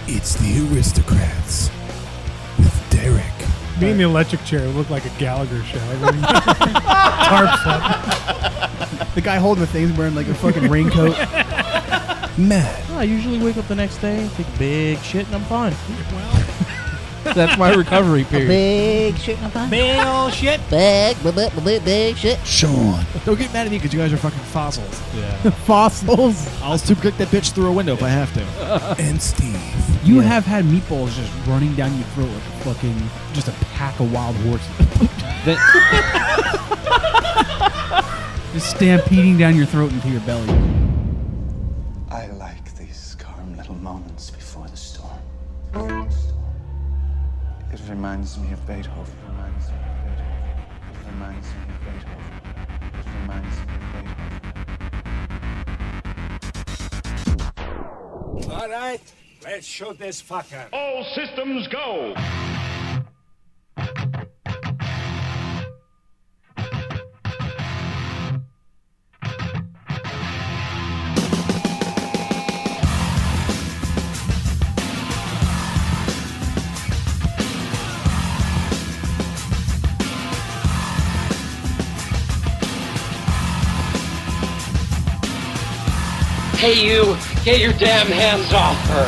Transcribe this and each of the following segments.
It's the Aristocrats with Derek. Me in the electric chair looked like a Gallagher show. Tarps up. The guy holding the thing's wearing like a fucking raincoat. Matt. I usually wake up the next day, take a big shit, and I'm fine. Well, That's my recovery period. Big shit. I'm fine. big old shit. Big shit. Sean. Don't get mad at me because you guys are fucking fossils. Yeah. Fossils. I'll super kick that bitch through a window if I have to. And Steve. You have had meatballs just running down your throat like a fucking, just a pack of wild horses. Just stampeding down your throat into your belly. I like these calm little moments before the storm. It reminds me of Beethoven. It reminds me of Beethoven. It reminds me of Beethoven. All right, let's shoot this fucker. All systems go. Hey, you, get your damn hands off her.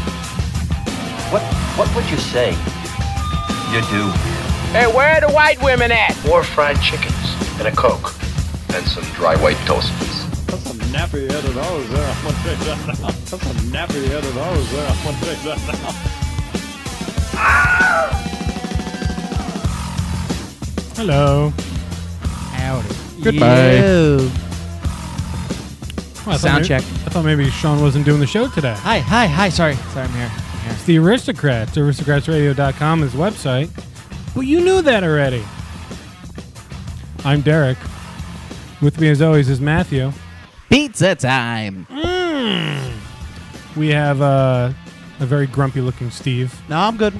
What would you say you do? Hey, where are the white women at? 4 fried chickens and a Coke. And some dry white toast, please. That's some nappy headed hose there. I'm gonna take that now. That's some nappy headed hose there. I'm gonna take that now. Hello. Howdy. Goodbye. Yo. Well, I thought Sound maybe- check. I thought maybe Sean wasn't doing the show today. Hi. Sorry, I'm here. It's the Aristocrats. Aristocratsradio.com is the website. But you knew that already. I'm Derek. With me as always is Matthew. Pizza time. We have a very grumpy looking Steve. No, I'm good.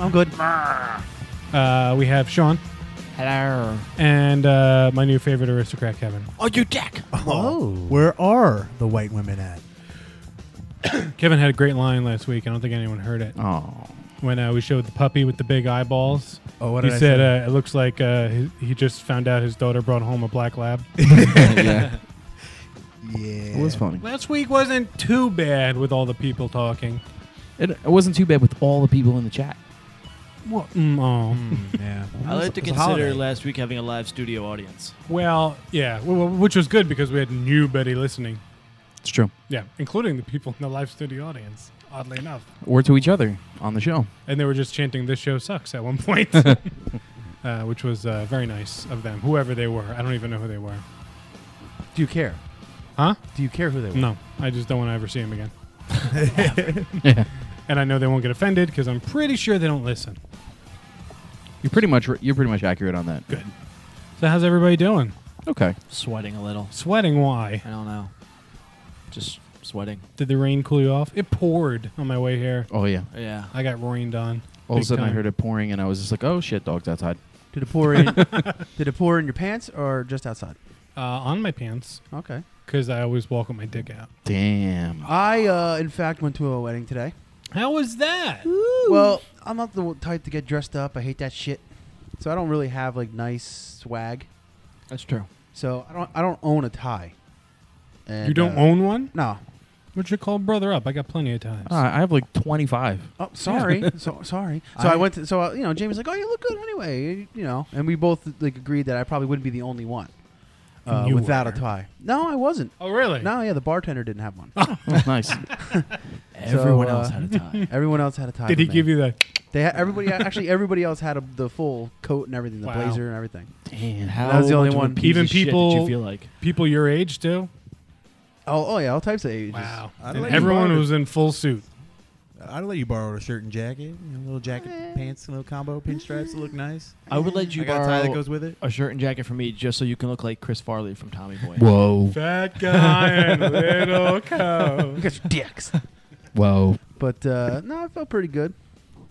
We have Sean. Hello. And my new favorite aristocrat, Kevin. Oh, you dick. Oh. Where are the white women at? Kevin had a great line last week. I don't think anyone heard it. Oh. When we showed the puppy with the big eyeballs. Oh, what He did I said say? it looks like he just found out his daughter brought home a black lab. Yeah. Yeah. It was funny. Last week wasn't too bad with all the people talking. It wasn't too bad with all the people in the chat. What? Yeah. I like to It was a consider holiday. last week having a live studio audience. Well, yeah, which was good because we had nobody listening. It's true. Yeah, including the people in the live studio audience, oddly enough. Or to each other on the show. And they were just chanting, "This show sucks" at one point, which was very nice of them, whoever they were. I don't even know who they were. Do you care? Huh? Do you care who they were? No, I just don't want to ever see them again. Yeah. And I know they won't get offended because I'm pretty sure they don't listen. You're pretty much accurate on that. Good. So how's everybody doing? Okay. Sweating a little. Sweating? Why? I don't know. Just sweating. Did the rain cool you off? It poured on my way here. Oh yeah. Yeah. I got rained on. All of a Big sudden I time. heard it pouring and I was just like, oh shit, dog's outside. Did it pour in? Did it pour in your pants or just outside? On my pants Okay. because I always walk with my dick out. Damn. I, in fact, went to a wedding today. How was that? Well, I'm not the type to get dressed up. I hate that shit. So I don't really have like nice swag. That's true. So I don't own a tie. And, You don't own one? No. What'd you call brother up? I got plenty of times. I have like 25. Oh, sorry. Sorry. So I went to, Jamie's like, oh, you look good anyway, and we both like agreed that I probably wouldn't be the only one You without were. a tie. No, I wasn't. Oh, really? No, yeah, the bartender didn't have one. Oh, nice. Everyone else had a tie. Everyone else had a tie. Did he but give me. you that? They had, everybody else had the full coat and everything, the Wow. blazer and everything. Damn. How That was the only much of a one. piece Even of shit people- did you feel like? People your age too? Oh yeah, all types of ages. Wow. I'd And let you everyone borrow was in full suit. I'd let you borrow a shirt and jacket. A little jacket, pants, a little combo, pinstripes to look nice. I would let you I got a tie that borrow goes with it. a shirt and jacket from me just so you can look like Chris Farley from Tommy Boy. Whoa. Fat guy and little cow. You got your dicks. Whoa. But no, I felt pretty good.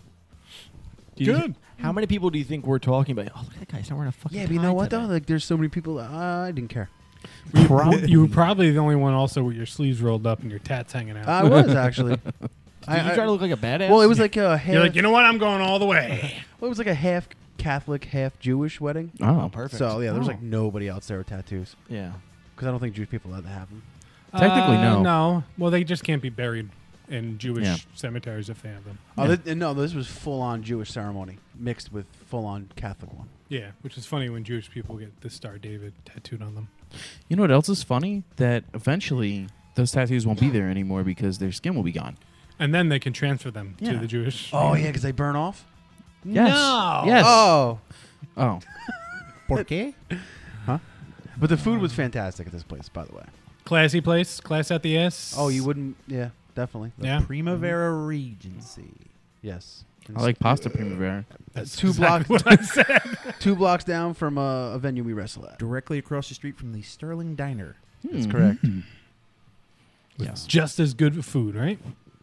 Good. How many people do you think we're talking about? Oh, look at that guy. He's not wearing a fucking Yeah, but you tie know what today. though? Like, there's so many people. I didn't care. You were probably the only one also with your sleeves rolled up and your tats hanging out. I was actually. Did you try to look like a badass? Well, it was like a half. You're like, you know what? I'm going all the way. Well, it was like a half Catholic, half Jewish wedding. Oh, perfect. So yeah, there was Oh. like nobody else there with tattoos. Yeah. Because I don't think Jewish people allowed to have them. Technically, no. No. Well, they just can't be buried in Jewish Yeah. cemeteries if they have them. Oh, no, this was full on Jewish ceremony mixed with full on Catholic one. Yeah, which is funny when Jewish people get the Star David tattooed on them. You know what else is funny? That eventually those tattoos won't be there anymore because their skin will be gone. And then they can transfer them Yeah. to the Jewish. Oh yeah, because they burn off. Yes. No. Yes. Oh. Oh. ¿Por qué? Huh? But the food was fantastic at this place, by the way. Classy place. Class at the S. Oh, you wouldn't? Yeah, definitely. Yeah. Primavera Regency. Yes. I like pasta primavera. That's Two blocks. What I said. 2 blocks down from a venue we wrestle at. Directly across the street from the Sterling Diner. That's correct. Yes. Just as good food, right?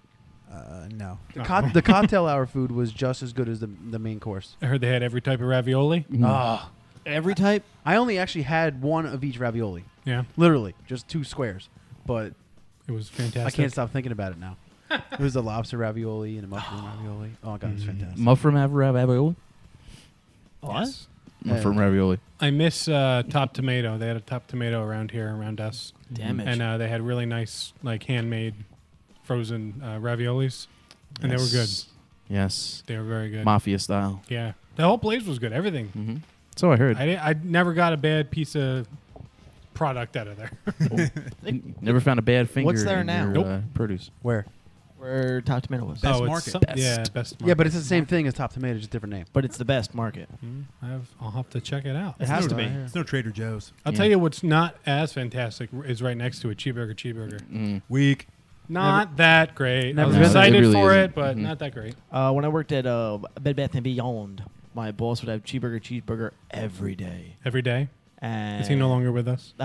No. The cocktail hour food was just as good as the main course. I heard they had every type of ravioli. Ah. Every type? I only actually had one of each ravioli. Yeah. Literally, just 2 squares. But It was fantastic. I can't stop thinking about it now. It was a lobster ravioli and a mushroom ravioli. Oh, God, it was fantastic. Mushroom ravioli? Yes. Mushroom ravioli. I miss Top Tomato. They had a Top Tomato around here, around us. Damn it. And they had really nice, like, handmade frozen raviolis. And they were good. Yes. They were very good. Mafia style. Yeah. The whole place was good. Everything. Mm-hmm. So I heard. I never got a bad piece of product out of there. Never found a bad finger What's there in now? your, Nope. Produce. Where? Where Top Tomato was. Best it's market. Yeah, best market. Yeah, but it's the same thing as Top Tomato, just different name. But it's the best market. I'll have to check it out. It has to be. It's no Trader Joe's. I'll tell you what's not as fantastic is right next to it, Cheeseburger. Weak. Not that great. Never I was been there. excited It really for isn't. it, but Mhm. not that great. When I worked at Bed Bath & Beyond, my boss would have cheeseburger every day. Every day. And Is he no longer with us?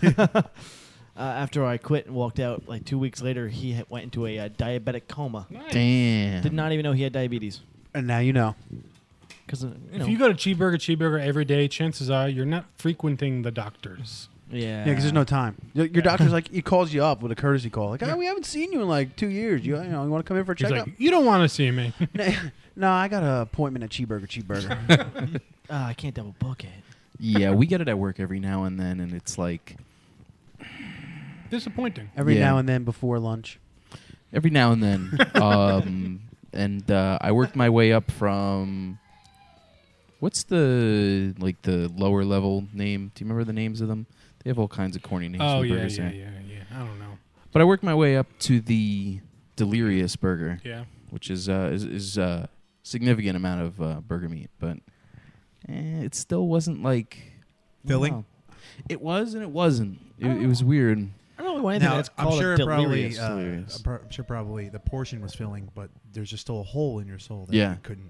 After I quit and walked out, like 2 weeks later, he went into a diabetic coma. Nice. Damn. Did not even know he had diabetes. And now you know. Because If you go to Cheeseburger every day, chances are you're not frequenting the doctors. yeah, Yeah, because there's no time. Your doctor's like, he calls you up with a courtesy call. Like, we haven't seen you in like 2 years. You want to come in for a He's checkup? like, you don't want to see me. No, I got an appointment at Cheeseburger. I can't double book it. Yeah, we get it at work every now and then, and it's like Disappointing. Every Yeah. now and then before lunch. every now and then. And I worked my way up from what's the lower level name? Do you remember the names of them? They have all kinds of corny names. Oh, for yeah. burgers here. I don't know. But I worked my way up to the Delirious Burger. Yeah. Which is a significant amount of burger meat, but it still wasn't like Filling? wow. It was and it wasn't. It was weird. I don't know anything Now, that's I'm called sure a delirious. Delirious. I'm sure probably the portion was filling, but there's just still a hole in your soul that Yeah. you couldn't.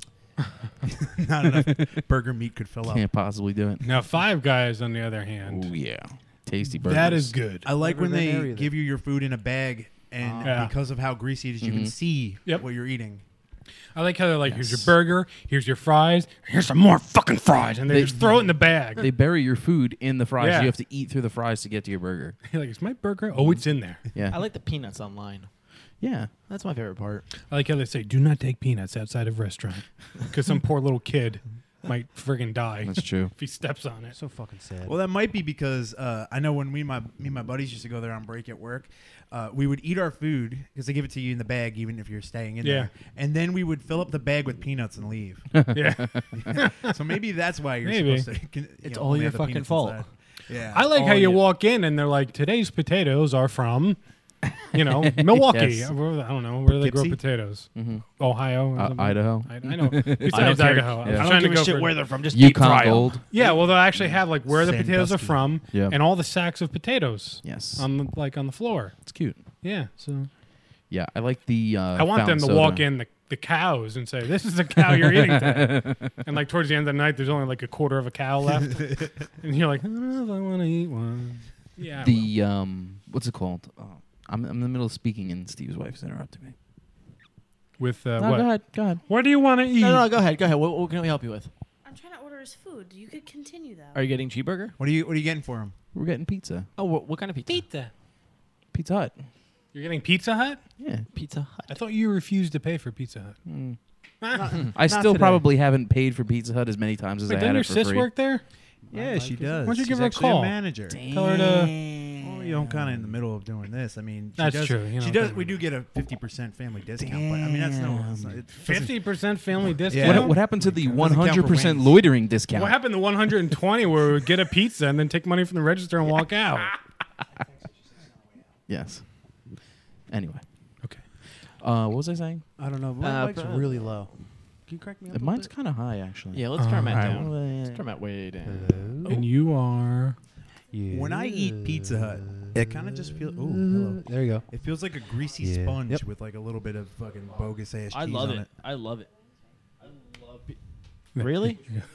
Not enough burger meat could fill up. Can't possibly do it. Now, Five Guys, on the other hand, Oh yeah, tasty burgers. that is good. I like Never when been they there either. give you your food in a bag, and Yeah. because of how greasy it is, you can see what you're eating. I like how they're like, here's your burger, here's your fries, here's some more fucking fries, and they just throw it in the bag. They bury your food in the fries. Yeah. You have to eat through the fries to get to your burger. You're like, is my burger? Oh, it's in there. Yeah, I like the peanuts online. yeah. That's my favorite part. I like how they say, do not take peanuts outside of restaurant. Because some poor little kid might friggin' die. That's true. if he steps on it. So fucking sad. Well, that might be because I know when me and my buddies used to go there on break at work, we would eat our food because they give it to you in the bag, even if you're staying in there. And then we would fill up the bag with peanuts and leave. Yeah. So maybe that's why you're Maybe. supposed to. It's all your fucking fault. Yeah. I like all how you you. walk in and they're like, today's potatoes are from, Milwaukee. Yes. I don't know. Where do they grow Poughkeepsie? potatoes? Mhm. Ohio? or something? Idaho. I know. Besides Idaho. I was Yeah. trying to go shit for where they're from. Just deep fry Yukon 'em. Gold. Yeah, well, they'll actually have like where the potatoes are Sandusky. from Yeah. and all the sacks of potatoes Yes, on the floor. it's cute. Yeah, so Yeah, I like the. I want them to walk in the cows and say, "This is the cow you're eating today." And like towards the end of the night, there's only like a quarter of a cow left, and you're like, "I don't know if I want to eat one." Yeah. The what's it called? I'm in the middle of speaking, and Steve's wife's interrupting me. With No, what? Go ahead. Go ahead. What do you want to eat? No, go ahead. What can we help you with? I'm trying to order his food. You could continue though. Are you getting cheeseburger? What are you getting for him? We're getting pizza. Oh, what kind of pizza? Pizza. Pizza Hut. You're getting Pizza Hut? Yeah. Pizza Hut. I thought you refused to pay for Pizza Hut. I still today. probably haven't paid for Pizza Hut as many times as Wait, I doesn't had your it for sis free. work there? Yeah, she does. Why don't you give She's her a actually call? manager. Tell her to. Well, you know, I'm kind of in the middle of doing this. I mean, she That's does, true, you know, she it does. doesn't We do get a 50% family discount, but I mean, that's no. It's not, it doesn't- 50% family discount? Yeah. What happened to the Doesn't count for 100% wings. loitering discount? What happened to 120 where we would get a pizza and then take money from the register and walk out? Yes. Anyway. Okay. What was I saying? I don't know. My mic's but- really low. Can you crack me up? Mine's kind of high, actually. Yeah, let's turn Matt Alright. down. Let's turn Matt way down. And you are. When I eat Pizza Hut, it kind of just feels. Oh, hello. There you go. It feels like a greasy Yeah. sponge Yep. with like a little bit of fucking bogus ass cheese I love on it. it. I love it. I love Really?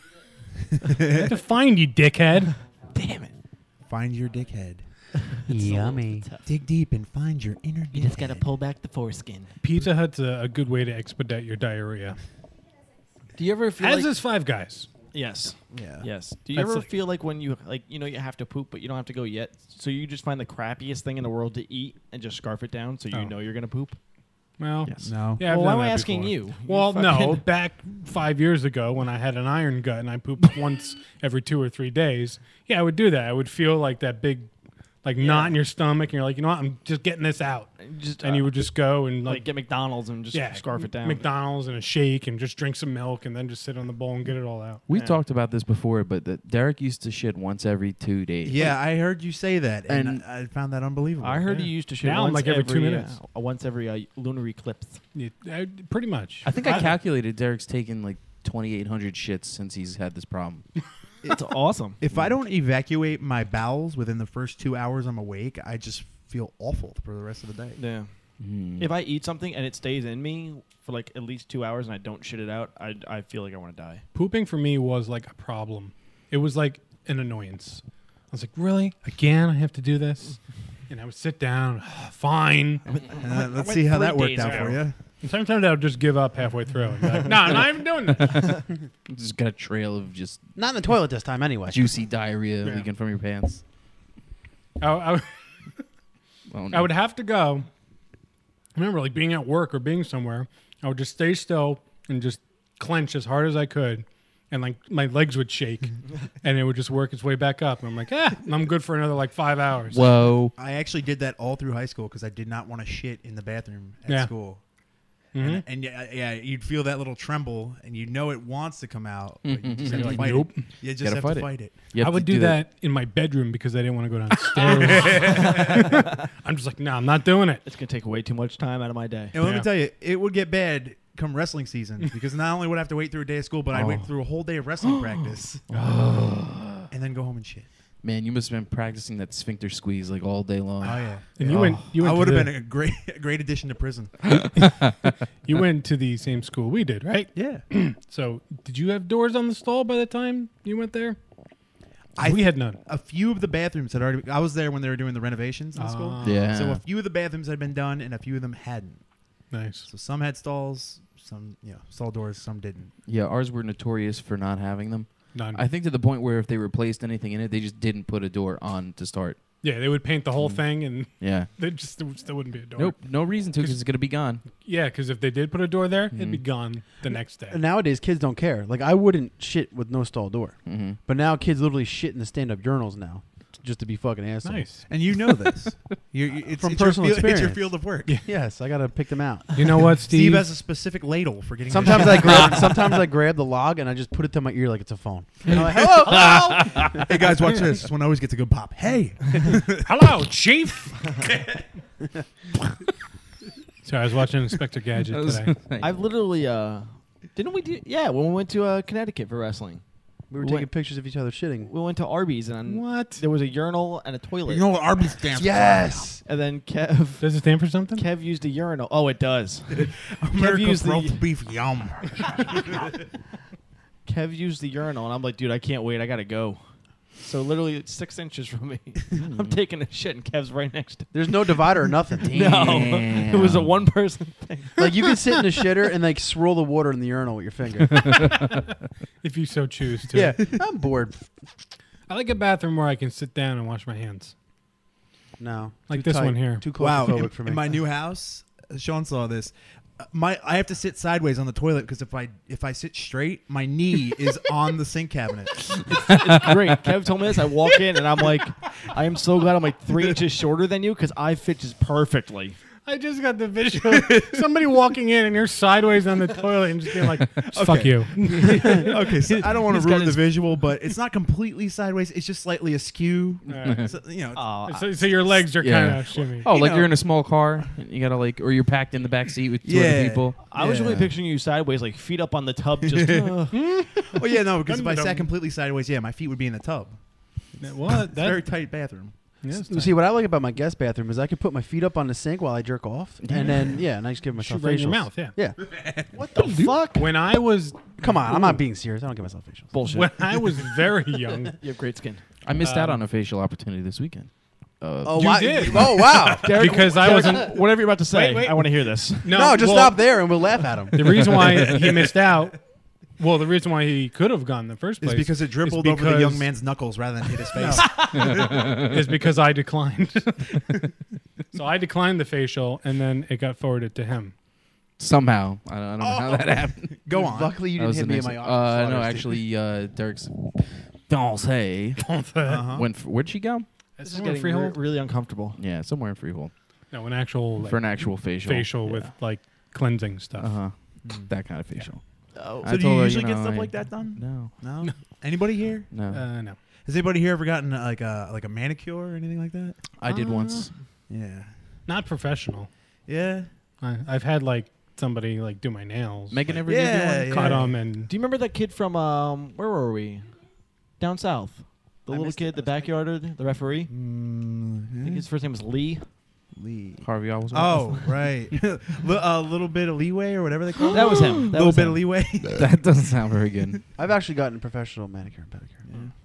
I had to find you, dickhead. Damn it. Find your dickhead. Yummy. Dig deep and find your inner You just got to pull back the foreskin. Pizza Hut's a good way to expedite your diarrhea. Do you ever feel As like... is Five Guys. Yes. Yeah. Yes. Do you That's ever like- feel like when you you have to poop, but you don't have to go yet, so you just find the crappiest thing in the world to eat and just scarf it down, so you Oh. know you're gonna poop? Well, Yes. No. yeah. I've Well, why done am I that asking before. you? Well, You no. fucking- Back 5 years ago when I had an iron gut and I pooped once every 2 or 3 days, yeah, I would do that. I would feel like that big, like knot in your stomach, and you're like, you know what? I'm just getting this out. Just And you would just go and like get McDonald's and just scarf it down. McDonald's and a shake and just drink some milk and then just sit on the bowl and get it all out. We Yeah. talked about this before, but Derek used to shit once every 2 days. Yeah, I heard you say that, and And- I found that unbelievable. I heard Yeah. you used to shit Now, once like every 2 minutes. once every lunar eclipse. Yeah, pretty much. I think I calculated Derek's taken like 2,800 shits since he's had this problem. It's awesome. If I don't evacuate my bowels within the first 2 hours I'm awake, I just feel awful for the rest of the day. Yeah. If I eat something and it stays in me for like at least 2 hours and I don't shit it out, I feel like I want to die. Pooping for me was like a problem. It was like an annoyance. I was like, really? Again? I have to do this? And I would sit down. Fine. Let's see how that worked days out ago. for you. And sometimes I would just give up halfway through. And be like, no, I'm not even doing this. Just got a trail of just Not in the toilet this time, anyway. juicy diarrhea Yeah. leaking from your pants. I Oh, no. I would have to go. I remember like being at work or being somewhere. I would just stay still and just clench as hard as I could. And like my legs would shake and it would just work its way back up. And I'm like, I'm good for another like 5 hours. Whoa. I actually did that all through high school because I did not want to shit in the bathroom at Yeah. school. Mhm. And yeah, you'd feel that little tremble, and you know it wants to come out, but you just have You're to like, fight nope. it. You just Gotta have fight to it. fight it. You have I to would do that in my bedroom because I didn't want to go downstairs. I'm just like, no, I'm not doing it. It's going to take way too much time out of my day. And let Yeah. me tell you, it would get bad come wrestling season because not only would I have to wait through a day of school, but I went through a whole day of wrestling practice, and then go home and shit. Man, you must have been practicing that sphincter squeeze like all day long. Oh yeah, And you went I to would have the- been a great addition to prison. You went to the same school we did, right? Yeah. So did you have doors on the stall by the time you went there? I We had none. A few of the bathrooms had already. I was there when they were doing the renovations in school. Yeah. So a few of the bathrooms had been done, and a few of them hadn't. Nice. So some had stalls, some stall doors, some didn't. Yeah, ours were notorious for not having them. None. I think to the point where if they replaced anything in it, they just didn't put a door on to start. Yeah, they would paint the whole thing, and Yeah. there wouldn't be a door. Nope, no reason to because it's going to be gone. Yeah, because if they did put a door there, it'd be gone the next day. And nowadays, kids don't care. Like, I wouldn't shit with no stall door. Mm-hmm. But now kids literally shit in the stand-up urinals now just to be fucking assholes. Nice. And you know this. It's From it's your personal field, experience. It's your field of work. Yes, I got to pick them out. You know what, Steve? Steve has a specific ladle for getting. Sometimes I grab the log and I just put it to my ear like it's a phone. And I'm like, hello, hello. Hey guys, watch this. This one always gets a good pop. Hey. Hello, Chief. Sorry, I was watching Inspector Gadget today. I've literally, didn't we do? Yeah, when we went to Connecticut for wrestling, We were taking pictures of each other shitting. we went to Arby's and What? there was a urinal and a toilet. You know what Arby's stands for? Yes. And then Kev Does it stand for something? used a urinal. Oh, it does. America used the- roast beef yum. Kev used the urinal, and I'm like, dude, I can't wait. I gotta go. So literally, it's 6 inches from me. I'm taking a shit, and Kev's right next to me. There's no divider or nothing. No, it was a one-person thing. Like, you can sit in a shitter and like swirl the water in the urinal with your finger. If you so choose to. Yeah, I'm bored. I like a bathroom where I can sit down and wash my hands. No. Like Too this tight. one here. Too Wow, claustrophobic for me. in my new house, Sean saw this. I have to sit sideways on the toilet because if I sit straight, my knee is on the sink cabinet. It's great. Kev told me this. I walk in and I'm like, I am so glad I'm like 3 inches shorter than you because I fit just perfectly. I just got the visual. Somebody walking in and you're sideways on the toilet and just being like, fuck you. Okay, so I don't want He's to got ruin the his- visual, but it's not completely sideways. It's just slightly askew. So, So your legs are Yeah. kind of shimmy. Oh, like know. you're in a small car. And you gotta like, or you're packed in the back seat with two Yeah. other people. I was really Yeah. picturing you sideways, like feet up on the tub. Just well, yeah, no, because if I Dum-dum. sat completely sideways, my feet would be in the tub. What? It's a very tight bathroom. See, what I like about my guest bathroom is I can put my feet up on the sink while I jerk off, and then and I just give myself Shoot right in your facials. mouth, yeah. what the fuck? When I was Come on, I'm not being serious. I don't give myself facials. Bullshit. when I was very young, You have great skin. I missed out on a facial opportunity this weekend. Oh, You wow. did. Oh, wow. Derek, because I Derek, wasn't. Whatever you're about to say, Wait. I want to hear this. No, just well, stop there and we'll laugh at him. The reason why he missed out. Well, the reason why he could have gone in the first place It's because it dribbled is over the because- young man's knuckles rather than hit his face. is because I declined. So I declined the facial, and then it got forwarded to him. Somehow, I don't know how that happened. Go on. Luckily, you That didn't was hit the me in next my one. office. No, actually, Derek's fiancée Uh-huh. went. Where'd she go? That's This is somewhere in getting Freehold. really uncomfortable. Yeah, somewhere in Freehold No, an actual like, for an actual facial. with like cleansing stuff. Uh huh. That kind of facial. Oh. I So do told you her, usually get know, stuff I- like that done? No, No. Anybody here? no. No. Has anybody here ever gotten like a manicure or anything like that? I did once. Yeah. Not professional. Yeah. I've had like somebody like do my nails. Megan like, ever Yeah, did yeah. cut them and Do you remember that kid from where were we? Down south. The I little missed kid, it. the backyarder, the referee. I think his first name was Lee. Lee. Harvey always. Oh, right. A little bit of leeway or whatever they call it. That was him. That A little was bit him. of leeway. That doesn't sound very good. I've actually gotten professional manicure and pedicure.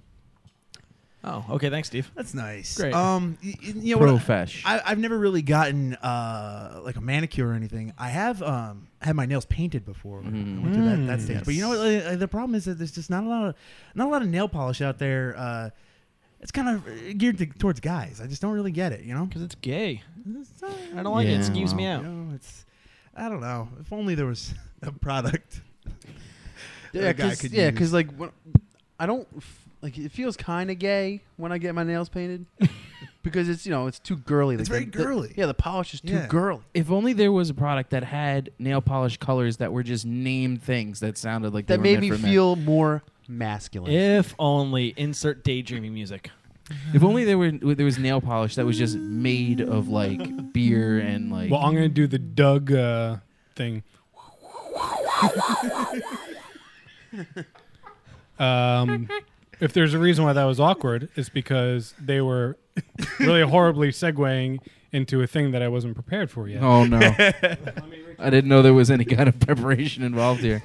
Oh, okay. Thanks, Steve. That's nice. Great. You know what? Profesh. I've never really gotten like a manicure or anything. I have had my nails painted before. I went to that stage. Yes. But you know what? The problem is that there's just not a lot of nail polish out there. It's kind of geared towards guys. I just don't really get it. You know? Because it's gay. I don't like it. It Yeah, skeeves me You out. know, I don't know. If only there was a product. that Yeah, a guy could because use. like when, I don't like it feels kind of gay when I get my nails painted because it's it's too girly. It's Like, very girly. Yeah, the polish is too Yeah. girly. If only there was a product that had nail polish colors that were just named things that sounded like they That were made meant me for men. feel more masculine. If only insert daydreaming music. If only there was nail polish that was just made of like beer and like. well, I'm gonna do the Doug thing. If there's a reason why that was awkward, it's because they were really horribly segueing into a thing that I wasn't prepared for yet. Oh no! I didn't know there was any kind of preparation involved here.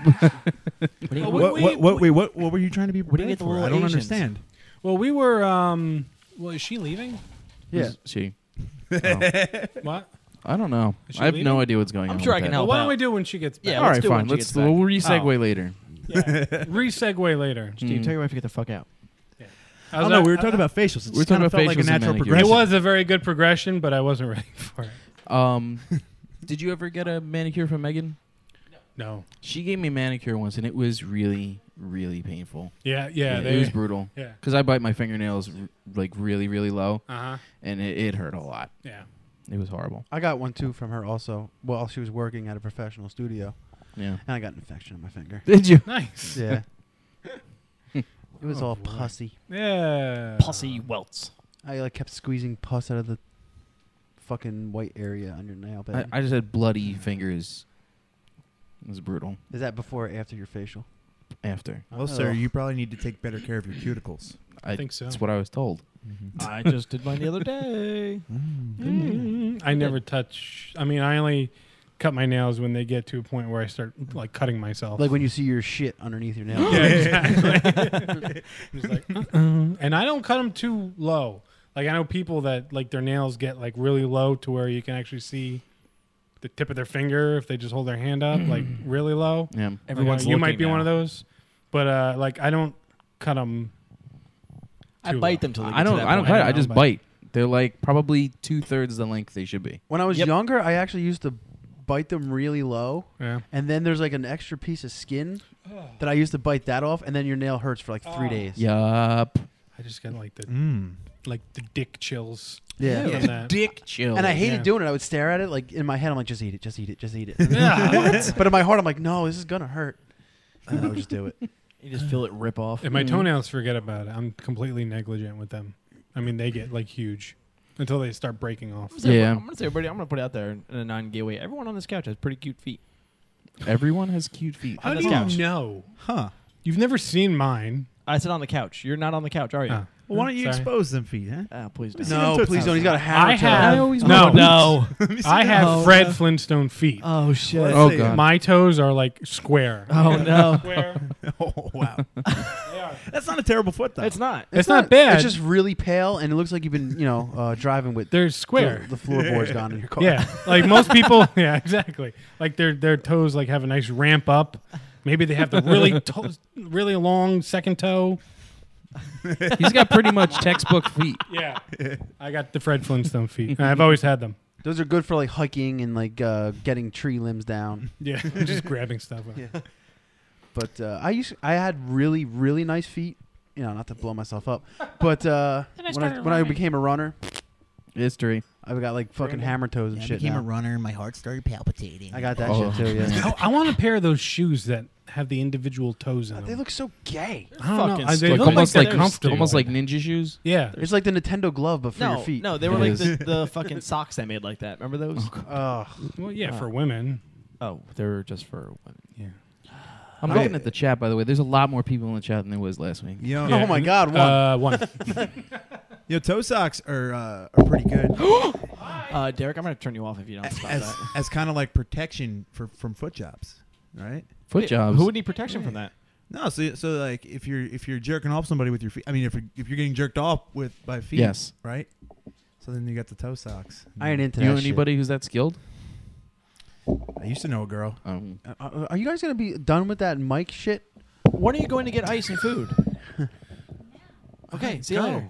What were you trying to be What do you prepared get the for? little I don't Asians? understand. Well, we were. Well, is she leaving? Yeah. Was she? What? I don't know. Is she I have leaving? no idea what's going on. I'm sure with I can that. help Well, why out. don't we do it when she gets back? Yeah, All let's right, do it when fine. she Let's gets back. we'll re-segue Oh. later. Re-segue later. Steve, tell your wife to get the fuck out. I don't know. We were talking about facials. It We were just kind talking of felt about like a facials and natural manicures. It progression. was a very good progression, but I wasn't ready for it. Did you ever get a manicure from Megan? No. She gave me a manicure once, and it was really, really painful. Yeah. It was brutal. Yeah. Because I bite my fingernails like really, really low, Uh-huh. and it hurt a lot. Yeah. It was horrible. I got one too from her also. Well, she was working at a professional studio, Yeah. and I got an infection in my finger. Did you? Nice. Yeah. It was all pussy. Yeah. Pussy welts. I like kept squeezing pus out of the fucking white area on your nail bed. I just had bloody fingers. It was brutal. Is that before or after your facial? After. Well, sir, you probably need to take better care of your cuticles. I think so. That's what I was told. I just did mine the other day. I never touch. I mean, I only cut my nails when they get to a point where I start like cutting myself. Like when you see your shit underneath your nail. Yeah, exactly. Just like, and I don't cut them too low. Like I know people that like their nails get like really low to where you can actually see the tip of their finger if they just hold their hand up like really low. Yeah. Everyone's you might looking be one now. of those, but like I don't cut them. I bite them till they get I don't. to that I don't point. cut it. I just bite They're like probably 2/3 the length they should be. When I was Yep. younger, I actually used to bite them really low. Yeah. And then there's like an extra piece of skin that I used to bite that off, and then your nail hurts for like 3 days. Yup. I just got like the Mm. dick chills. Yeah. from that. Dick chill. And I hated Yeah. doing it. I would stare at it like in my head. I'm like, just eat it, just eat it, just eat it. Yeah. But in my heart, I'm like, no, this is gonna hurt. And I would just do it. You just feel it rip off. If my toenails, forget about it. I'm completely negligent with them. I mean, they get like huge until they start breaking off. Yeah. I'm gonna say, everybody. I'm gonna put it out there in a non-gay way. Everyone on this couch has pretty cute feet. Everyone has cute feet. How On do this you couch. know? Huh. You've never seen mine. I sit on the couch. You're not on the couch, are you? Oh. Well, why don't you Sorry. expose them feet, huh? Please don't. No, please don't. He's got a hammer I toe. have always no, wanted no. I have Oh, Fred no. Flintstone feet. Oh shit. Let's Oh, see. God. My toes are like square. Oh no. Square. Oh, wow. They are. That's not a terrible foot, though. It's not. It's not bad. It's just really pale, and it looks like you've been, driving with They're square. The floorboard's gone in your car. Yeah, like most people. Yeah, exactly. Like their toes like have a nice ramp up. Maybe they have the really long second toe. He's got pretty much textbook feet. Yeah, I got the Fred Flintstone feet. I've always had them. Those are good for like hiking and like getting tree limbs down. Yeah, just grabbing stuff. Yeah. But I had really, really nice feet. Not to blow myself up, but when I became a runner, History. I got like fucking hammer toes and I shit. became now. a runner and my heart started palpitating. I got that Oh. shit too. Yeah. I want a pair of those shoes that have the individual toes in them. They look so gay. I don't know. fucking They Like look almost like like they're comfortable. almost like ninja shoes. Yeah. It's like the Nintendo glove, but for your feet. No, they were It like is. the fucking socks I made like that. Remember those? Ugh. Well, yeah, for women. Oh, they were just for women. Yeah. I'm looking at the chat, by the way. There's a lot more people in the chat than there was last week. You know, Oh my God, one. One. toe socks are pretty good Derek, I'm gonna turn you off if you don't stop that. as kind of like protection from foot jobs, right? Foot jobs. Who would need protection from that? No, so like if you're jerking off somebody with your feet, I mean if you're getting jerked off by feet, Yes. right? So then you got the toe socks. I ain't into Do you that know shit. anybody who's that skilled? I used to know a girl. Are you guys gonna be done with that mic shit? When are you going to get ice and food? Okay, see you go. later.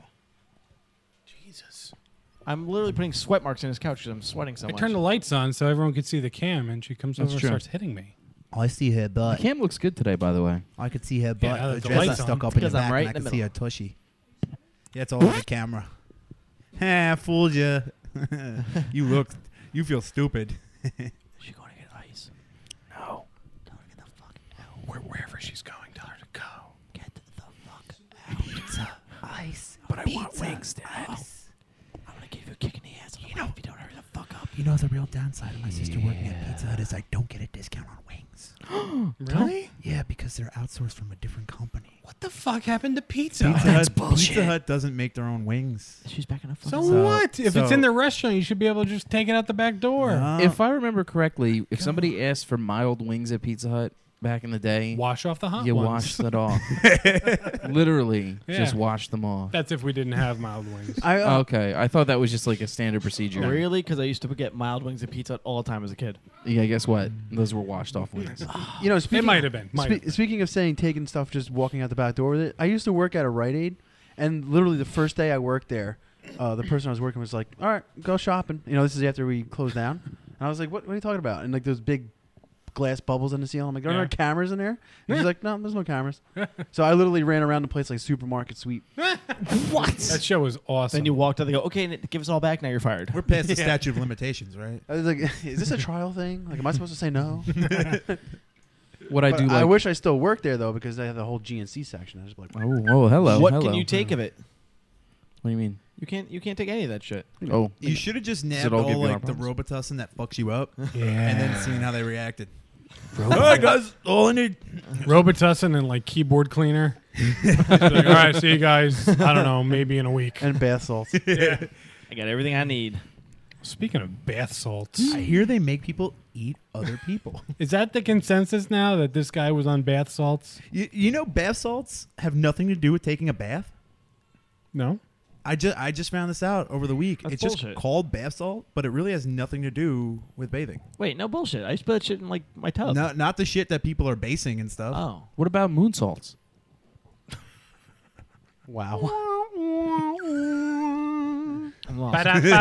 Jesus. I'm literally putting sweat marks in his couch because I'm sweating so I much. turned the lights on so everyone could see the cam, and she comes That's over and true. starts hitting me. I see her The butt. cam looks good today, by the way. I could see her butt. Yeah, her the dress lights is on. stuck up in the Because I'm back, right and I in the could see her middle. tushy. Yeah, it's all over the camera. Ha, fooled you. You feel stupid. Is she going to get ice? No. Tell her to get the fuck Wherever she's going, tell her to go. Get the fuck out. Pizza, ice, But I want pizza, wings, Dad. ice. I'm gonna give you a kick in the ass if you don't hurry the fuck up. You know the real downside of my sister working at Pizza Hut is I don't get a discount on wings. Really? Yeah, because they're outsourced from a different company. What the fuck happened to pizza? Pizza Hut doesn't make their own wings. She's back in the So, fucking. what? If it's in the restaurant, you should be able to just take it out the back door. If I remember correctly, if somebody asked for mild wings at Pizza Hut back in the day, Wash off the hot you ones. washed it off. Literally, Yeah. just washed them off. That's if we didn't have mild wings. Okay, I thought that was just like a standard procedure. Really? Because I used to get mild wings at Pizza Hut all the time as a kid. Yeah, guess what? Those were washed off wings. It might have been. Speaking of saying taking stuff, just walking out the back door with it. I used to work at a Rite Aid, and literally the first day I worked there, the person I was working with was like, "All right, go shopping." This is after we closed down, and I was like, "What are you talking about?" And like those big glass bubbles in the ceiling. I'm like, "Are there cameras in there?" And she's like, "No, there's no cameras." So I literally ran around the place like supermarket sweep. What? That show was awesome. Then you walked out. They go, okay, give us all back. Now you're fired. We're past the statute of limitations, right? I was like, "Is this a trial thing? Like, am I supposed to say no?" What I do I like- wish I still worked there though because they have the whole GNC section. I was just like, Oh, hello. What hello. can you take of it? What do you mean? You can't take any of that shit. Oh, You should have just Does it nabbed all give all you like the problems? Robitussin that fucks you up, Yeah. and then seen how they reacted. All right, guys, all I need. Robitussin and like keyboard cleaner. Just like, all right, see you guys. I don't know, maybe in a week. and bath salts. Yeah. I got everything I need. Speaking of bath salts, I hear they make people eat other people. is that the consensus now that this guy was on bath salts? You know, bath salts have nothing to do with taking a bath. No. I just found this out over the week. That's it's bullshit. just called bath salt, but it really has nothing to do with bathing. Wait, no bullshit. I used to put that shit in like my tub. Not the shit that people are basing and stuff. Oh. what about moon salts? Wow. I'm lost.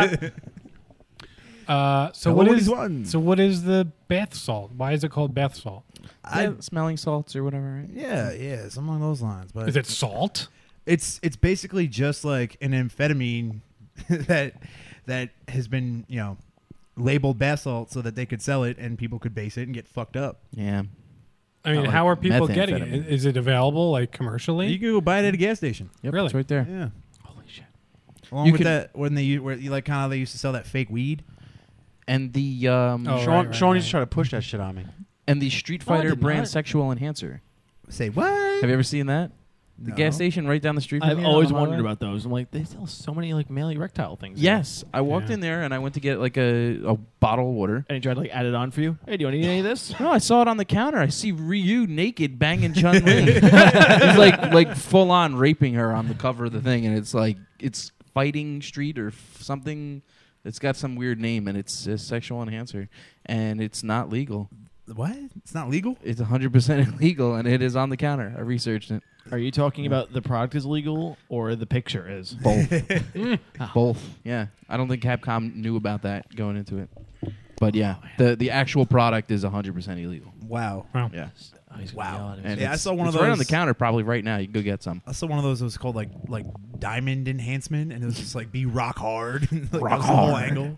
So Hello, what is one. so what is the bath salt? Why is it called bath salt? Smelling salts or whatever, right? Yeah, something along those lines. But Is it salt? It's basically just like an amphetamine that has been labeled bath salt so that they could sell it and people could base it and get fucked up. Yeah. I mean, Not like how are people getting methamphetamine. it? Is it available like commercially? You can go buy it at a gas station. Yep, Really? it's right there. Yeah. Holy shit. Along You with can- that, when they used to sell that fake weed. And the Sean used to try to push that shit on me. and the Street No, I Fighter did brand not. sexual enhancer. Say what? Have you ever seen that? The No. gas station right down the street from I've here always on the wondered highway? about those. I'm like, they sell so many like male erectile things. Yes, I walked Yeah. in there and I went to get like a bottle of water. And he tried to like add it on for you. Hey, do you want to eat any of this? No, I saw it on the counter. I see Ryu naked banging Chun Li. He's like full on raping her on the cover of the thing, and it's like it's Fighting Street or something. It's got some weird name, and it's a sexual enhancer, and it's not legal. What? It's not legal? It's 100% illegal, and it is on the counter. I researched it. Are you talking about the product is legal or the picture is? Both. Both. Yeah. I don't think Capcom knew about that going into it. But yeah, the actual product is 100% illegal. Wow. Yeah. Oh, he's Wow. gonna yell at him. And Yeah, I it's- saw one of it's right on those- the counter probably right now. You can go get some. I saw one of those that was called like diamond enhancement, and it was just like be rock hard. Like, Rock that was the whole hard. angle.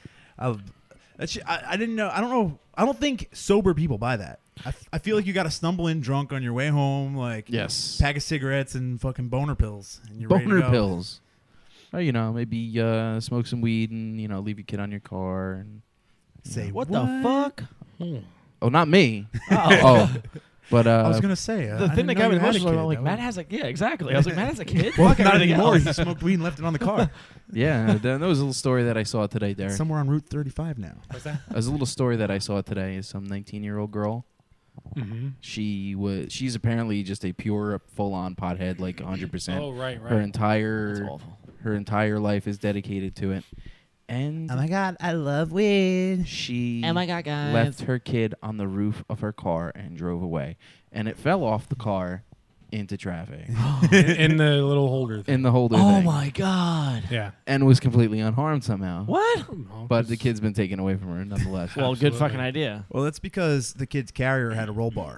I didn't know. I don't know. I don't think sober people buy that. I feel like you got to stumble in drunk on your way home, like Yes. pack of cigarettes and fucking boner pills, and you're ready to Boner go. pills. Or, maybe smoke some weed and, leave your kid on your car. And Say What the fuck? Oh, not me. Oh. But I was gonna say The thing that got me emotional, I'm like, Matt has a exactly. I was like, Matt has a kid. Well, Fuck not everything anymore. else. He smoked weed and left it on the car. yeah, there was a little story that I saw today, Derek. Somewhere on Route 35 now. What's that? There's a little story that I saw today. Is some 19-year-old girl. Mm-hmm. She's apparently just a pure, full-on pothead, like 100%. Oh, right. Her entire That's awful. her entire life is dedicated to it, and Oh my god, I love weed. she Oh my God, guys. left her kid on the roof of her car and drove away, and it fell off the car into traffic in the little holder thing. in the holder Oh thing, my god. Yeah. and was completely unharmed somehow. What? But the kid's been taken away from her nonetheless. Well, good Absolutely. fucking idea. Well, that's because the kid's carrier had a roll bar.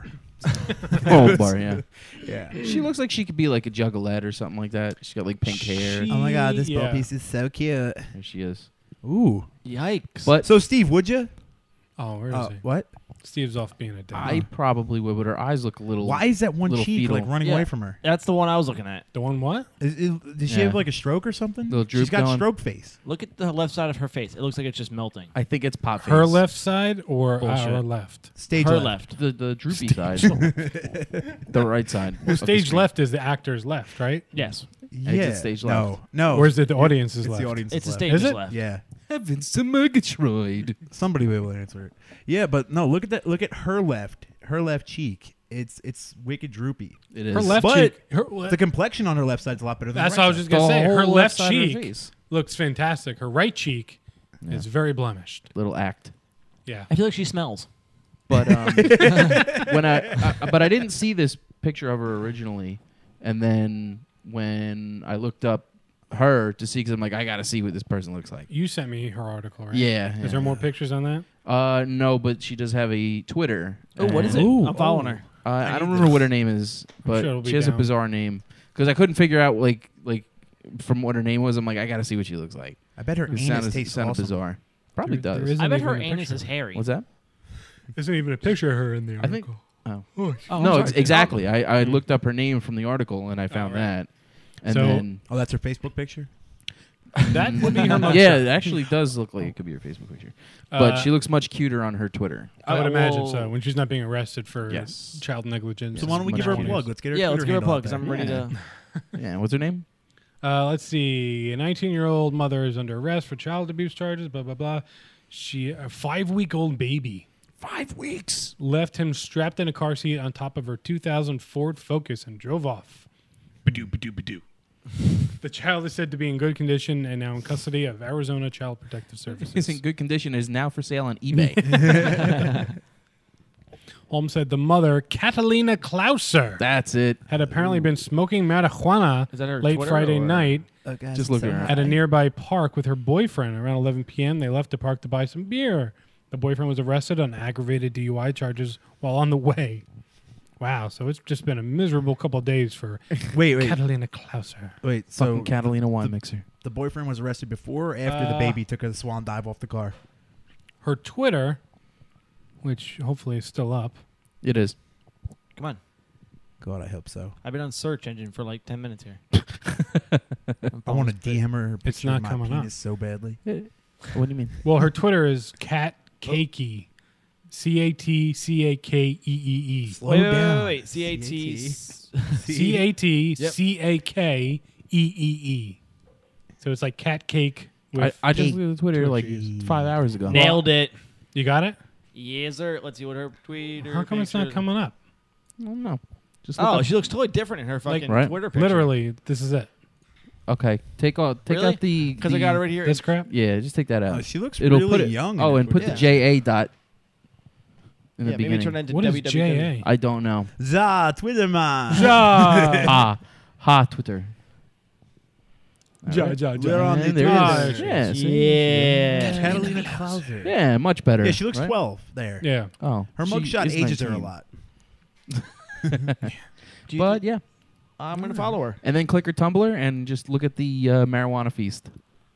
Oh, bar, yeah. Yeah. She looks like she could be like a juggalette or something like that. She's got like pink hair. She- Oh my god, this ball Yeah. piece is so cute. There she is. Ooh. Yikes. But So, Steve, would you? Oh, where is he? What? Steve's off being a dad. I probably would, but her eyes look a little. Why is that one little cheek fetal. like running Yeah. away from her? That's the one I was looking at. The one what? Did she Yeah. have like a stroke or something? Little droop She's got going. stroke face. Look at the left side of her face. It looks like it's just melting. I think it's pot face. Her left side or Bullshit. our left? Stage her left. left. The droopy side. The right side. Well, of the stage screen. left is the actor's left, right? Yes. Yeah. stage no. left. No. Or is it the audience's It's left? the audience's It's the left. stage's Is it? left. Yeah. Heavens to Murgatroyd. Somebody will answer it. Yeah, but no, look at that. Look at her left cheek. It's wicked droopy. It is. Her left But cheek. the complexion on her left side's a lot better than That's the what I right was just side. gonna The say. Her whole left side of her cheek face. looks fantastic. Her right cheek is very blemished. Little act. Yeah. I feel like she smells. But when but I didn't see this picture of her originally, and then when I looked up her to see, because I'm like, I gotta see what this person looks like. You sent me her article, right? Yeah. Is there more pictures on that? No, but she does have a Twitter. Oh, what is it? and- I'm following her. I don't remember what her name is, but sure it'll be she has a down. bizarre name because I couldn't figure out like from what her name was. I'm like, I gotta see what she looks like. I bet her It anus sounded tastes sounded awesome. bizarre. Probably There does. isn't I bet even her a anus picture. is hairy. What's that? Isn't even a picture of her in the I article. think. Oh. Oh, Oh, No, I'm ex- sorry. exactly. I looked up her name from the article and I found right. that. And So- then Oh, that's her Facebook picture. that would be her mugshot. yeah, it actually does look like it could be her Facebook picture. But Uh, she looks much cuter on her Twitter. I would imagine well- so. When she's not being arrested for Yes. child negligence. So why don't we much give her a cuter. plug? Let's get her. Yeah, let's Twitter give her a handle plug because out I'm there. ready to. Yeah, what's her name? Let's see. A 19-year-old mother is under arrest for child abuse charges. Blah blah blah. She a 5-week-old baby 5 weeks. left him strapped in a car seat on top of her 2000 Ford Focus and drove off. Badoo badoo badoo. The child is said to be in good condition and now in custody of Arizona Child Protective Is Services. in good condition. Is now for sale on eBay. Holmes said the mother, Catalina Klauser, That's it. had apparently been smoking marijuana Is that her late Twitter Friday or- night Just looking around. at a nearby park with her boyfriend. Around 11 p.m., they left the park to buy some beer. The boyfriend was arrested on aggravated DUI charges while on the way. Wow, so it's just been a miserable couple of days for Wait. Catalina Klauser. Wait, so Fucking Catalina wine mixer. the boyfriend was arrested before or after the baby took a swan dive off the car? Her Twitter, which hopefully is still up. It is. Come on. God, I hope so. I've been on search engine for like 10 minutes here. I want to DM her It's picture not of my coming penis up. so badly. What do you mean? Well, her Twitter is Cat Cakey. CATCAKEEE. Slow Wait, down. wait. CAT. CATCAKEEE. So it's like cat cake. With I just looked at Twitter like cheese. 5 hours ago. Nailed it. You got it? Yes, sir. Let's see what her tweet. How come it's not coming up? I don't know. Just look Oh, up- she looks totally different in her fucking Right. Twitter picture. Literally, this is it. Okay, take out Really? the Because I got it right here. This crap? Yeah, just take that out. She looks It'll really put it, young. Oh, in and her put Twitter. the JA dot in Yeah, the maybe beginning. turn that into What is www. JA? I don't know. Za Twitter man. Ja. Ha Twitter. Ja, Alright. ja, ja. We're on And the there Ah, it is. there Yeah, she see? Yeah. Catalina Klauser. Yeah, much better. Yeah, she looks right? 12 there. Yeah. Oh, Her she mugshot is ages her a 19. lot. But yeah, I'm going to follow her. and then click her Tumblr and just look at the marijuana feast.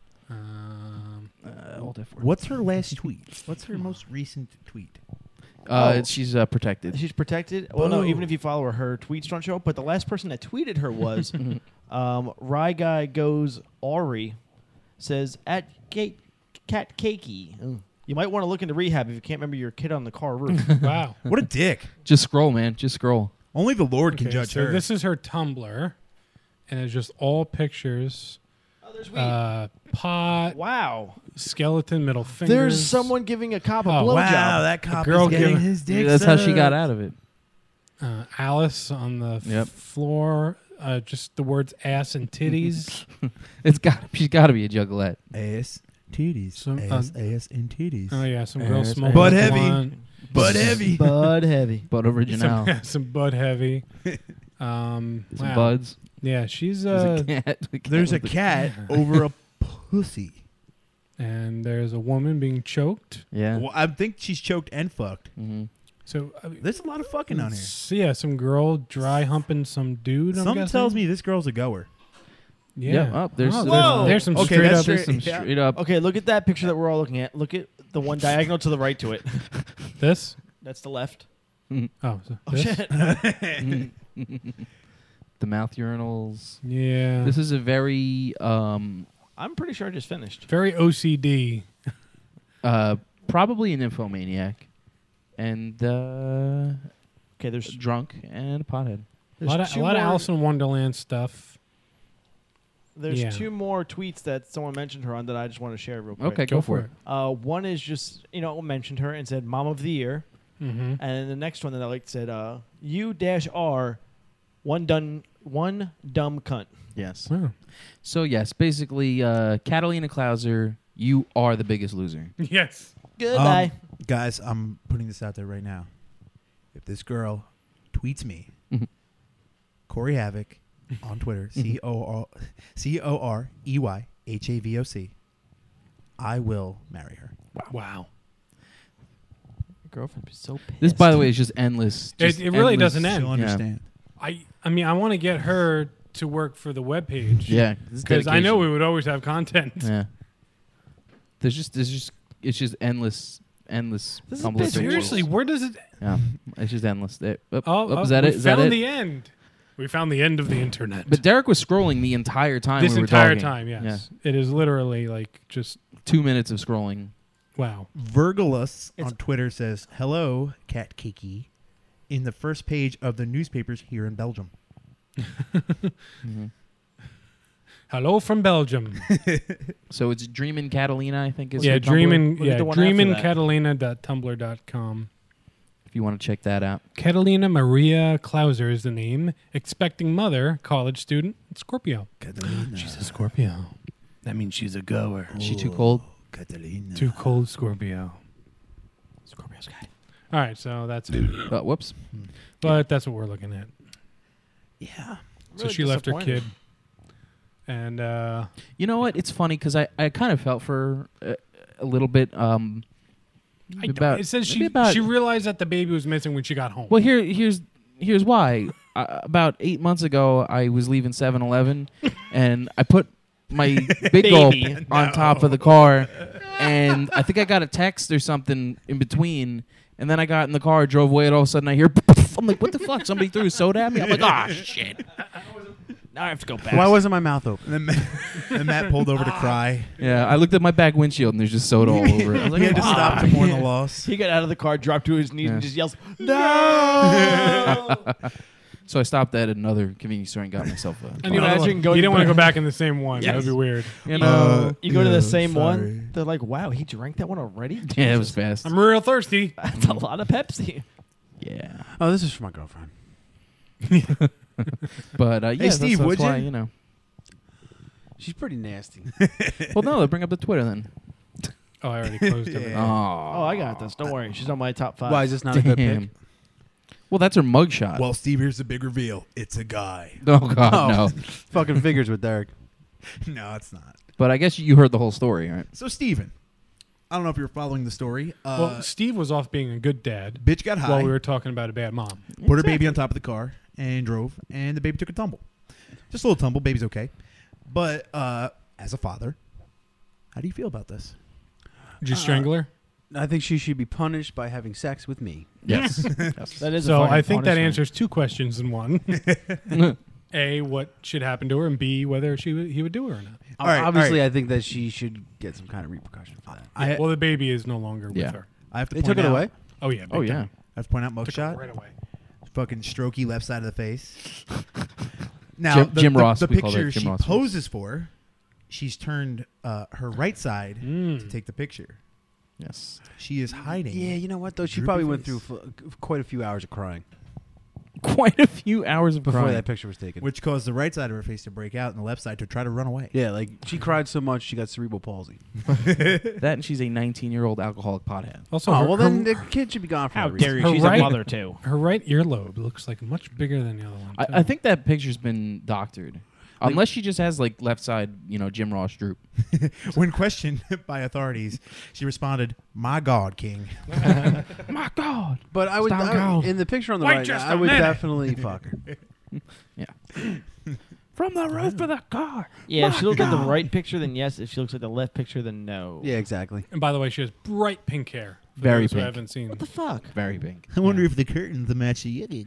All different. What's her last tweet? What's her most recent tweet? She's protected. She's protected. Well, no, Boo. even if you follow her, her tweets don't show up. But the last person that tweeted her was Rye Guy Goes Ori says at Cat Cakey. You might want to look into rehab if you can't remember your kid on the car roof. Wow. What a dick. Just scroll, man. Just scroll. Only the Lord can Okay, judge so her. this is her Tumblr, and it's just all pictures. Oh, there's weed. Pot, Wow. skeleton, middle fingers. There's someone giving a cop a Oh, blowjob. wow, that cop girl is getting giving- his dick That's how she sucked. got out of it. Alice on the Yep. floor. Just the words ass and titties. She's got to be a juggalette. Ass, titties. Some, ass, ass, and titties. Oh yeah, some girl Ass, smoking Bud a Heavy. blunt. Bud Heavy. Bud Heavy. But original. Some Bud Heavy. Some Wow. buds. Yeah, she's There's a cat. There's a with cat over a pussy. and there's a woman being choked. Yeah. Well, I think she's choked and fucked. Mm-hmm. So I mean, There's a lot of fucking on here. yeah, some girl dry humping some dude. I'm Something guessing? tells me this girl's a goer. Yeah. Oh, there's Whoa. there's some Okay, straight that's up. straight- There's some Yeah. straight up. Okay, look at that picture that we're all looking at. Look at the one diagonal to the right to it. This. That's the left. Oh, so Oh, this? shit. The mouth urinals. Yeah. This is a very I'm pretty sure I just finished. very OCD. probably an infomaniac, and Okay, there's drunk and a pothead. A lot of Alice in Wonderland stuff. There's Yeah. 2 more tweets that someone mentioned her on that I just want to share real quick. Okay, go for it. One is just, mentioned her and said Mom of the Year. Mm-hmm. And the next one that I liked said, U-R, one dumb cunt. Yes. Wow. So yes, basically, Catalina Klauser, you are the biggest loser. Yes. Goodbye. Guys, I'm putting this out there right now. If this girl tweets me, Corey Havoc on Twitter, COREYHAVOC, I will marry her. Wow. Your girlfriend be so pissed. This, by the way, is just endless. It really endless- doesn't end. She'll understand. I mean, I want to get her to work for the webpage. Yeah, Because I know we would always have content. Yeah. It's just endless This is Tumblr bitch. pictures. Seriously, where does it? Yeah, it's just endless. Is that we it? Is that found it? the end. We found the end of the internet. But Derek was scrolling the entire time. This we were entire talking. time, yes. Yeah. It is literally like just 2 minutes of scrolling. wow. Virgilus on Twitter says, "Hello, Cat Kiki," in the first page of the newspapers here in Belgium. Hello from Belgium. So it's Dreamin' Catalina, I think is Yeah, her Tumblr. Dreamin', Look at yeah, the one after that. dreamincatalina.tumblr.com. If you want to check that out. Catalina Maria Klauser is the name. Expecting mother, college student, Scorpio. Catalina. She's a Scorpio. That means she's a goer. Is she too cold? Catalina. Too cold Scorpio. Scorpio's guy. All right, so that's it. Whoops. But that's what we're looking at. Yeah. So Really she left her disappointed. kid. And You know what? It's funny because I kind of felt for her a little bit. it says she realized that the baby was missing when she got home. Well, here's why. About 8 months ago, I was leaving 7-Eleven, and I put my big gulp on top of the car, and I think I got a text or something in between, and then I got in the car, drove away, and all of a sudden I hear, I'm like, what the fuck? Somebody threw soda at me? I'm like, ah, shit. Now I have to go back. Why wasn't my mouth open? And Matt pulled over to cry. Yeah, I looked at my back windshield, and there's just soda all over it. I was like, He had to stop to mourn the loss. He got out of the car, dropped to his knees, and just yells, "No!" So I stopped at another convenience store and got myself a. Can you imagine going? You didn't want to go back in the same one. Yes. That'd be weird. You know, you go to the same one. They're like, "Wow, he drank that one already." Yeah, it was fast. I'm real thirsty. That's a lot of Pepsi. Yeah. Oh, this is for my girlfriend. But yeah, Hey, Steve, that's would why, you? you know. She's pretty nasty. Well, no, bring up the Twitter then. Oh, I already closed everything. Oh, I got this. Don't worry. She's on my top 5. Why is this not a good pick? Damn. Well, that's her mugshot. Well, Steve, here's the big reveal. It's a guy. Oh God, no. Fucking figures with Derek. No, it's not. But I guess you heard the whole story, right? So, Steven, I don't know if you're following the story. Well, Steve was off being a good dad. Bitch got high. While we were talking about a bad mom. Put her baby on top of the car and drove, and the baby took a tumble. Just a little tumble. Baby's okay. But as a father, how do you feel about this? Did you strangle her? I think she should be punished by having sex with me. Yes. That is. So a I think that punishment. answers 2 questions in one. A, what should happen to her, and B, whether he would do it or not. All right, Obviously, all right. I think that she should get some kind of repercussion for that. Well, the baby is no longer with her. I have to They point took it out- away? Oh yeah. Oh big yeah. time. I have to point out Took mugshot. it right away. Fucking strokey left side of the face. Now, Jim Ross, the we call that picture Jim she Ross poses for, she's turned her right side to take the picture. Yes. She is hiding. Yeah, you know what though? She Droopy probably went face. through quite a few hours of crying Quite a few hours of before crying. that picture was taken. Which caused the right side of her face to break out and the left side to try to run away. Yeah, like she cried so much she got cerebral palsy. That and she's a 19-year-old alcoholic pothead. Also, Oh well, then the kid should be gone for How that dare reason. you? She's a mother too. Her right earlobe looks like much bigger than the other one. I think that picture's been doctored. Unless she just has like left side, Jim Ross droop. When questioned by authorities, she responded, "My God, King." My God. But I would Stone Cold. in the picture on the Wait right. just I a would minute. definitely fuck her. Yeah. From the roof of the car. Yeah, if My she looks like the God. right picture, then yes. If she looks like the left picture, then no. Yeah, exactly. And by the way, she has bright pink hair. For Very those who pink. haven't seen. What the fuck? Very big. I wonder if the curtains match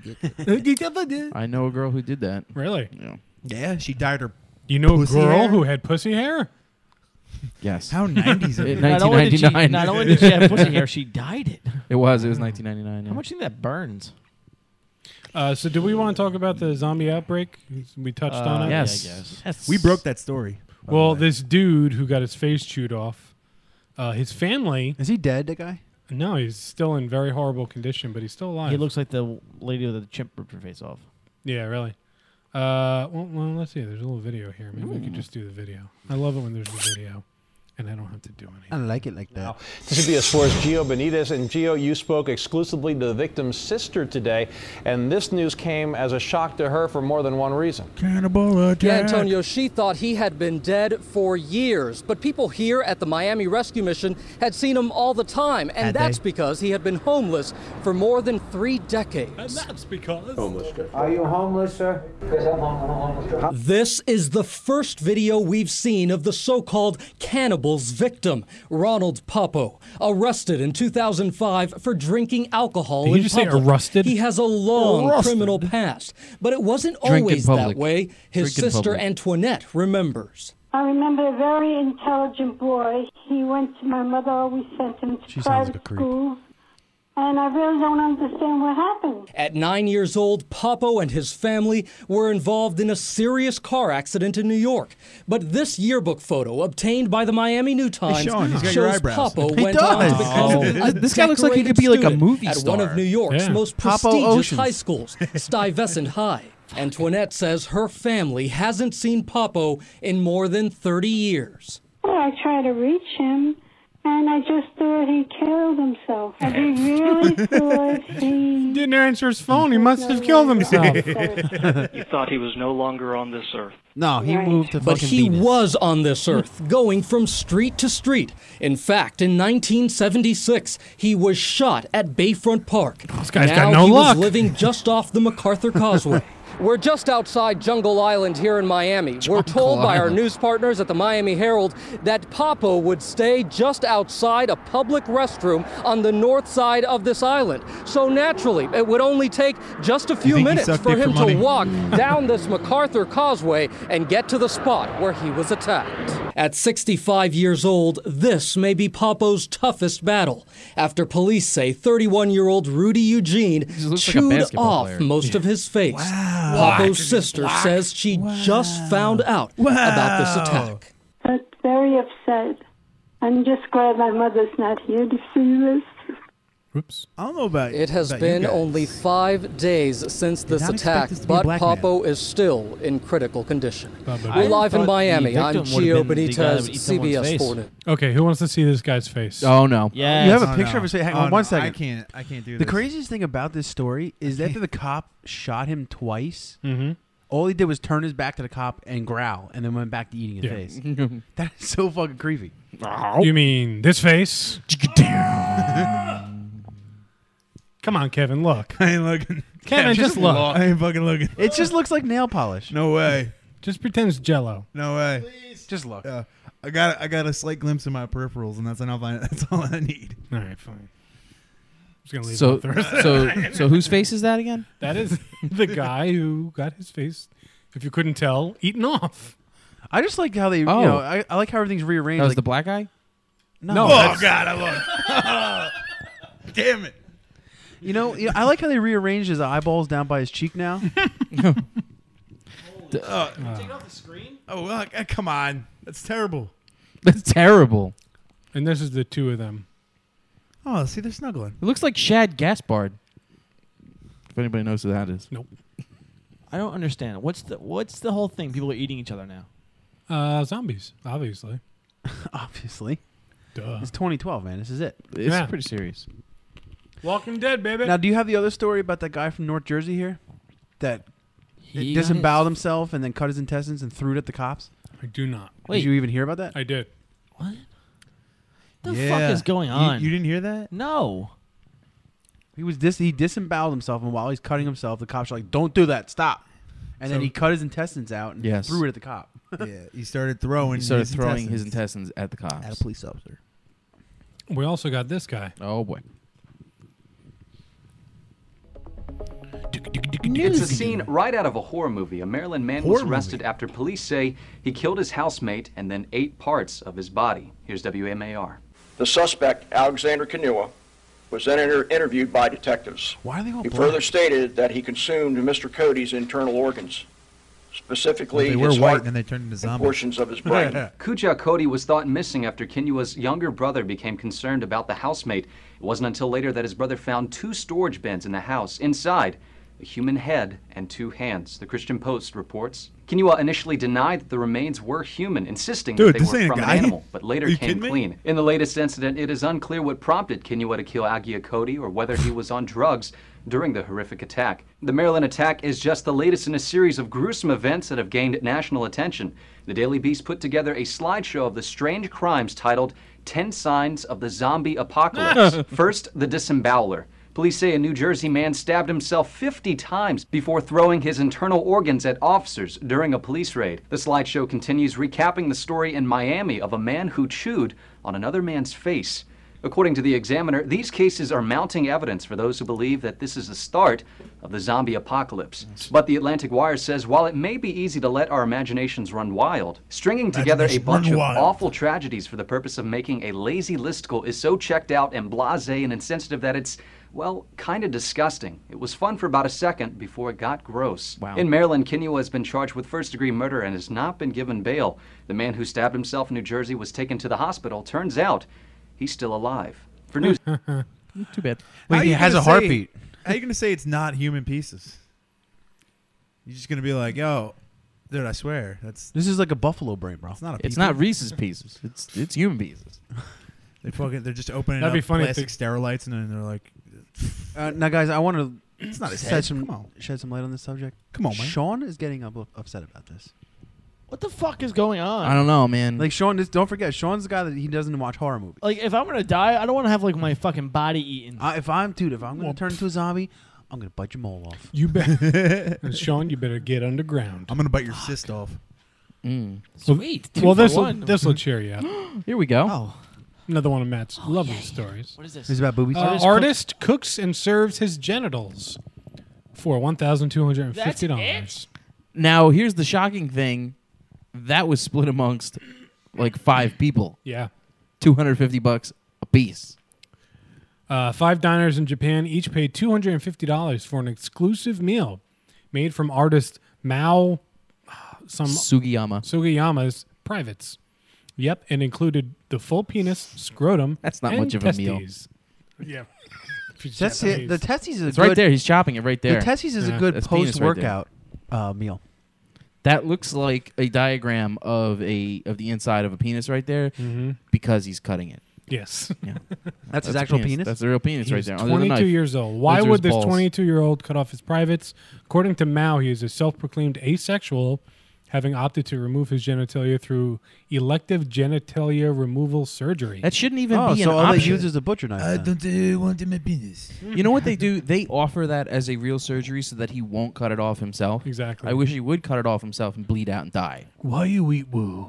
the I know a girl who did that. Really? Yeah. Yeah, she dyed her. You know a Pussy girl hair? who had pussy hair? Yes. How 90s of In it. Not only did she 1999. not only did she have pussy hair, she dyed it. It was 1999. Yeah. How much do you think that burns? So do we want to talk about the zombie outbreak? We touched on it. Yes. Yeah, I guess. Yes. We broke that story. by the Well, way. this dude who got his face chewed off, his family. Is he dead? That guy? No, he's still in very horrible condition, but he's still alive. He looks like the lady with the chimp ripped her face off. Yeah, really. Well, let's see. There's a little video here. Maybe we could just do the video. I love it when there's a video, and I don't have to do anything. I like it like that. CBS 4's Gio Benitez. And Gio, you spoke exclusively to the victim's sister today, and this news came as a shock to her for more than one reason. Cannibal attack. Yeah, Antonio, she thought he had been dead for years, but people here at the Miami Rescue Mission had seen him all the time, and Had that's they? because he had been homeless for more than 3 decades. And that's because. Are you homeless, sir? Yes, I'm homeless, sir. This is the first video we've seen of the so-called cannibal's victim, Ronald Papo, arrested in 2005 for drinking alcohol Did in you just say public. arrested? He has a long Arrested. criminal past, but it wasn't Drink in always that public. way. His Drink in sister public. Antoinette remembers. I remember a very intelligent boy. He went to, my mother always sent him to She sounds like private a creep. school. And I really don't understand what happened. At 9 years old, Papo and his family were involved in a serious car accident in New York. But this yearbook photo, obtained by the Miami New Times, Sean, he's got your shows eyebrows. Papo He went on to does. become a This guy looks like he could be like a decorated movie student at one of star. New York's Yeah. most Papo prestigious Oceans. high schools, Stuyvesant High. Antoinette says her family hasn't seen Papo in more than 30 years. Well, I try to reach him, And I just thought he killed himself. I really thought he... Didn't answer his phone. He must have killed himself. You thought he was no longer on this earth. No, he moved to But fucking he Venus. was on this earth, going from street to street. In fact, in 1976, he was shot at Bayfront Park. This guy's now got no he luck. was living just off the MacArthur Causeway. We're just outside Jungle Island here in Miami. We're told by our news partners at the Miami Herald that Papo would stay just outside a public restroom on the north side of this island. So naturally, it would only take just a few think he minutes sucked for dick him for money? to walk down this MacArthur Causeway and get to the spot where he was attacked. At 65 years old, this may be Papo's toughest battle, after police say 31-year-old Rudy Eugene looks like a chewed basketball off player. most of his face. Papo's sister says she just found out about this attack. But very upset. I'm just glad my mother's not here to see this. Oops. I don't know about It has about been you guys. only 5 days since this not expect attack, this to be a but black man. Papo is still in critical condition. Bubba. We're live in thought Miami. the I'm victim would've Gio been the guy that Benitez, would eat someone's CBS face. 4 News. Okay, who wants to see this guy's face? Oh no. Yeah. You have a Oh, picture no. of his face. Hang Oh, on one no, second. I can't do The this. craziest thing about this story is after the cop shot him twice, Mm-hmm. all he did was turn his back to the cop and growl, and then went back to eating his Yeah. face. That is so fucking creepy. You mean this face? Come on, Kevin, look. I ain't looking. Kevin, just look. I ain't fucking looking. It just looks like nail polish. No way. Just pretend it's Jello. No way. Just look. I got a slight glimpse of my peripherals, and that's enough. That's all I need. All right, fine. I'm just gonna leave So, it the rest of the so whose face is that again? That is the guy who got his face, if you couldn't tell, eaten off. I just like how they, Oh. you know, I like how everything's rearranged. That was like, the black guy. no, Oh that's- God, I look. Damn it. you know, I like how they rearranged his eyeballs down by his cheek now. Take off the screen? Oh, come on. That's terrible. That's terrible. And this is the two of them. Oh, see, they're snuggling. It looks like Shad Gaspard. If anybody knows who that is. Nope. I don't understand. What's the whole thing? People are eating each other now. Zombies, obviously. Obviously, Duh. it's 2012, man. This is it. It's Yeah. pretty serious. Walking Dead, baby. Now, do you have the other story about that guy from North Jersey here that He disemboweled himself and then cut his intestines and threw it at the cops? I do not. Wait. Did you even hear about that? I did. What? The fuck is going on? You didn't hear that? No. He disemboweled himself, and while he's cutting himself, the cops are like, "Don't do that, stop!" And then So- he cut his intestines out and Yes. threw it at the cop. Yeah, he started throwing. He started his throwing his intestines intestines at the cops. at a police officer. We also got this guy. Oh boy. It's a scene right out of a horror movie. A Maryland man was arrested after police say he killed his housemate and then ate parts of his body. Here's WMAR. The suspect, Alexander Kanua, was then interviewed by detectives. Why are they all He black? further stated that he consumed Mr. Cody's internal organs, specifically They were his white heart and then they turned into and zombies. portions of his brain. Kuja Cody was thought missing after Kinua's younger brother became concerned about the housemate. It wasn't until later that his brother found 2 storage bins in the house. Inside, a human head and 2 hands, the Christian Post reports. Kinua initially denied that the remains were human, insisting Dude, that they this were ain't a from an guy. animal, but later Are you came kidding me? clean. In the latest incident, it is unclear what prompted Kinua to kill Agia Cody or whether he was on drugs during the horrific attack. The Maryland attack is just the latest in a series of gruesome events that have gained national attention. The Daily Beast put together a slideshow of the strange crimes titled 10 Signs of the Zombie Apocalypse. First, the disemboweler. Police say a New Jersey man stabbed himself 50 times before throwing his internal organs at officers during a police raid. The slideshow continues recapping the story in Miami of a man who chewed on another man's face. According to the Examiner, these cases are mounting evidence for those who believe that this is the start of the zombie apocalypse. But the Atlantic Wire says while it may be easy to let our imaginations run wild, stringing together a bunch of awful tragedies for the purpose of making a lazy listicle is so checked out and blasé and insensitive that it's, well, kind of disgusting. It was fun for about a second before it got gross. Wow. In Maryland, Kinua has been charged with first-degree murder and has not been given bail. The man who stabbed himself in New Jersey was taken to the hospital. Turns out he's still alive. For news. Too bad. How Wait, he you has gonna a heartbeat. How are you going to say it's not human pieces? You're just going to be like, yo, dude, I swear. This is like a buffalo brain, bro. It's not a It's not Reese's Pieces. It's human pieces. They're just opening That'd up be funny if plastic they- sterilites, and then they're like, Now, guys, I want to It's not his head. Come on. shed some light on this subject. Come on, man. Sean is getting upset about this. What the fuck is going on? I don't know, man. Like Sean, don't forget, Sean's the guy that he doesn't watch horror movies. Like, if I'm gonna die, I don't want to have like my fucking body eaten. If I'm gonna turn into a zombie, I'm gonna bite your mole off. You bet. Sean, you better get underground. I'm gonna bite your cyst off. Sweet. Well, this will cheer you up. Here we go. Oh. Another one of Matt's lovely stories. What is this? It's about boobies. Artist cooks and serves his genitals for $1,250. Now, here's the shocking thing. That was split amongst like 5 people. Yeah. $250 a piece. 5 diners in Japan each paid $250 for an exclusive meal made from artist Mao Sugiyama's privates. Yep, and included the full penis, scrotum. That's not and much of a meal. testes. Yeah. That's it. The testes is It's a good, right there. He's chopping it right there. The testes is Yeah. a good That's penis right there. post-workout meal. That looks like a diagram of the inside of a penis right there because he's cutting it. Yes. Yeah. That's his a actual penis? That's the real penis right He's there. Under the 22 knife. years old. Why Those are would his this balls. 22-year-old cut off his privates? According to Mao, he is a self-proclaimed asexual, having opted to remove his genitalia through elective genitalia removal surgery. That shouldn't even be so an all they option. use is a butcher knife. then. want my penis. You know what they do? They offer that as a real surgery so that he won't cut it off himself. Exactly. I wish he would cut it off himself and bleed out and die. Why you eat woo?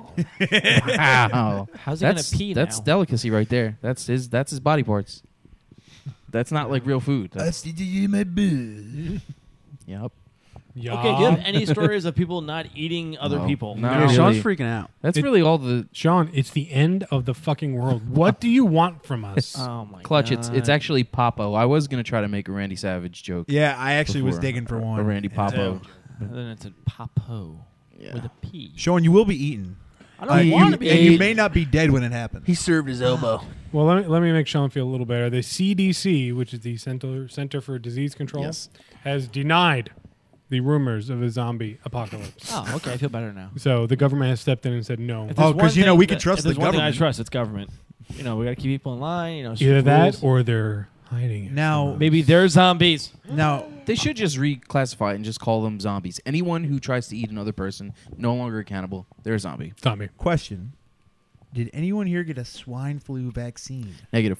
Wow. How's he gonna pee That's now? delicacy right there. That's his body parts. That's not like real food. That's, my boo. yep. Yeah. Okay, do you have any stories of people not eating other No. people? No. Yeah, really. Sean's freaking out. That's really all the Sean, it's the end of the fucking world. What do you want from us? Oh my clutch. god. It's actually Papo. I was gonna try to make a Randy Savage joke. Yeah, I actually was before. digging for one. A Randy Papo. And then it's a Papo with a P. Sean, you will be eaten. I don't want to be And you eaten. may not be dead when it happens. He served his elbow. Well, let me make Sean feel a little better. The CDC, which is the Center for Disease Control, Yes. has denied the rumors of a zombie apocalypse. Oh, okay. I feel better now. So the government has stepped in and said no. If there's one 'cause, you know, thing we can that- trust if there's the one thing I government. trust, it's government. You know, we got to keep people in line. You know, Either strict that rules. or they're hiding it. Now, maybe they're zombies. now, They should just reclassify it and just call them zombies. Anyone who tries to eat another person, no longer accountable. They're a zombie. Zombie. question: did anyone here get a swine flu vaccine? Negative.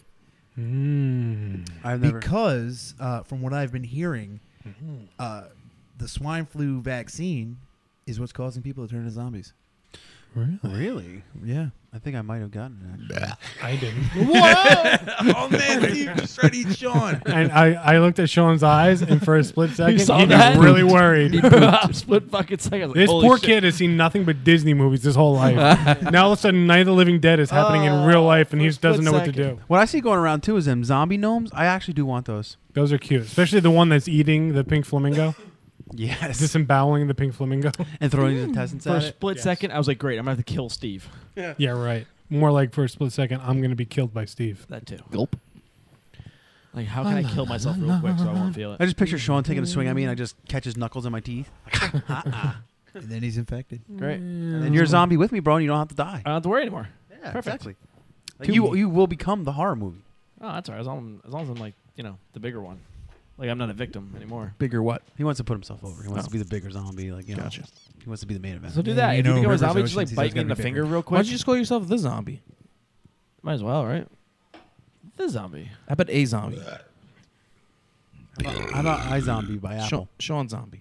I've never. Because from what I've been hearing, the swine flu vaccine is what's causing people to turn into zombies. Really? Yeah. I think I might have gotten it. Actually. I didn't. Whoa! Oh man, Steve just tried to eat Sean. And I looked at Sean's eyes, and for a split second, saw he that? was really worried. Split fucking second. I was like, This holy poor shit. kid has seen nothing but Disney movies his whole life. Now all of a sudden, Night of the Living Dead is happening in real life, and he just doesn't know what to do. What I see going around too is them zombie gnomes. I actually do want those. Those are cute, especially the one that's eating the pink flamingo. Yes. Disemboweling the pink flamingo. And throwing his intestines For a at it. split second, I was like, great, I'm going to have to kill Steve. Yeah, right. More like for a split second, I'm going to be killed by Steve. That too. Gulp. Like, how can I kill myself real quick so I won't feel it? I just picture Sean taking a swing at me, and I just catch his knuckles in my teeth. And then he's infected. Great. And you're a zombie with me, bro, and you don't have to die. I don't have to worry anymore. Yeah, Perfect. exactly. Like you will become the horror movie. Oh, that's all right. As long as I'm like, you know, the bigger one. Like, I'm not a victim anymore. Bigger what? He wants to put himself over. He wants to be the bigger zombie. Like, you know, Gotcha. he wants to be the main event. So do Yeah, that. you If you know, become a Rivers zombie, just Oceans, like he's bite me gotta in the be finger bigger. real Why quick. don't you just call yourself the zombie? Might as well, right? The zombie. How about a zombie? How about iZombie by Apple? Sean Zombie.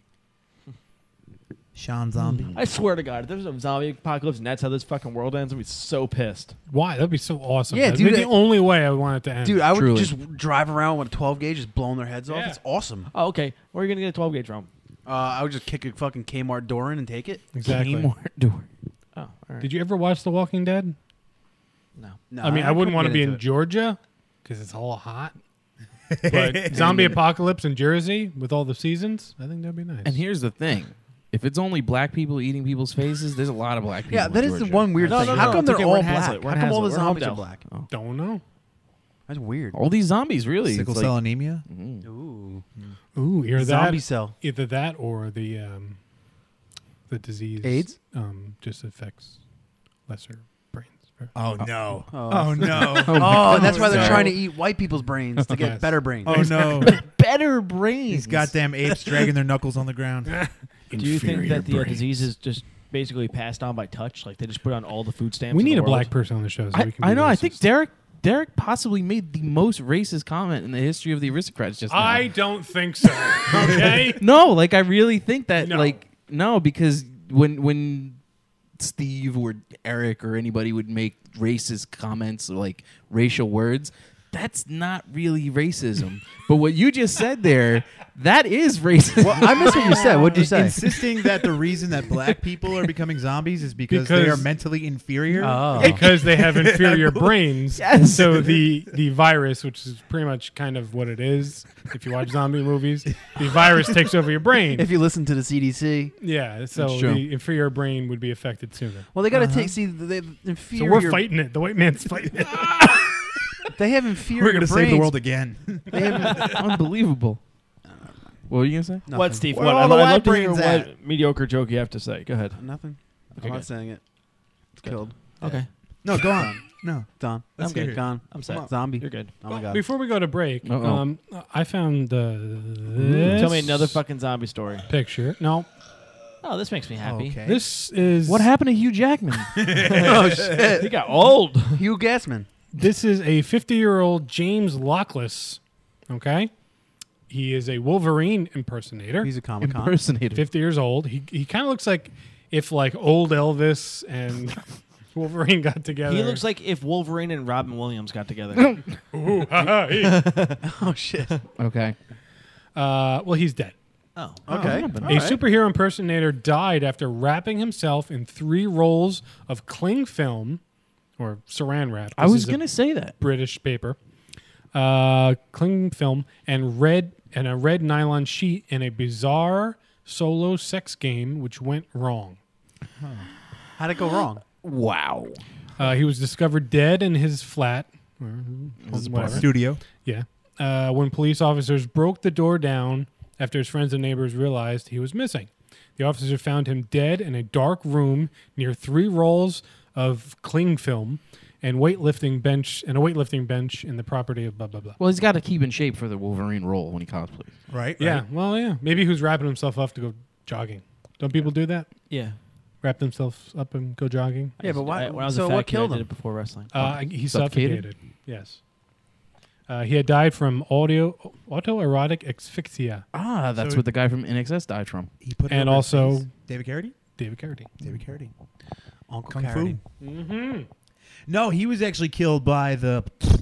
Sean Zombie. I swear to God, if there's a zombie apocalypse and that's how this fucking world ends, I'd be so pissed. Why? That'd be so awesome. Yeah, That'd dude, be the only way I want it to end. Dude, I would Truly. just drive around with a 12 gauge, just blowing their heads off. Yeah. It's awesome. Oh, okay. Where are you going to get a 12 gauge from? I would just kick a fucking Kmart door in and take it. Exactly. Kmart door. Oh, all right. Did you ever watch The Walking Dead? No. No, I mean, I wouldn't couldn't want to get be into in it. Georgia because it's all hot. But zombie apocalypse in Jersey with all the seasons, I think that'd be nice. And here's the thing. If it's only black people eating people's faces, there's a lot of black people. Yeah, that in is the Georgia. one weird No, thing. no, How no, come it's they're okay. all We're in black? Hazlitt. We're How in come all the Hazlitt. We're zombies are Homedale. black? Don't know. That's weird. All these zombies, really. Sickle It's cell like, anemia. Ooh. Ooh, either Zombie that, cell. either that or the disease AIDS? just affects lesser brains. Oh no! Oh. Oh no! Oh, that's why they're Sorry. trying to eat white people's brains to get Yes. better brains. Oh no! Better brains. These goddamn apes dragging their knuckles on the ground. Do you think that the disease is just basically passed on by touch? Like they just put on all the food stamps? We in need the a world? black person on the show. So we can I be know. I racist. think Derek possibly made the most racist comment in the history of the aristocrats just now. I don't think so. Okay. No, like I really think that No. like no, because when Steve or Eric or anybody would make racist comments or like racial words, that's not really racism. But what you just said there, that is racism. Well, I missed what you said. What'd you say? Insisting that the reason that black people are becoming zombies is because they are Because- mentally inferior. Oh. Because they have inferior brains. Yes. So the virus, which is pretty much kind of what it is, if you watch zombie movies, the virus takes over your brain. If you listen to the CDC. Yeah, so That's true. the inferior brain would be affected sooner. Well, they got to take. See, the So inferior. we're fighting it. The white man's fighting it. They have inferior. We're going to save the brains. world again. They have, Unbelievable. What were you gonna say? Nothing. What, Steve? Where What? are all the I'd white love to hear brains what at? mediocre joke you have to say. Go ahead. Nothing. Okay, I'm not good. saying it. It's killed. Okay. No, go on. No. Done. Let's I'm hear good. it. Gone. I'm set. Zombie. You're good. Oh my god. Before we go to break, Uh-oh. I found Tell me another fucking zombie story. picture. No, Oh, this makes me happy. Okay. this is What happened to Hugh Jackman? Oh shit. He got old. Hugh Gassman. This is a 50-year-old James Lockless. Okay, he is a Wolverine impersonator. He's a Comic-Con. Impersonator. 50 years old. He kind of looks like if like old Elvis and Wolverine got together. He looks like if Wolverine and Robin Williams got together. Ooh, ha, ha, hey. Oh shit. Okay. Well, he's dead. Oh. Okay. A superhero impersonator died after wrapping himself in 3 rolls of cling film or saran wrap. I This was is a gonna say that. British paper, cling film, and a red nylon sheet in a bizarre solo sex game, which went wrong. How'd it go wrong? Wow. He was discovered dead in his flat. Whatever. Studio. Yeah. When police officers broke the door down after his friends and neighbors realized he was missing. The officers found him dead in a dark room near 3 rolls of cling film and a weightlifting bench in the property of blah blah blah. Well, he's got to keep in shape for the Wolverine role when he cosplays. Right? Yeah. Right. Well, yeah. Maybe he was wrapping himself up to go jogging. Don't people do that? Yeah. Wrap themselves up and go jogging? Yeah, but why? When I was so a fat what kid, killed I did him? it before wrestling. He Suffocated? suffocated. Yes. He had died from autoerotic asphyxia. Ah, that's So- what the guy from NXS died from. He put it And over his also- face. David Carradine? David Carradine. David Carradine. Uncle Kung Carradine. Fu. Mm-hmm. No, he was actually killed by the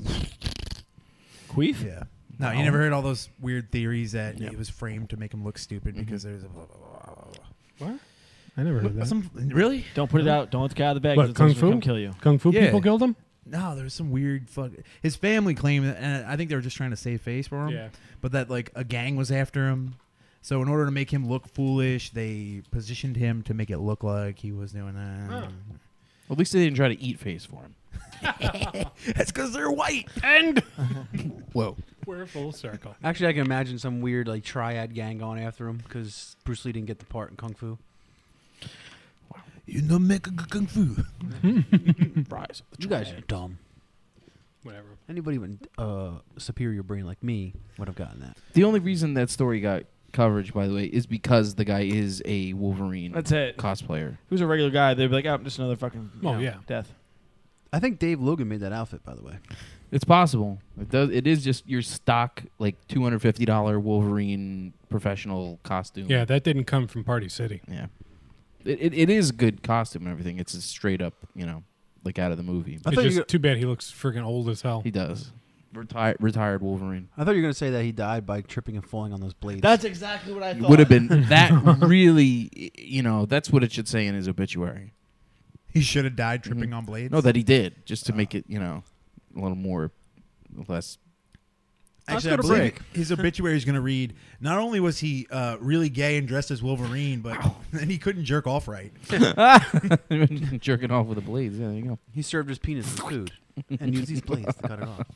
Queef? Yeah. No, you never heard all those weird theories that it was framed to make him look stupid because there's a blah, blah, blah, blah, blah. What? I never heard that. Really? Don't put it out. Don't let the cat out of the bag. What, 'cause it's Kung always gonna Fu? come kill you. Kung Fu Yeah. people killed him? No, there was some weird fuck. His family claimed, and I think they were just trying to save face for him. Yeah. But that like a gang was after him. So in order to make him look foolish, they positioned him to make it look like he was doing that. Oh. Well, at least they didn't try to eat face for him. That's because they're white. And Whoa. we're full circle. Actually, I can imagine some weird like triad gang going after him because Bruce Lee didn't get the part in Kung Fu. You know, make a kung fu. Rise. You guys are dumb. Whatever. Anybody with superior brain like me would have gotten that. The only reason that story got coverage, by the way, is because the guy is a Wolverine That's it. cosplayer. Who's a regular guy? They'd be like, oh, just another fucking death. I think Dave Logan made that outfit, by the way. It's possible. It does. It is just your stock, like $250 Wolverine professional costume. Yeah, that didn't come from Party City. Yeah. It is a good costume and everything. It's a straight up, like out of the movie. It's just too bad he looks freaking old as hell. He does. Retired Wolverine. I thought you were going to say that he died by tripping and falling on those blades. That's exactly what I thought. Would have been that really, that's what it should say in his obituary. He should have died tripping on blades. No, that he did, just to make it, a little more, less. Actually, I believe his obituary is going to read, not only was he really gay and dressed as Wolverine, but then he couldn't jerk off right. Jerking off with the blades. Yeah, there you go. He served his penis as food and used these blades to cut it off.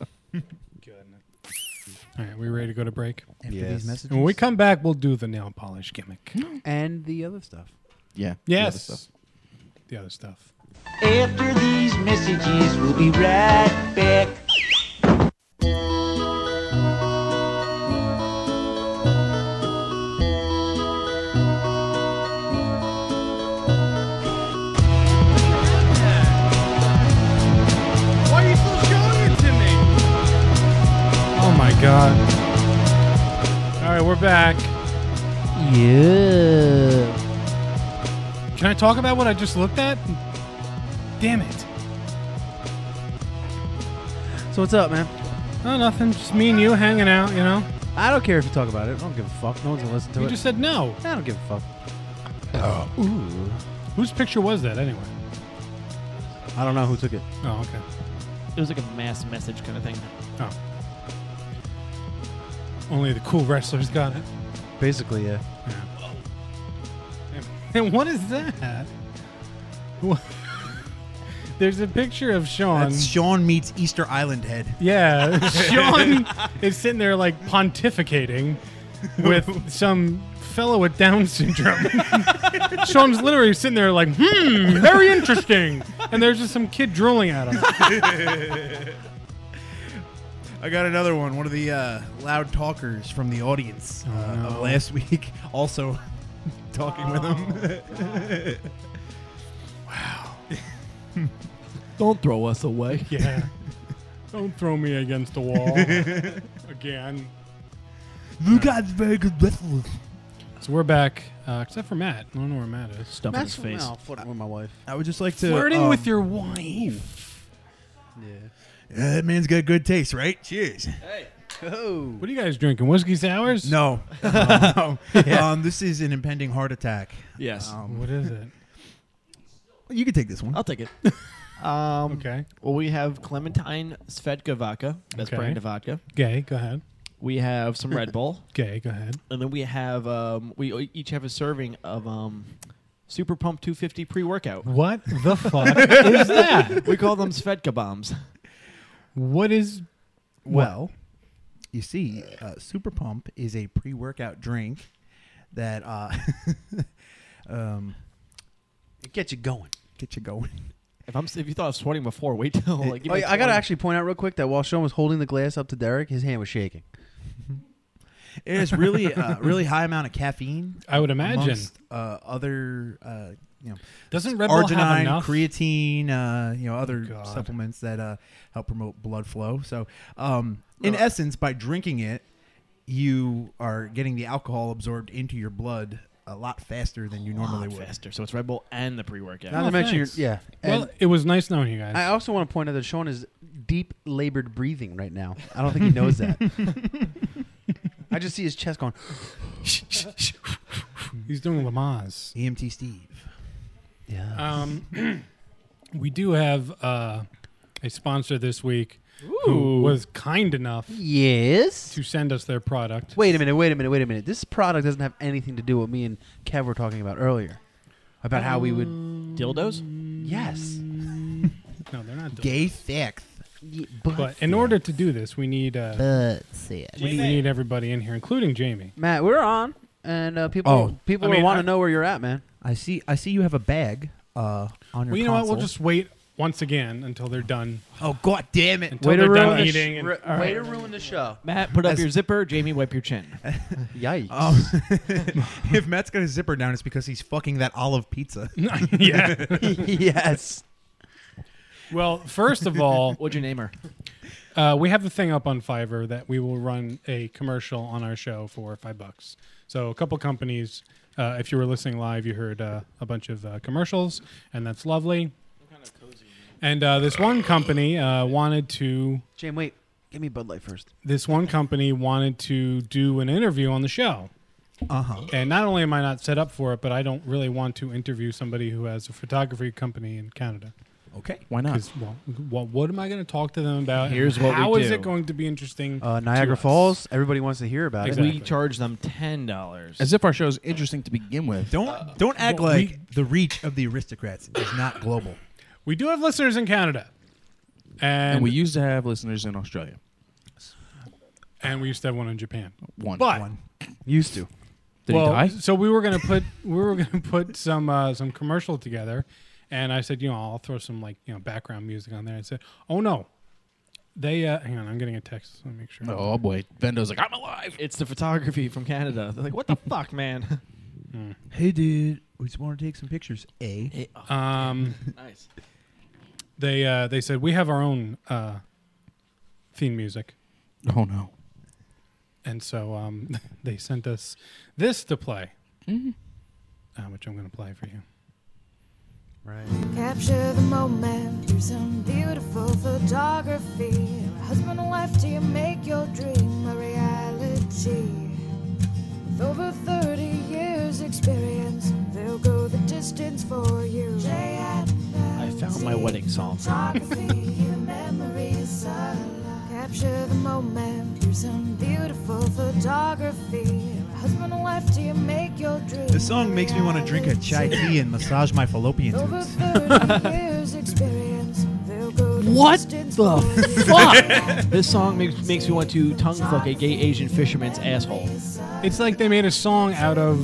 All right, we ready to go to break? After these messages? And when we come back, we'll do the nail polish gimmick. And the other stuff. Yeah. Yes. The other stuff. After these messages, we'll be right back. Why are you still showing it to me? Oh my god. All right, we're back. Yeah. Can I talk about what I just looked at? Damn it. So what's up, man? Oh, nothing. Just me and you hanging out, you know? I don't care if you talk about it. I don't give a fuck. No one's gonna listen to it. You just said no. I don't give a fuck. Ooh. Whose picture was that anyway? I don't know who took it. Oh, okay. It was like a mass message kind of thing. Oh. Only the cool wrestlers got it. Basically, yeah. And what is that? There's a picture of Sean. That's Sean meets Easter Island head. Yeah, Sean is sitting there like pontificating with some fellow with Down syndrome. Sean's literally sitting there like, very interesting. And there's just some kid drooling at him. I got another one. One of the loud talkers from the audience of last week also talking with him. Wow. Don't throw us away. Yeah. Don't throw me against the wall again. You guys are very good wrestlers. So we're back, except for Matt. I don't know where Matt is. Stuffing his face. No, flirting with my wife. I would just like to Flirting with your wife. Yeah, that man's got good taste, right? Cheers. Hey. Oh. What are you guys drinking? Whiskey sours? No. No. This is an impending heart attack. Yes. What is it? You can take this one. I'll take it. Okay. Well, we have Clementine Svedka vodka. That's Okay. brand of vodka. Gay, go ahead. We have some Red Bull. Gay, go ahead. And then we have, we each have a serving of Super Pump 250 pre-workout. What the fuck is that? We call them Svedka bombs. What is... Well, you see, Super Pump is a pre-workout drink that It gets you going. Get you going. If you thought I was sweating before, wait till like. give me I gotta 20. actually point out real quick that while Sean was holding the glass up to Derek, his hand was shaking. It is really really high amount of caffeine. I would imagine. Amongst, other Doesn't Red Bull have arginine, enough? creatine, other supplements that help promote blood flow. So, in essence, by drinking it, you are getting the alcohol absorbed into your blood a lot faster than you normally would. Faster. So it's Red Bull and the pre-workout. Not to mention, yeah. Well, And it was nice knowing you guys. I also want to point out that Sean is deep labored breathing right now. I don't think he knows that. I just see his chest going. He's doing Lamaze. EMT Steve. Yeah. We do have a sponsor this week who was kind enough Yes. to send us their product. Wait a minute. This product doesn't have anything to do with me and Kev were talking about earlier. About how we would. Dildos? Yes. No, they're not. Gay sex. But in order to do this, we need sex. we need everybody in here, including Jamie. Matt, we're on. And people want to know where you're at, man. I see you have a bag on your Well, you know what? We'll console. just wait once again until they're done. Oh, God damn it. Until they're done eating. And, Way to ruin the show. Matt, put up your zipper. Jamie, wipe your chin. Yikes. If Matt's got his zipper down, it's because he's fucking that olive pizza. Yeah. Yes. Well, first of all, What'd you name her? we have the thing up on Fiverr that we will run a commercial on our show for $5. So a couple companies, if you were listening live, you heard a bunch of commercials, and that's lovely. And this one company wanted to... Jane, wait. Give me Bud Light first. This one company wanted to do an interview on the show. Uh-huh. And not only am I not set up for it, but I don't really want to interview somebody who has a photography company in Canada. Okay. Why not? 'Cause, well, what am I going to talk to them about? Here's what we How is do. it going to be interesting? to Niagara us? Falls. Everybody wants to hear about Exactly. We charge them $10. As if our show's interesting to begin with. Don't act well, like the reach of the aristocrats is not global. We do have listeners in Canada. And we used to have listeners in Australia. And we used to have one in Japan. One. But it. Used to. Did he die? So we were gonna put some commercial together, And I said, I'll throw some background music on there. I said, oh no, they hang on, I'm getting a text. Let me make sure. Oh boy, Vendo's like, I'm alive. It's the photography from Canada. They're like, what the fuck, man? Hey, dude, we just want to take some pictures. Nice. They said we have our own theme music. Oh no. And so they sent us this to play, which I'm going to play for you. Right. Capture the moment through some beautiful photography. Husband and wife, do you make your dream a reality? With over 30 years experience, they'll go the distance for you. I found my wedding song. Capture the moment through some beautiful photography. Husband and wife, do you make your dream? This song makes me want to drink a chai tea and massage my fallopian Over tubes. 30 years experience, they'll go the What distance the for you. fuck? This song makes me want to tongue fuck a gay Asian fisherman's asshole. It's like they made a song out of,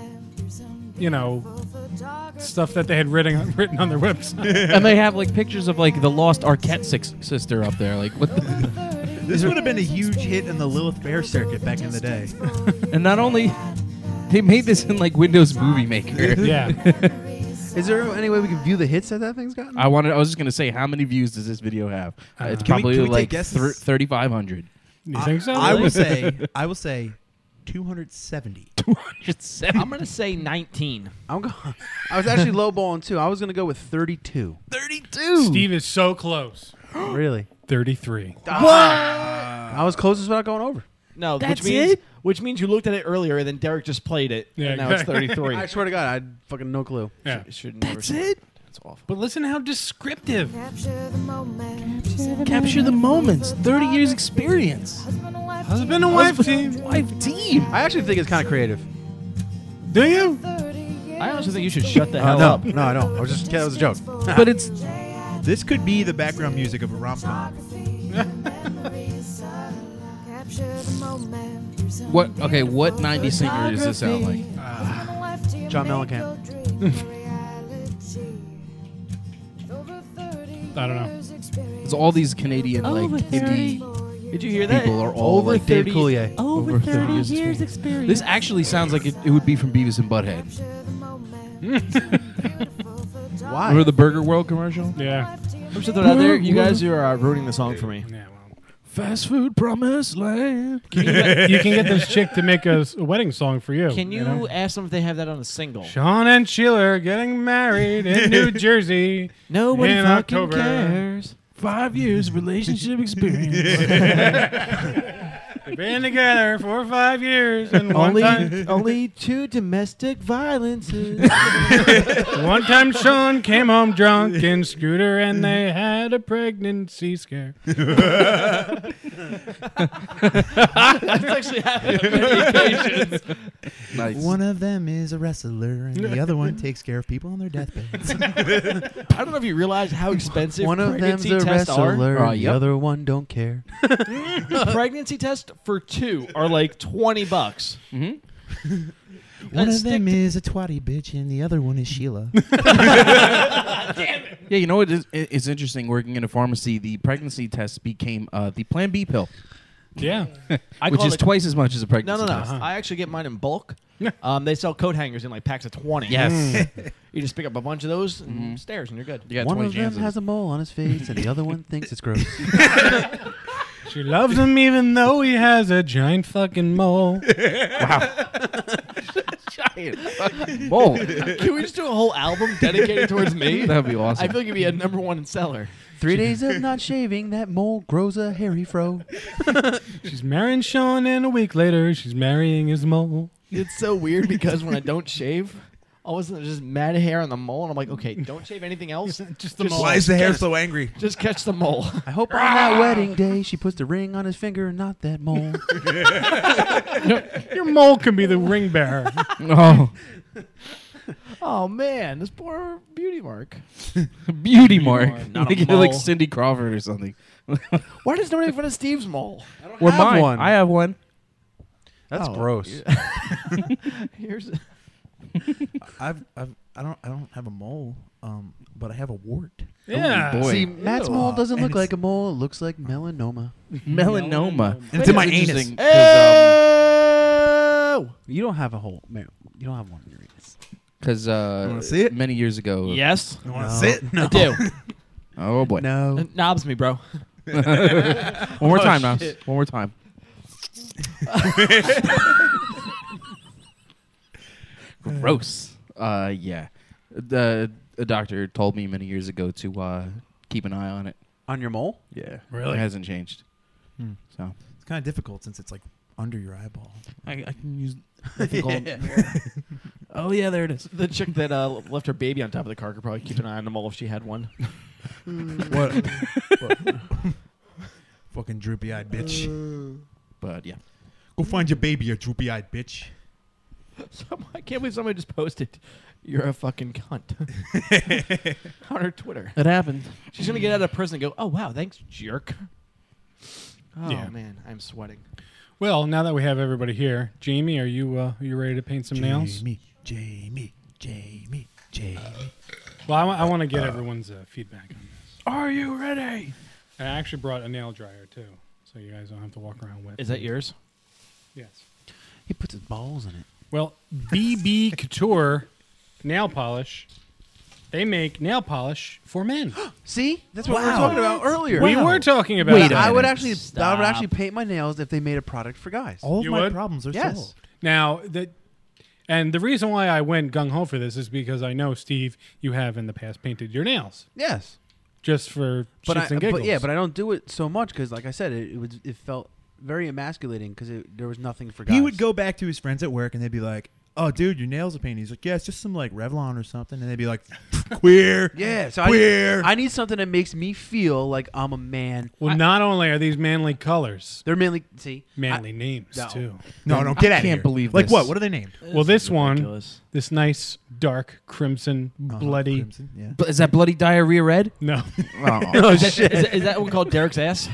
stuff that they had written on their website. And they have like pictures of like the lost Arquette sister up there. Like what the? This would have been a huge hit in the Lilith Fair circuit back in the day. And not only they made this in like Windows Movie Maker. Yeah. Is there any way we can view the hits that thing's gotten? I was just gonna say, how many views does this video have? It's Can we probably take like guesses? 3,500. You think so? I will say 270. 270. I'm gonna say 19. I was actually lowballing too. I was gonna go with 32. 32. Steve is so close. Really? 33. What? I was closest without going over. No, That's which means you looked at it earlier and then Derek just played it. Yeah, and now it's exactly. 33. I swear to God, I had fucking no clue. Yeah. That's it. That's awful. But listen how descriptive. Capture the moment. Capture the moments. 30 years experience. Husband and wife team. Wife team. I actually think it's kind of creative. Do you? I honestly think you should shut the hell No, up. no, I don't. That was a joke. But it's This could be the background music of a rom-com. what? Okay, what 90s singer does this sound like? John Mellencamp. I don't know. It's all these Canadian like indie Did you hear that? people are all Over like 30 Dave Coulier. over 30 years experience. This actually sounds like it would be from Beavis and Butthead. Why? Remember the Burger World commercial? Yeah. I'm just throwing it out there. You guys are ruining the song for me. Yeah. Fast food promised land. You can get this chick to make a wedding song for you. Can you know? ask them if they have that on a single? Sean and Sheila are getting married in New Jersey. Nobody in fucking October. cares. 5 years relationship experience. They've been together for 5 years and one time. Only 2 domestic violences. One time Sean came home drunk in scooter and they had a pregnancy scare. That's actually happened on many occasions. Nice. One of them is a wrestler, and the other one takes care of people on their deathbeds. I don't know if you realize how expensive One of them's pregnancy a tests wrestler, are. and the other one don't care. Pregnancy tests for 2 are like $20. Mm-hmm. One of them is a twatty bitch, and the other one is Sheila. Yeah, you know what? It's interesting working in a pharmacy. The pregnancy test became the Plan B pill. Yeah. Which is twice as much as a pregnancy No. test. I actually get mine in bulk. They sell coat hangers in like packs of 20. Yes. You just pick up a bunch of those and stairs, and you're good. You got One 20 of them chances. has a mole on his face, and the other one thinks it's gross. She loves him even though he has a giant fucking mole. Wow. Giant fucking mole. Can we just do a whole album dedicated towards me? That'd be awesome. I feel like it'd be a #1 seller. 3 days of not shaving, that mole grows a hairy fro. She's marrying Sean and a week later she's marrying his mole. It's so weird because when I don't shave, all of a sudden there's just mad hair on the mole, and I'm like, okay, don't shave anything else. Just the mole. Why is the hair so angry? Just catch the mole. I hope on that wedding day she puts the ring on his finger and not that mole. Your mole can be the ring bearer. Oh. Oh man, this poor beauty mark. Beauty mark. Not a Like, mole. like Cindy Crawford or something. Why does nobody have fun of Steve's mole? Or have mine. one. I have one. That's Oh. gross. Here's I don't have a mole, but I have a wart. Yeah. boy. See, Matt's Ew. mole doesn't And look it's- like a mole. It looks like melanoma. Melanoma. And it's in my That's anus. interesting 'cause, You don't have a hole. You don't have one in your anus. Because wanna see it? many years ago. Yes. You want to sit? I do. Oh boy. No. Knobs me, bro. One more Oh, time now. shit. One more time. Gross. Yeah. A doctor told me many years ago to keep an eye on it. On your mole? Yeah. Really? It hasn't changed. Hmm. So It's kind of difficult since it's like under your eyeball. I can use. Oh yeah, there it is. The chick that left her baby on top of the car could probably keep an eye on the mole if she had one. What? Fucking droopy-eyed bitch. But yeah. Go find your baby, you droopy-eyed bitch. I can't believe somebody just posted, "You're a fucking cunt" on her Twitter. It happened. She's gonna get out of prison and go, "Oh wow, thanks, jerk." Oh Yeah. man, I'm sweating. Well, now that we have everybody here, Jamie, are you ready to paint some nails? Jamie. Well, I want to get everyone's feedback on this. Are you ready? I actually brought a nail dryer too, so you guys don't have to walk around with. Is that yours? Yes. He puts his balls in it. Well, BB Couture nail polish. They make nail polish for men. See, that's what we were talking about earlier. We were talking about. Wait, it. I would actually paint my nails if they made a product for guys. All of You my would? problems are Yes. solved. Now and the reason why I went gung ho for this is because I know, Steve, you have in the past painted your nails Yes, just for shits and giggles. but I don't do it so much because, like I said, it felt very emasculating because there was nothing for guys. He would go back to his friends at work and they'd be like, "Oh, dude, your nails are painted." He's like, "Yeah, it's just some like Revlon or something." And they'd be like, "Queer, Yeah, so queer." I need something that makes me feel like I'm a man. Well, not only are these manly colors, They're mainly manly names no. too. No, get out of here. can't believe like this. what? What are they named? Well, this one, ridiculous. this nice dark crimson, bloody. Crimson, yeah. But is that bloody diarrhea red? No, Oh shit! Is that one called Derek's ass?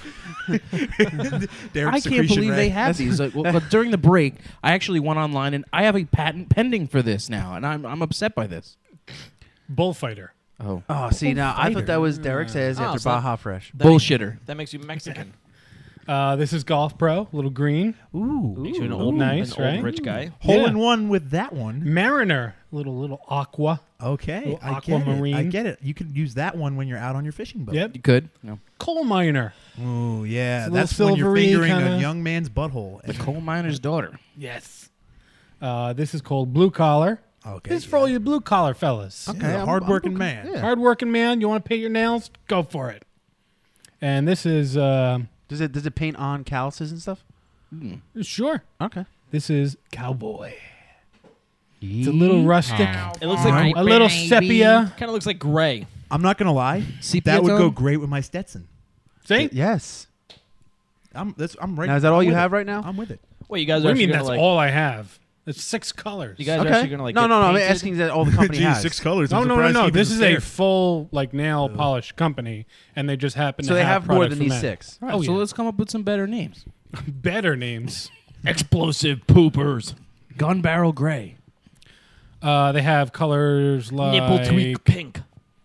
Derek's I can't secretion believe red. they have these. But during the break, I actually went online and I have a patent pending for this now, and I'm upset by this. bullfighter. Oh, Oh, see now I thought that was Derek's ass after so Baja Fresh. bullshitter. That makes you Mexican. This is Golf Pro, little green, Ooh, Makes you an old, nice, an old right? rich guy. hole Yeah. in one with that one. Mariner, little aqua. Okay, Little I get it. aquamarine. I get it. You could use that one when you're out on your fishing boat. Yep, You could. No. coal miner. Ooh, yeah. It's a That's little when you're silvery fingering kinda- a young man's butthole. The coal miner's daughter. Yes. This is called blue collar. Okay, This is for all you blue collar fellas. Okay, a hardworking man. Yeah. Hardworking man. You want to paint your nails? Go for it. And this is Does it paint on calluses and stuff? sure. Okay. This is cowboy. It's a little rustic. It looks like a little sepia. Kind of looks like gray. I'm not gonna lie. Sepia That would go tone? great with my Stetson. See? Yes. I'm ready. Now is that all I'm you with have it. right now? I'm with it. Wait, you guys What are do you mean actually that's gonna, like, all I have? It's 6 colors. You guys are Okay. actually gonna like no. get I'm painted? asking that all the company Geez, has. 6 colors. Oh, I'm no. surprised he This was is there. a full nail polish company, and they just happen So to they have have more product than for these men. 6. All right, Oh, so yeah. let's come up with some better names. Better names. Explosive poopers. Gun barrel gray. They have colors like Nipple tweak pink.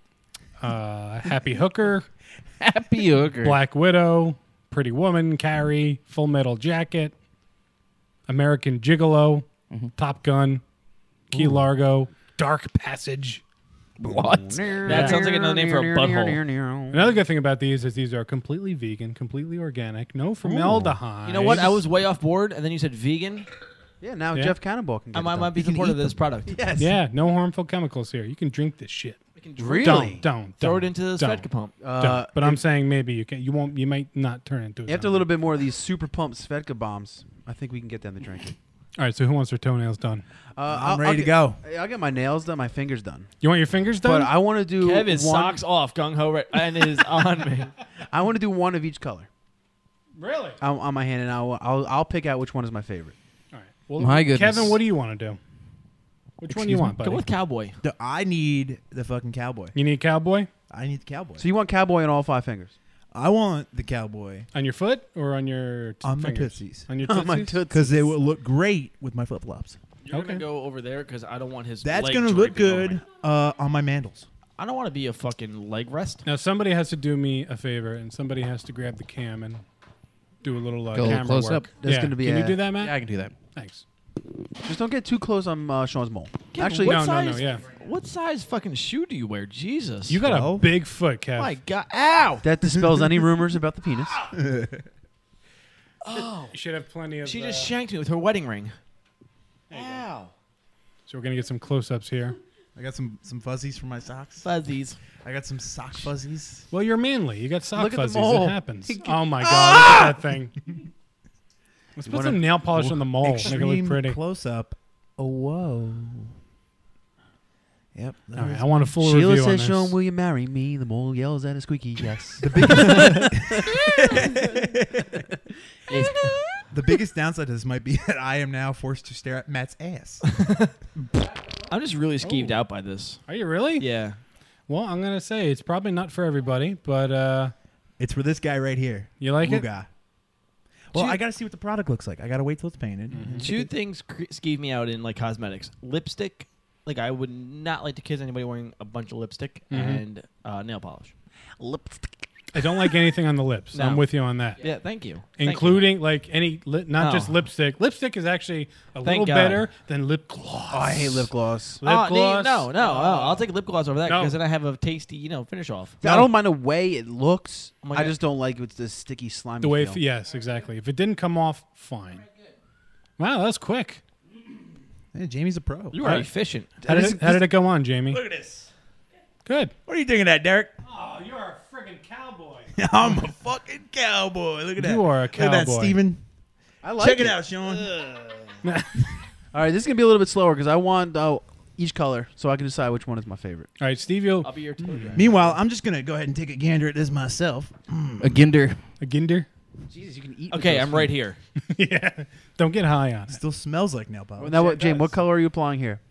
Happy Hooker, Happy hooker. Black Widow, Pretty Woman, Carrie, Full Metal Jacket, American Gigolo, Top Gun, Key Largo, Dark Passage. What? That sounds like another name for a butthole. Another good thing about these is these are completely vegan, completely organic, no formaldehyde. You know what? I was way off board, and then you said vegan. Yeah, now Yeah. Jeff Cannonball can get I it done. might be He can supportive eat of this them. product. Yes. Yeah, no harmful chemicals here. You can drink this shit. Really? Don't Throw don't, it into the don't, Svedka pump. don't. But I'm saying maybe you can. You won't. You might not turn into. After a little bit more of these super pump Svedka bombs, I think we can get them to drink it. All right. So who wants their toenails done? I'm ready to go. I'll get my nails done, my fingers done. You want your fingers done? But I want to do Kev is one. socks off, gung ho, right, and is on me. I want to do one of each color Really? on my hand, and I'll pick out which one is my favorite. All right. Well, My goodness. Kevin, what do you want to do? Which one do you want, buddy? Go with cowboy. I need the fucking cowboy. You need cowboy I need the cowboy. So you want cowboy on all 5 fingers? I want the cowboy on your foot or on your on my fingers? tootsies. On your On my tootsies? tootsies. because it will look great with my flip flops. You're Okay. gonna go over there because I don't want his. That's leg gonna look draping over good me. on my mandals. I don't want to be a fucking leg rest. Now somebody has to do me a favor, and somebody has to grab the cam and do a little Go a little camera close work. up. That's gonna be Can you a- do that, Matt? Yeah, I can do that. Thanks. Just don't get too close on Sean's mole. Kevin, Actually, what no, size, yeah. What size fucking shoe do you wear? Jesus. You got a big foot, Kev. My God. Ow. that dispels any rumors about the penis. Oh. You should have plenty of. She just shanked me with her wedding ring. Ow. So we're gonna get some close-ups here. I got some fuzzies for my socks. Fuzzies. I got some sock fuzzies. Well, you're manly. You got sock Look at the fuzzies. mole. It happens. Oh my God! Look at that thing. Let's put some nail polish on the mole. Make it look Extreme pretty. close up. Oh whoa. Yep. All right, I want a full Sheila review on says, this. "Sean, will you marry me?" The mole yells at a squeaky yes. The biggest downside to this might be that I am now forced to stare at Matt's ass. I'm just really skeeved out by this. Are you really? Yeah. Well, I'm gonna say it's probably not for everybody, but It's for this guy right here. You like it? Luga. Well, Two- I got to see what the product looks like. I got to wait till it's painted. Two things skeeve me out in like cosmetics: lipstick. Like I would not like to kiss anybody wearing a bunch of lipstick, Mhm. and nail polish. Lipstick. I don't like anything on the lips. No. I'm with you on that. Yeah, thank you. Thank Including like any, not Oh. just lipstick. Lipstick is actually a Thank little God. better than lip gloss. Oh, I hate lip gloss. Lip gloss. No, I'll take lip gloss over that No. because then I have a tasty, finish off. I don't mind the way it looks. Oh my I God. just don't like it's the sticky slimy The way, feel. yes, exactly. If it didn't come off, fine. Wow, that's quick. Hey, Jamie's a pro. You are efficient. How did it go on, Jamie? Look at this. Good. What are you thinking of that, Derek? Oh, you're a friggin' cowboy. I'm a fucking cowboy. Look at that. You are a Look at that, cowboy. Steven. I like Check it out, Sean. All right, this is gonna be a little bit slower because I want each color so I can decide which one is my favorite. All right, Steve, you'll... I'll be your tour guide. Meanwhile, I'm just going to go ahead and take a gander at this myself. A ginder. A ginder? Jesus, you can eat. Okay, I'm right here. Yeah. Don't get high on it. Still smells like nail polish. Now, what, James? What color are you applying here?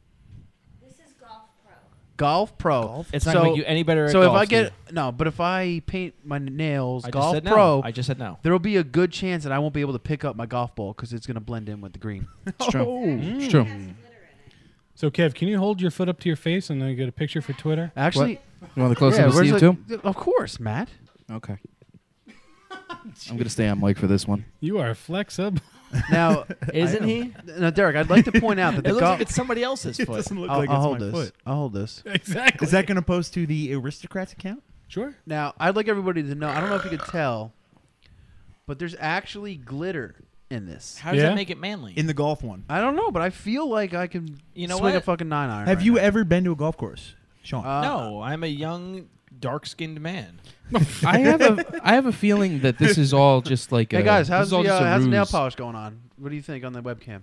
Golf Pro. It's not gonna make you any better at So golf, if I get but if I paint my nails I just Golf said no. Pro, I just said no. There will be a good chance that I won't be able to pick up my golf ball because it's going to blend in with the green. It's true. Mm. It's true. So, Kev, can you hold your foot up to your face and then get a picture for Twitter? Actually, You want the close up of where's Steve too? Of course, Matt. Okay. I'm gonna stay on mic for this one. You are flexible. Now, Isn't he? Now, Derek, I'd like to point out that It the looks golf. like it's somebody else's It foot. doesn't look I'll, like I'll it's hold my this. foot. I'll hold this. Exactly. Is that going to post to the Aristocrats account? Sure. Now, I'd like everybody to know. I don't know if you could tell, but there's actually glitter in this. How does Yeah? that make it manly? In the golf one. I don't know, but I feel like I can You know swing a what? fucking 9-iron. Have right you now. ever been to a golf course, Sean? No, I'm a young, dark-skinned man. I have a feeling that this is all just like. Hey guys, this how's is all the just a how's the nail ruse. polish going on? What do you think on the webcam?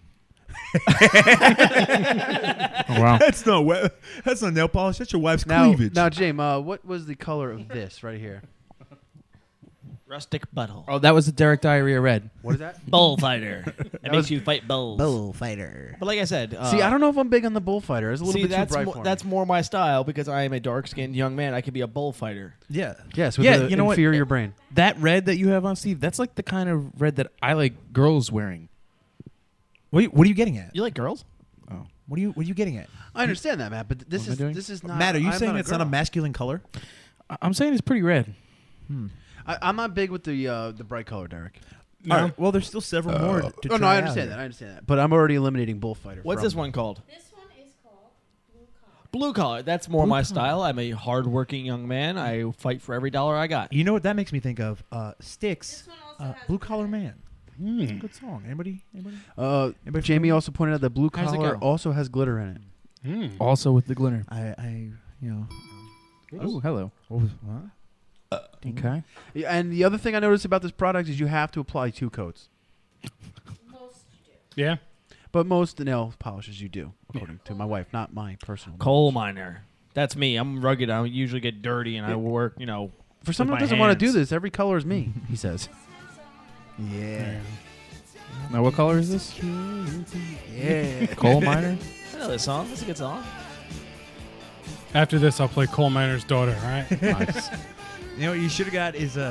Oh, wow. That's not nail polish. That's your wife's Now, cleavage. now, James, what was the color of this right here? Rustic butthole. Oh, that was the Derek Diarrhea Red. What is that? Bullfighter. It makes you fight bulls. Bullfighter. But like I said, See, I don't know if I'm big on the bullfighter. It's a little see, bit too bright for me. that's more my style because I am a dark-skinned young man. I could be a bullfighter. yeah. Yes, with Yeah, the you know what? inferior brain. That red that you have on, Steve, that's like the kind of red that I like girls wearing. What are you getting at? You like girls? Oh. What are you getting at? I understand that, Matt, but What am I doing? this is not. Matt, are you I'm saying not it's not a girl. masculine color? I'm saying it's pretty red. I'm not big with the bright color, Derek. No. All right. Well, there's still several more to Oh no, try I out understand here. that. I understand that. But I'm already eliminating bullfighter. What's from- this one called? This one is called Blue Collar. Blue collar. That's more my style. I'm a hard-working young man. I fight for every dollar I got. You know what that makes me think of? Styx, This one also has Blue Collar Man. Hmm. Good song. Anybody? But Jamie also pointed out that blue How's it collar go? also has glitter in it. Hmm. Also with the glitter. I you know. Oh, hello. What was, what? Okay. Yeah, and the other thing I noticed about this product is you have to apply 2 coats. Most you do. Yeah. But most nail polishes you do, according to my wife, not my personal. Coal miner. That's me. I'm rugged. I usually get dirty and I work, For someone with who doesn't my want to do hands. this, every color is me, he says. Yeah. Now, what color is this? Yeah. Coal miner? I know this song. That's a good song. After this, I'll play Coal Miner's Daughter, all right? Nice. You know what you should have got is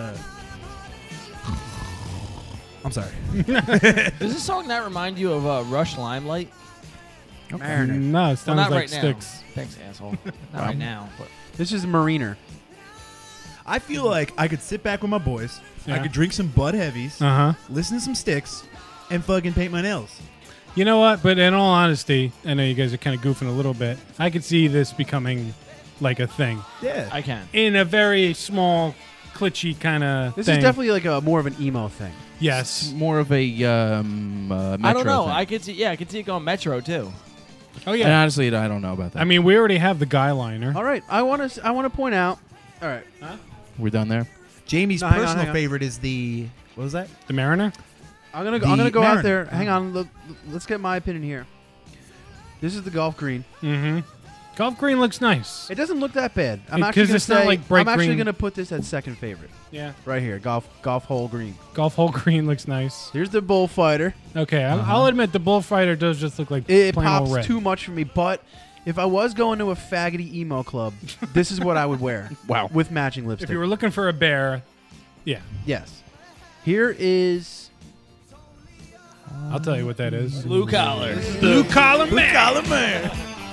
I'm sorry. Does this song not remind you of Rush Limelight? Mariner. No, it Well, sounds not like right now. sticks. Thanks, asshole. Not right now. But This is Mariner. I feel like I could sit back with my boys. I Yeah. could drink some Bud Heavies, Uh-huh. listen to some Sticks, and fucking paint my nails. You know what? But in all honesty, I know you guys are kind of goofing a little bit. I could see this becoming like a thing. Yeah. I can. In a very small, glitchy kind of This thing. is definitely like a more of an emo thing. Yes. More of a Metro I don't know. thing. I could see. Yeah, I could see it going Metro too. Oh And yeah. honestly, I don't know about that. I mean, we already have the guy liner. All right, I want to point out. All right, We're done there. Jamie's No, hang on, personal hang on. favorite is the what was that? The Mariner. I'm gonna The go out Mariner. there. Hang on, let's get my opinion here. This is the golf green. Mm-hmm. Golf green looks nice. It doesn't look that bad. I'm 'Cause actually gonna it's not say like bright I'm actually green. gonna put this at second favorite. Yeah. Right here, golf hole green. Golf hole green looks nice. Here's the bullfighter. Okay, I'll admit the bullfighter does just look like It plain pops old red. too much for me, but if I was going to a faggoty emo club, this is what I would wear. Wow. With matching lipstick. If you were looking for a bear, yeah, Yes. Here is I'll tell you what that is. Blue collar. Blue collar man. Blue collar man.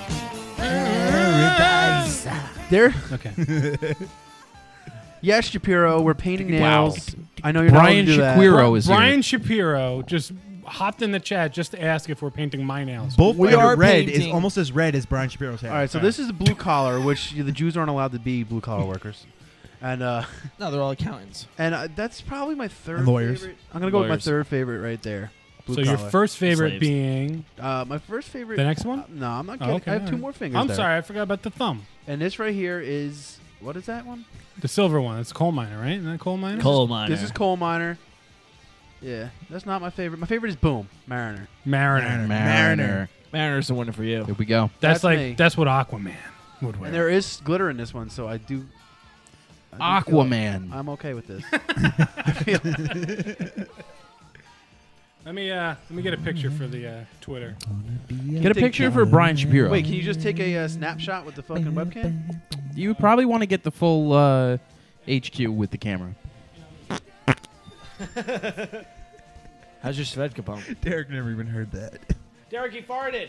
there. Okay. Yes, Shapiro, we're painting Wow. nails. I know you're Brian not allowed to do that. Shapiro is Brian here. Shapiro just hopped in the chat just to ask if we're painting my nails. Bullfighter are red is painting- almost as red as Brian Shapiro's hair. All right, so this is the blue collar, which the Jews aren't allowed to be blue collar workers, and No, they're all accountants. that's probably my third And lawyers. favorite. I'm gonna go with my Lawyers. third favorite right there. Blue So your collar. first favorite Slaves. being my first favorite. the next one? No, I'm not Oh, kidding. okay, I have all two right. more fingers. I'm there. sorry, I forgot about the thumb. And this right here is what is that one? The silver one. It's coal miner, right? Isn't that coal miner? Coal miner. This is coal miner. Yeah, that's not my favorite. My favorite is Boom Mariner. Mariner. Mariner. Mariner's the winner for you. Here we go. That's That's like me. that's what Aquaman would wear. And there is glitter in this one, so I do feel like Aquaman. I'm okay with this. Let me get a picture for the Twitter. Get a picture for Brian Shapiro. Wait, can you just take a snapshot with the fucking webcam? You probably want to get the full HQ with the camera. How's your Svedka pump? Derek never even heard that. Derek, he farted.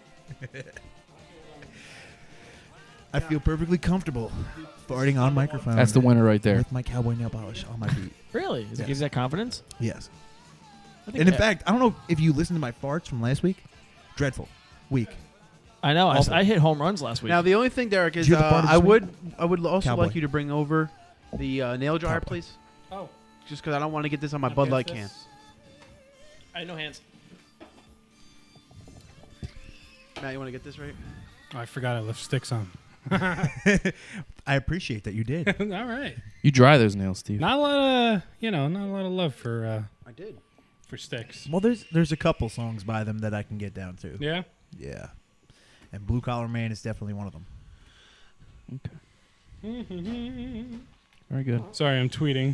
I feel perfectly comfortable farting on microphone. That's the winner right there. With my cowboy nail polish on my feet. Really? Does it Yes. give you that confidence? Yes. I think And in that- fact, I don't know if you listened to my farts from last week. Dreadful. Week. I know. Awful. I hit home runs last week. Now the only thing, Derek, is Did you have the fart of I the would also Cowboy. like you to bring over the nail dryer, Cowboy. please. Oh, Just because I don't want to get this on my Bud Light can. I had no hands. Matt, you want to get this right? Oh, I forgot I left sticks on. I appreciate that you did. All right. You dry those nails, Steve. Not a lot of not a lot of love for I did. for sticks. Well, there's a couple songs by them that I can get down to. Yeah. Yeah. And Blue Collar Man is definitely one of them. Very good. Sorry, I'm tweeting.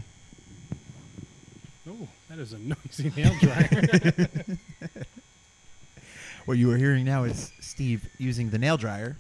Oh, that is a noisy nail dryer. What you are hearing now is Steve using the nail dryer.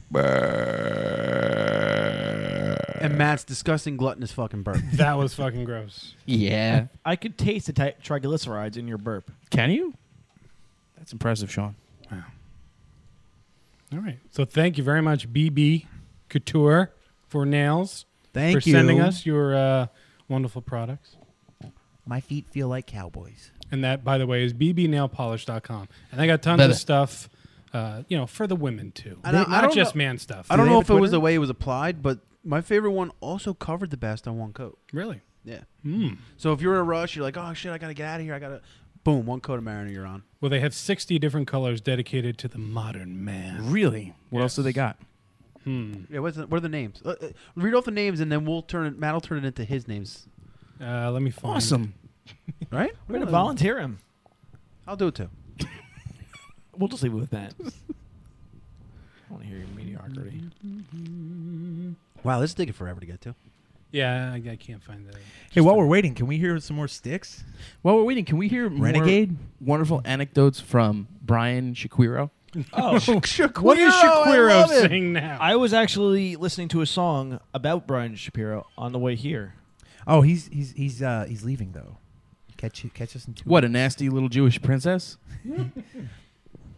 And Matt's disgusting gluttonous fucking burp. That was fucking gross. Yeah. I could taste the triglycerides in your burp. Can you? That's impressive, Sean. Wow. All right. So thank you very much, BB Couture, for nails. Thank for you. sending us your wonderful products. My feet feel like cowboys. And that, by the way, is bbnailpolish.com. And they got tons Better. of stuff, for the women, too. And I Not don't just know- man stuff. I don't they know have if a it was Twitter? the way it was applied, but my favorite one also covered the best on one coat. Really? Yeah. Mm. So if you're in a rush, you're like, oh shit, I gotta get out of here. Boom, one coat of Mariner, you're on. Well, they have 60 different colors dedicated to the modern man. Really? What else do they got? Yeah, what are the names? Read off the names, and then Matt will turn it into his names. Let me find. Awesome. Right? We're going to volunteer him. I'll do it too. We'll just leave it with that. I want to hear your mediocrity. Wow, this is taking forever to get to. Yeah, I can't find that. Hey, while we're waiting, can we hear some more sticks? While we're waiting, can we hear Renegade? more wonderful anecdotes from Brian Shapiro? Oh, What is Shapiro saying now? I was actually listening to a song about Brian Shapiro on the way here. Oh, he's leaving though. Catch us in 2 What, a weeks. nasty little Jewish princess?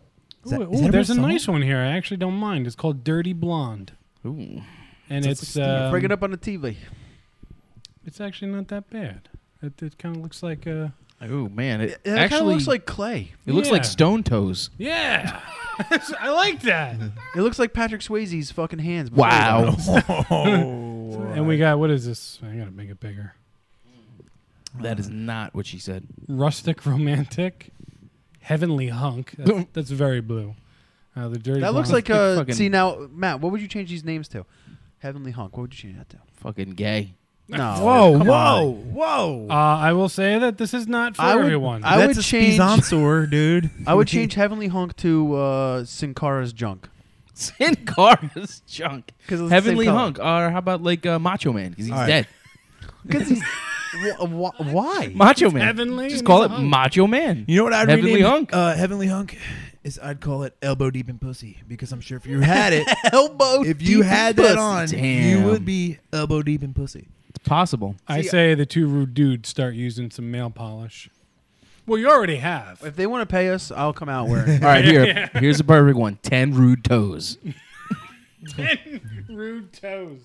Ooh, there's a nice one here. I actually don't mind. It's called Dirty Blonde. Ooh. And it's bring it up on the TV. It's actually not that bad. It kind of looks like Oh man, it kind of actually looks like clay. It looks like Stone Toes. Yeah. I like that. It looks like Patrick Swayze's fucking hands. Wow. And we got, what is this? I gotta make it bigger. That is not what she said. Rustic Romantic, Heavenly Hunk. That's very blue. The Dirty That looks Blonde. like fucking- see now, Matt. What would you change these names to? Heavenly Hunk. What would you change that to? Fucking gay. No. Whoa, come whoa, on. whoa! I will say that this is not for everyone. That's a Spizanzor, dude. I would change Heavenly Hunk to Sin Cara's Junk. Sin Cara's Junk. 'Cause it's the Heavenly same Hunk. Or how about like Macho Man? Because he's All right. dead. Because he's why? Macho It's Man. heavenly Just and call he's it a hunk. Macho Man. You know what I'd Heavenly rename Hunk. Heavenly Hunk is I'd call it elbow deep in pussy because I'm sure if you had it, Elbow. if you deep had in that pussy. on, you Damn. would be elbow deep in pussy. It's possible. I say the two rude dudes start using some nail polish. Well, you already have. If they want to pay us, I'll come out wearing. All right, here. Yeah. Here's a perfect one. 10 rude toes. 10 rude toes.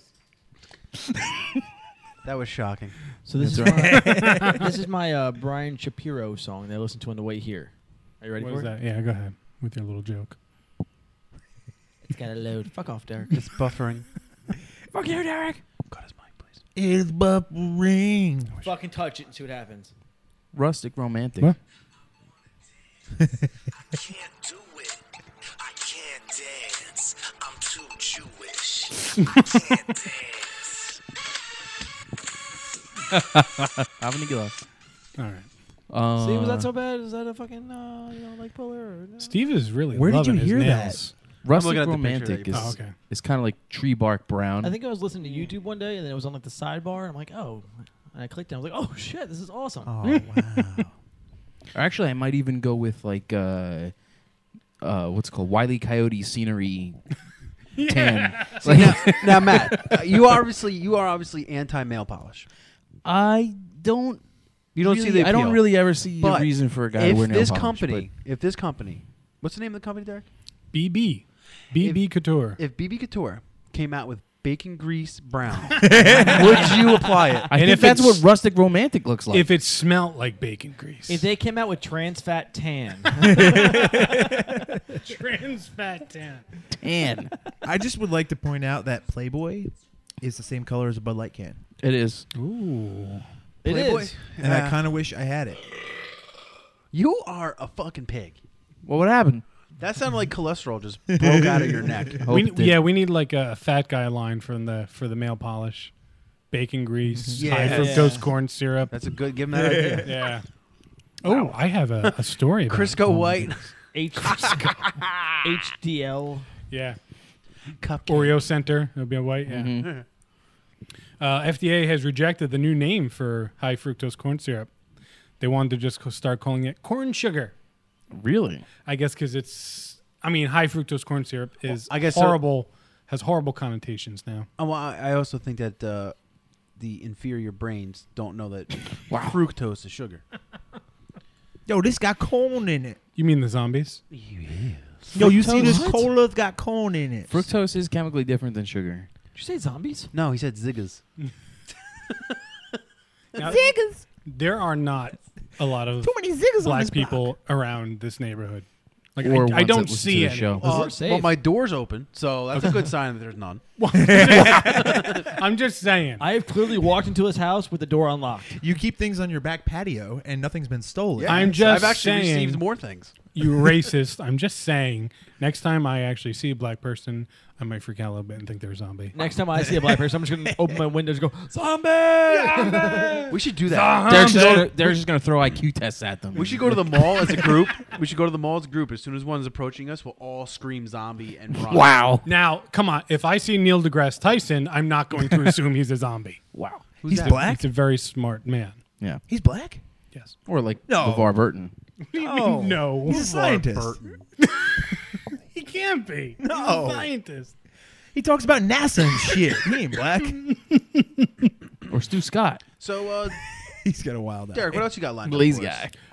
That was shocking. So this That's is my, this is my Brian Shapiro song that I listened to on the way here. Are you ready What for is it? that? Yeah, go ahead with your little joke. It's got a load. Fuck off, Derek. It's buffering. Fuck you, Derek. Cut his mic, please. It's buffering. Fucking touch it and see what happens. Rustic Romantic. What? Can't do it. I can't dance. I'm too Jewish. I can't dance. Having a glass. All right. See, was that so bad? Is that a fucking like puller? Or no? Steve is really Where did loving you his hear that? nails. Rustic looking at the picture Romantic that you is, posted. Oh, okay. is kind of like tree bark brown. I think I was listening to YouTube one day and then it was on like the sidebar and I'm like, oh. And I clicked it. I was like, oh shit, this is awesome. Oh wow! Or actually, I might even go with like what's it called? Wile E. Coyote scenery tan. Now, Matt, you are obviously anti nail polish. I don't. You don't really, see the I don't appeal. really ever see But a reason for a guy to if wear nail this polish. company, what's the name of the company, Derek? BB Couture. If BB Couture came out with bacon grease brown, would you apply it? I And think if that's it's- what rustic romantic looks like. If it smelt like bacon grease. If they came out with trans fat tan. Trans fat tan. tan, I just would like to point out that Playboy is the same color as a Bud Light can, it is. Ooh. It Playboy? is. and I kind of wish I had it. You are a fucking pig. Well, what happened? That sounded like cholesterol just broke out of your neck. Hope We, it did. yeah, we need like a fat guy line for the male polish. Bacon grease, Yeah. high fructose corn syrup. That's a good. Give him that idea. Yeah. Oh, I have a story about Crisco oh, White. HDL. Yeah. Cupcake. Oreo Center. It'll be a white. Yeah. Mhm. FDA has rejected the new name for high fructose corn syrup. They wanted to just start calling it corn sugar. Really? I guess because it's. I mean, high fructose corn syrup is I guess so. horrible. Has horrible connotations now. Well, I also think that the inferior brains don't know that fructose is sugar. Yo, this got corn in it. You mean the zombies? Yo, you see this What? cola's got corn in it. Fructose is chemically different than sugar. Did you say zombies? No, he said ziggas. Now, Ziggas. there are not a lot of Too many ziggas on black this people around this neighborhood. Like Or I ones that don't listen see to it. the show. Well, my door's open, so that's a good sign that there's none. I'm just saying. I have clearly walked into his house with the door unlocked. You keep things on your back patio, and nothing's been stolen. Yeah, I'm just I've actually saying, received more things. You racist. I'm just saying. Next time I actually see a black person, I might freak out a little bit and think they're a zombie. Next time I see a black person, I'm just going to open my windows and go, zombie! We should do that. Derek's just gonna throw IQ tests at them. We should go to the mall as a group. We should go to the mall as a group. As soon as one's approaching us, we'll all scream zombie and run. Wow. Now, come on. If I see Neil deGrasse Tyson, I'm not going to assume he's a zombie. Wow. He's black? He's a very smart man. Yeah. He's black? Yes. Or like No. LeVar Burton. What do you Oh, mean, no? He's a scientist. Burton. He can't be. No. He's a scientist. He talks about NASA and shit. He ain't black. Or Stu Scott. So, He's got a wild eye. Derek, what else you got lined up? Lazy for us? guy.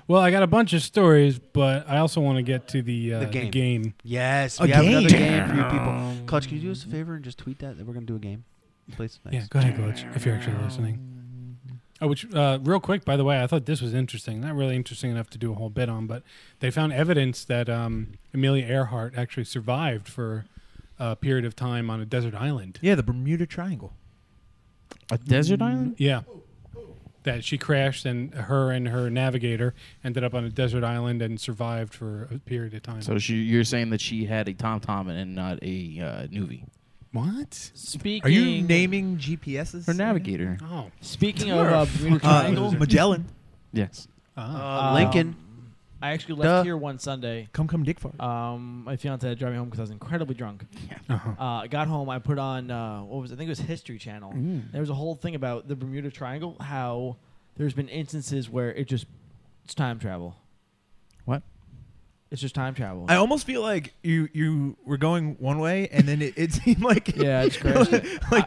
Well, I got a bunch of stories, but I also want to get to the game. Yes, A we have game? another game for you people. Clutch, can you do us a favor and just tweet that we're going to do a game, please? Thanks. Yeah, go ahead, Clutch, if you're actually listening. Oh, which real quick, by the way, I thought this was interesting. Not really interesting enough to do a whole bit on, but they found evidence that Amelia Earhart actually survived for a period of time on a desert island. Yeah, the Bermuda Triangle. A desert island? Yeah. That she crashed, and her navigator ended up on a desert island and survived for a period of time. So you're saying that she had a TomTom and not a Nuvi? What? Speaking, Are you naming GPSs? Her navigator. Oh. Speaking of Bermuda Triangle, Magellan. Yes. Lincoln. I actually left here one Sunday. Come Dick for it. My fiance had to drive me home because I was incredibly drunk. I got home. I put on I think it was History Channel. There was a whole thing about the Bermuda Triangle. How there's been instances where it's time travel. What? It's just time travel. I almost feel like you were going one way, and then it seemed like yeah, it's crazy.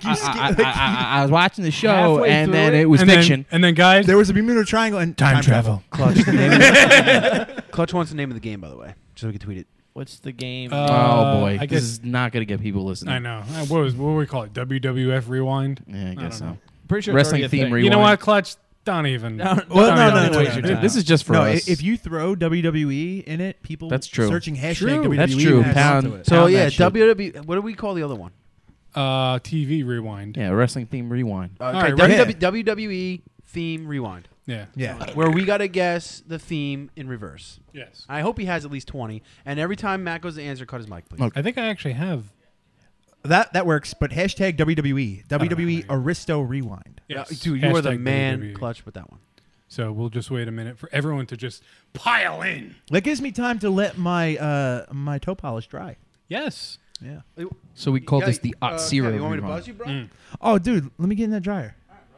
I was watching the show, Halfway and through then it- it was And fiction. then guys, there was a Bermuda Triangle and time travel. Clutch, Clutch wants the name of the game, by the way, so we can tweet it. What's the game? Oh boy, I this guess- is not going to get people listening. I know. What do we call it? WWF Rewind? Yeah, I guess so. don't know. Pretty sure Wrestling it's already a theme thing. rewind. You know what, Clutch? Don't even. No, no. waste your time. This is just for no, us. if you throw WWE in it, people That's true. searching hashtag True. WWE. That's true. will Pound- come to it. So Pound yeah, that shit. WWE. What do we call the other one? TV Rewind. Yeah, wrestling theme rewind. Okay, right, WWE theme rewind, Yeah. Yeah. where we gotta guess the theme in reverse. Yes. I hope he has at least 20, and every time Matt goes to answer, cut his mic, please. I think I actually have. That works, but hashtag WWE. WWE right. Aristo Rewind. Yeah, Yes. dude, you are the Hashtag man, WWE. Clutch, with that one. So we'll just wait a minute for everyone to just pile in. That gives me time to let my my toe polish dry. Yes. Yeah. So we call this the Zero. Zero You want me to rewind. buzz you, bro? Oh, dude, let me get in that dryer.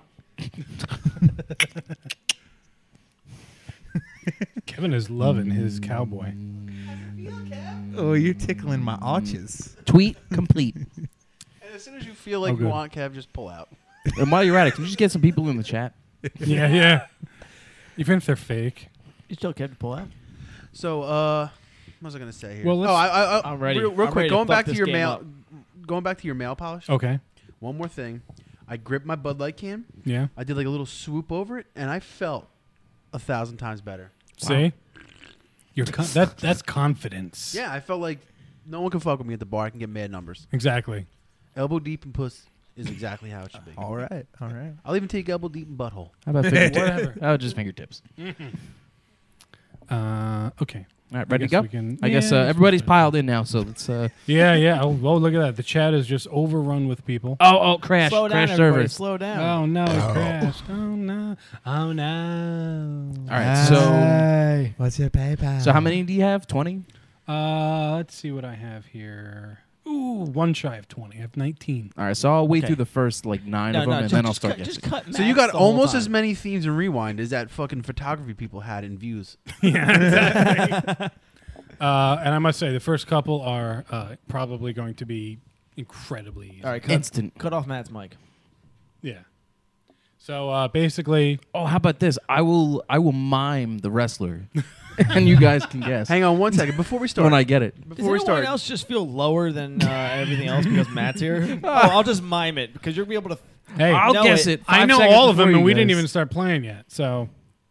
Kevin is loving his cowboy. Oh, you're tickling my arches. Tweet complete. And as soon as you feel like you good. want, Kev, just pull out. And while you're at it, can you just get some people in the chat? Yeah. Even if they're fake. You still kept to pull out. So, what was I gonna say here? Well, let's- I'm ready. Real I'm quick, ready to going fuck back to this your game mail, up. going back to your mail polish. Okay. One more thing, I gripped my Bud Light can. Yeah. I did like a little swoop over it, and I felt 1,000 times better. See? You're that's confidence. Yeah, I felt like no one can fuck with me at the bar. I can get mad numbers. Exactly. Elbow deep in puss is exactly how it should be. All right. I'll even take elbow deep in butthole. How about fingertips? Whatever. Oh, just fingertips. Okay. All right, ready to guess go? we can- I guess yeah, everybody's piled in now, so let's... Yeah. Oh, look at that. The chat is just overrun with people. Oh, crash. Slow down, Crash everybody. server. Slow down. Oh, no, it crashed. Oh, no. Oh, no. All right, so... What's your PayPal? So how many do you have? 20? Let's see what I have here. Ooh, one shy of 20. I have 19. All right, so I'll wait Okay. through the first, 9 of them, and then I'll start Just guessing. cut So you Max got the whole almost time. as many themes in Rewind as that fucking photography people had in Views. Yeah, exactly. And I must say, the first couple are probably going to be incredibly easy. All right, cut off Matt's mic. Yeah. So basically... Oh, how about this? I will mime the wrestler, and you guys can guess. Hang on one second before we start. When I get it. Does Before we anyone start, else just feel lower than everything else because Matt's here? I'll just mime it because you'll be able to. Hey, I'll know guess it. it. I 5 know seconds all of them, before and we you didn't guys. even start playing yet. So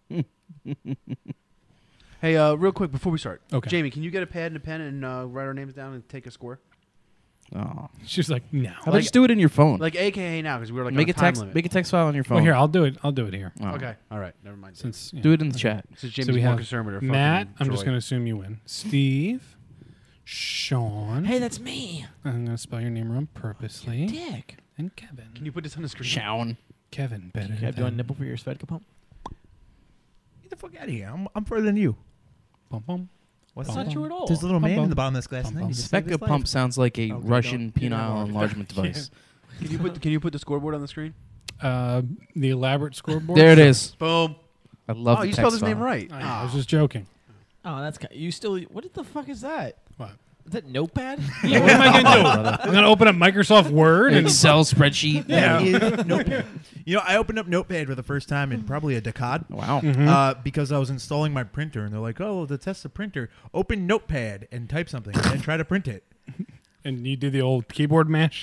hey, real quick before we start, Okay. Jamie, can you get a pad and a pen and write our names down and take a score? Oh. she's like, no. How about just do it in your phone? Like AKA now because we were like make on a time text. limit. Make a text file on your phone. Well, here, I'll do it. I'll do it here. Oh. Okay, all right, never mind. Since Do it in the chat. Since So Jamie's we more have concerned with her Matt, fucking I'm just droid. going to assume you win. Steve, Sean. Hey, that's me. I'm going to spell your name wrong purposely. Dick. And Kevin. Can you put this on the screen? Shawn. Kevin, better. Can I do a nipple for your Svedka pump? Get the fuck out of here. I'm further than you. Bum, bum. What's That's not true at all. There's a little man in the bottom of this glass. Bum, and bum. he just saved his Sveka life. pump sounds like a Okay, Russian don't- penile enlargement device. Can you put the scoreboard on the screen? The elaborate scoreboard. There it is. Boom. I love Oh, the you text spelled his file. name right. I was just joking. Oh, that's you still. What the fuck is that? What? Is that Notepad? Yeah, what am I going to do? I'm going to open up Microsoft Word and Excel spreadsheet. Yeah. Notepad. You know, I opened up Notepad for the first time in probably a decade. Wow. Because I was installing my printer, and they're like, "Oh, to test the printer, open Notepad and type something, and then try to print it." And you do the old keyboard mash.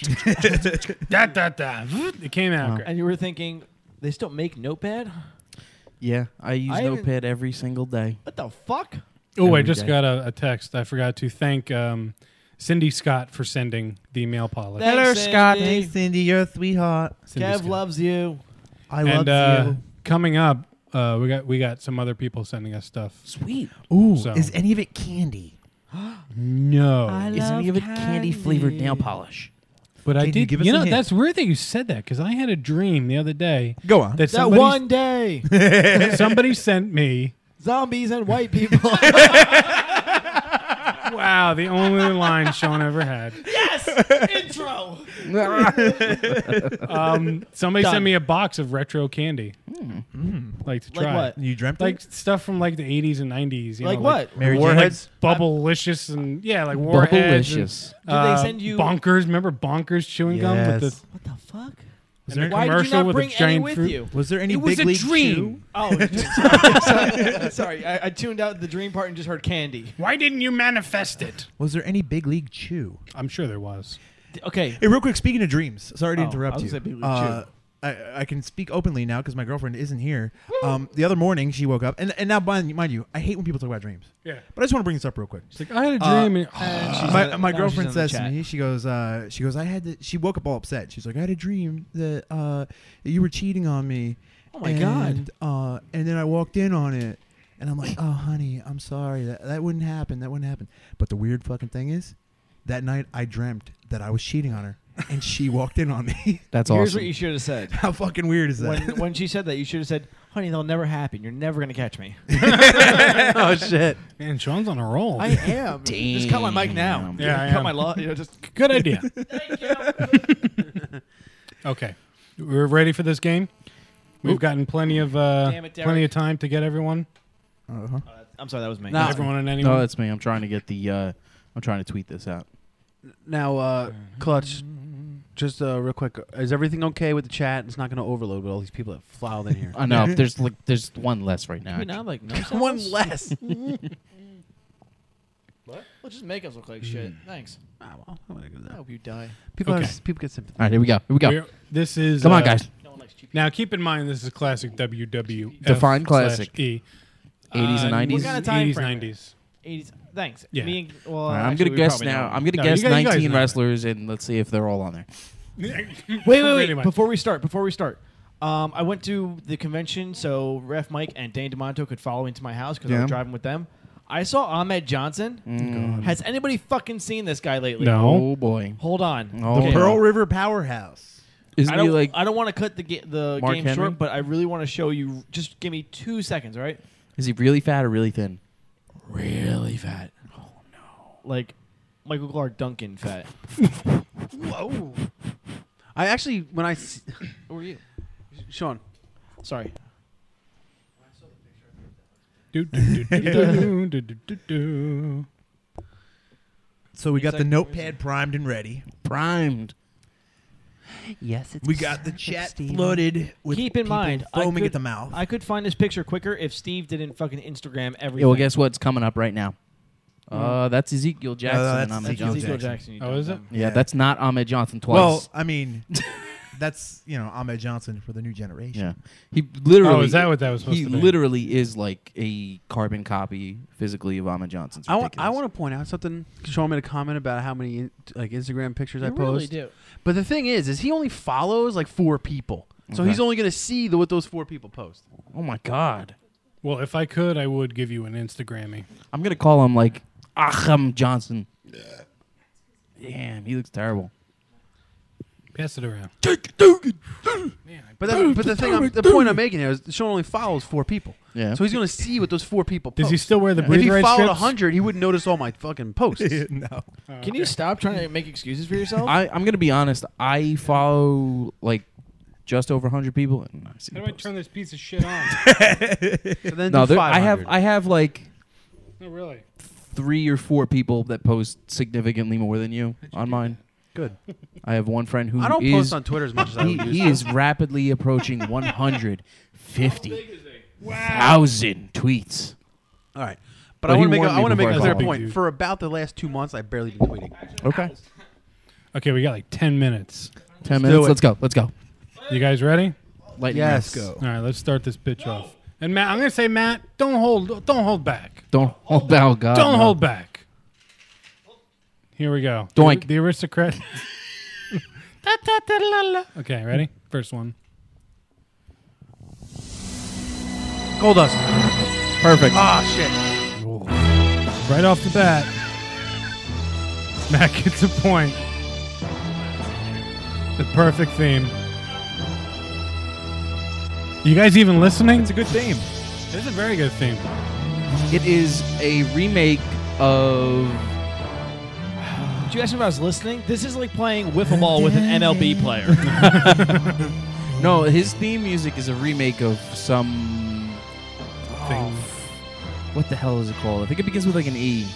It came out great. And you were thinking, they still make Notepad? Yeah, I use I haven't- Notepad every single day. What the fuck? Oh, I Every just day. got a text. I forgot to thank Cindy Scott for sending the email polish. Thanks, Hello, Scott. Cindy. Hey, Cindy, you're a sweetheart. Cindy Kev Scott. loves you. I And love you. coming up, we got some other people sending us stuff. Sweet. Ooh, So- is any of it candy? No, Is any of it candy flavored nail polish? but I Can you did. give us You a know, hint? that's weird that you said that because I had a dream the other day. Go on. That That somebody, one day, somebody sent me. zombies and white people. Wow, the only line Sean ever had. Yes! Intro! Somebody Done. sent me a box of retro candy. Like to try. Like what? You dreamt Like it? stuff from like the 80s and 90s. You Like know, what? Mary Jane? Warheads? Like Bubblicious and like Warheads. Bubblicious. And, Did they send you- Bonkers? Remember Bonkers chewing gum with Yes. the What the fuck? Was and there, the Why did you commercial not with bring a any giant with fruit? you? was there any It was big a league dream. Oh, sorry. I tuned out the dream part and just heard candy. Why didn't you manifest it? chew? Was there any big league chew? I'm sure there was. Okay. Hey, real quick, speaking of dreams, sorry to Oh, interrupt I was you. gonna say big league chew. I can speak openly now because my girlfriend isn't here. The other morning, she woke up, and now, mind you, I hate when people talk about dreams. Yeah. But I just want to bring this up real quick. It's like I had a dream. My now girlfriend she's in the says to chat. me, she goes, I had to. She woke up all upset. She's like, I had a dream that you were cheating on me. Oh my God. And then I walked in on it, and I'm like, oh honey, I'm sorry. That wouldn't happen. That wouldn't happen. But the weird fucking thing is, that night I dreamt that I was cheating on her, and she walked in on me. That's Here's awesome. what you should have said. How fucking weird is that? When she said that, you should have said, honey, that'll never happen. You're never going to catch me. Oh shit! Man, Sean's on a roll. I am. Just cut my mic now. Yeah, I cut am. my law. Just Good idea. Thank you. Okay, we're ready for this game. We've gotten plenty of Damn it, Derek. plenty of time to get everyone. I'm sorry, that was me. Nah. Everyone and anyone. No, that's me. I'm trying to get the. I'm trying to tweet this out. Now, Clutch, just real quick, is everything okay with the chat? It's not going to overload with all these people that filed in here. I know. There's one less right now. Can we not, like, no One sounds? less. What? Well, just make us look like shit. Thanks. Ah, well, I'm gonna go with I that. hope you die. People, Okay. people get sympathy. All right, here we go. Here we go. This is Come on, guys. No one likes cheap. Now, keep in mind this is classic WWF Define classic. /E. 80s and 90s? What kind of time 80s, frame? 90s. 80s. Thanks. Yeah. Me and, well, All right, I'm actually, gonna we guess probably now. know. I'm gonna No, guess you guys 19 know. wrestlers, and let's see if they're all on there. Wait. Pretty much. Before we start. I went to the convention so Ref Mike and Dane DeMonto could follow me to my house because I Yeah. was driving with them. I saw Ahmed Johnson. Has anybody fucking seen this guy lately? No. Oh boy. Hold on. Oh, The Okay. Pearl River Powerhouse. Isn't I he don't, like? I don't want to cut the Mark game Henry? short, but I really want to show you. Just give me 2 seconds, all right? Is he really fat or really thin? Really fat. Oh no. Like Michael Clark Duncan fat. Whoa! I actually, when I see, Who are you? Sean, Sorry. Do, do, do, do, do, do, do, do. So we got the like- notepad primed and ready. Primed. Yes, it's We got the chat Steve. flooded with Keep in people mind, foaming at the mouth. I could find this picture quicker if Steve didn't fucking Instagram everything. Yeah, well, guess what's coming up right now? That's Ezekiel Jackson that's and Ahmed Ezekiel Johnson. Ezekiel Jackson. Jackson. you Oh, is it? dumb. Yeah, that's not Ahmed Johnson twice. Well, I mean, that's Ahmed Johnson for the new generation. yeah, he literally. Oh, is that what that was supposed He to be? literally is like a carbon copy physically of Ahmed Johnson. It's I ridiculous. want to point out something. Sean made a comment about how many like Instagram pictures I You post. really do. But the thing is he only follows like 4 people, so Okay. he's only going to see what those 4 people post. Oh my god, Well, if I could, I would give you an Instagrammy. I'm gonna call him like Ahmed Johnson. Damn, he looks terrible. Pass it around. But the point I'm making here is Sean only follows 4 people. Yeah. So he's going to see what those 4 people post. Does he still wear the If breathe he right followed strips? 100, he wouldn't notice all my fucking posts. No. Can you stop trying to make excuses for yourself? I'm gonna be honest. I follow like just over 100 people. And I see How the do I posts. turn this piece of shit on? So then No, do I 500. have like No, really. 3 or 4 people that post significantly more than you on mine. Good. I have one friend who I don't post on Twitter as much as I would used He to. is rapidly approaching 150,000 tweets. All right, but Well, I he want to make warned me a before I clear called him. point. For about the last 2 months, I've barely been tweeting. Okay. Okay, we got like 10 minutes. 10 minutes. Let's go. Let's go. You guys ready? Lightning Yes. round. Go. All right, let's start this bitch off. And Matt, I'm gonna say, Matt, don't hold back. Don't hold back. Oh, God, Don't no. hold back. Here we go. Doink. The aristocrat. Okay, ready? First one. Goldust. Perfect. Ah, shit. Right off the bat, Matt gets a point. The perfect theme. You guys even listening? It's a good theme. It's a very good theme. It is a remake of. Did you ask me if I was listening? This is like playing wiffle ball with an MLB player. No, his theme music is a remake of some thing. What the hell is it called? I think it begins with like an E.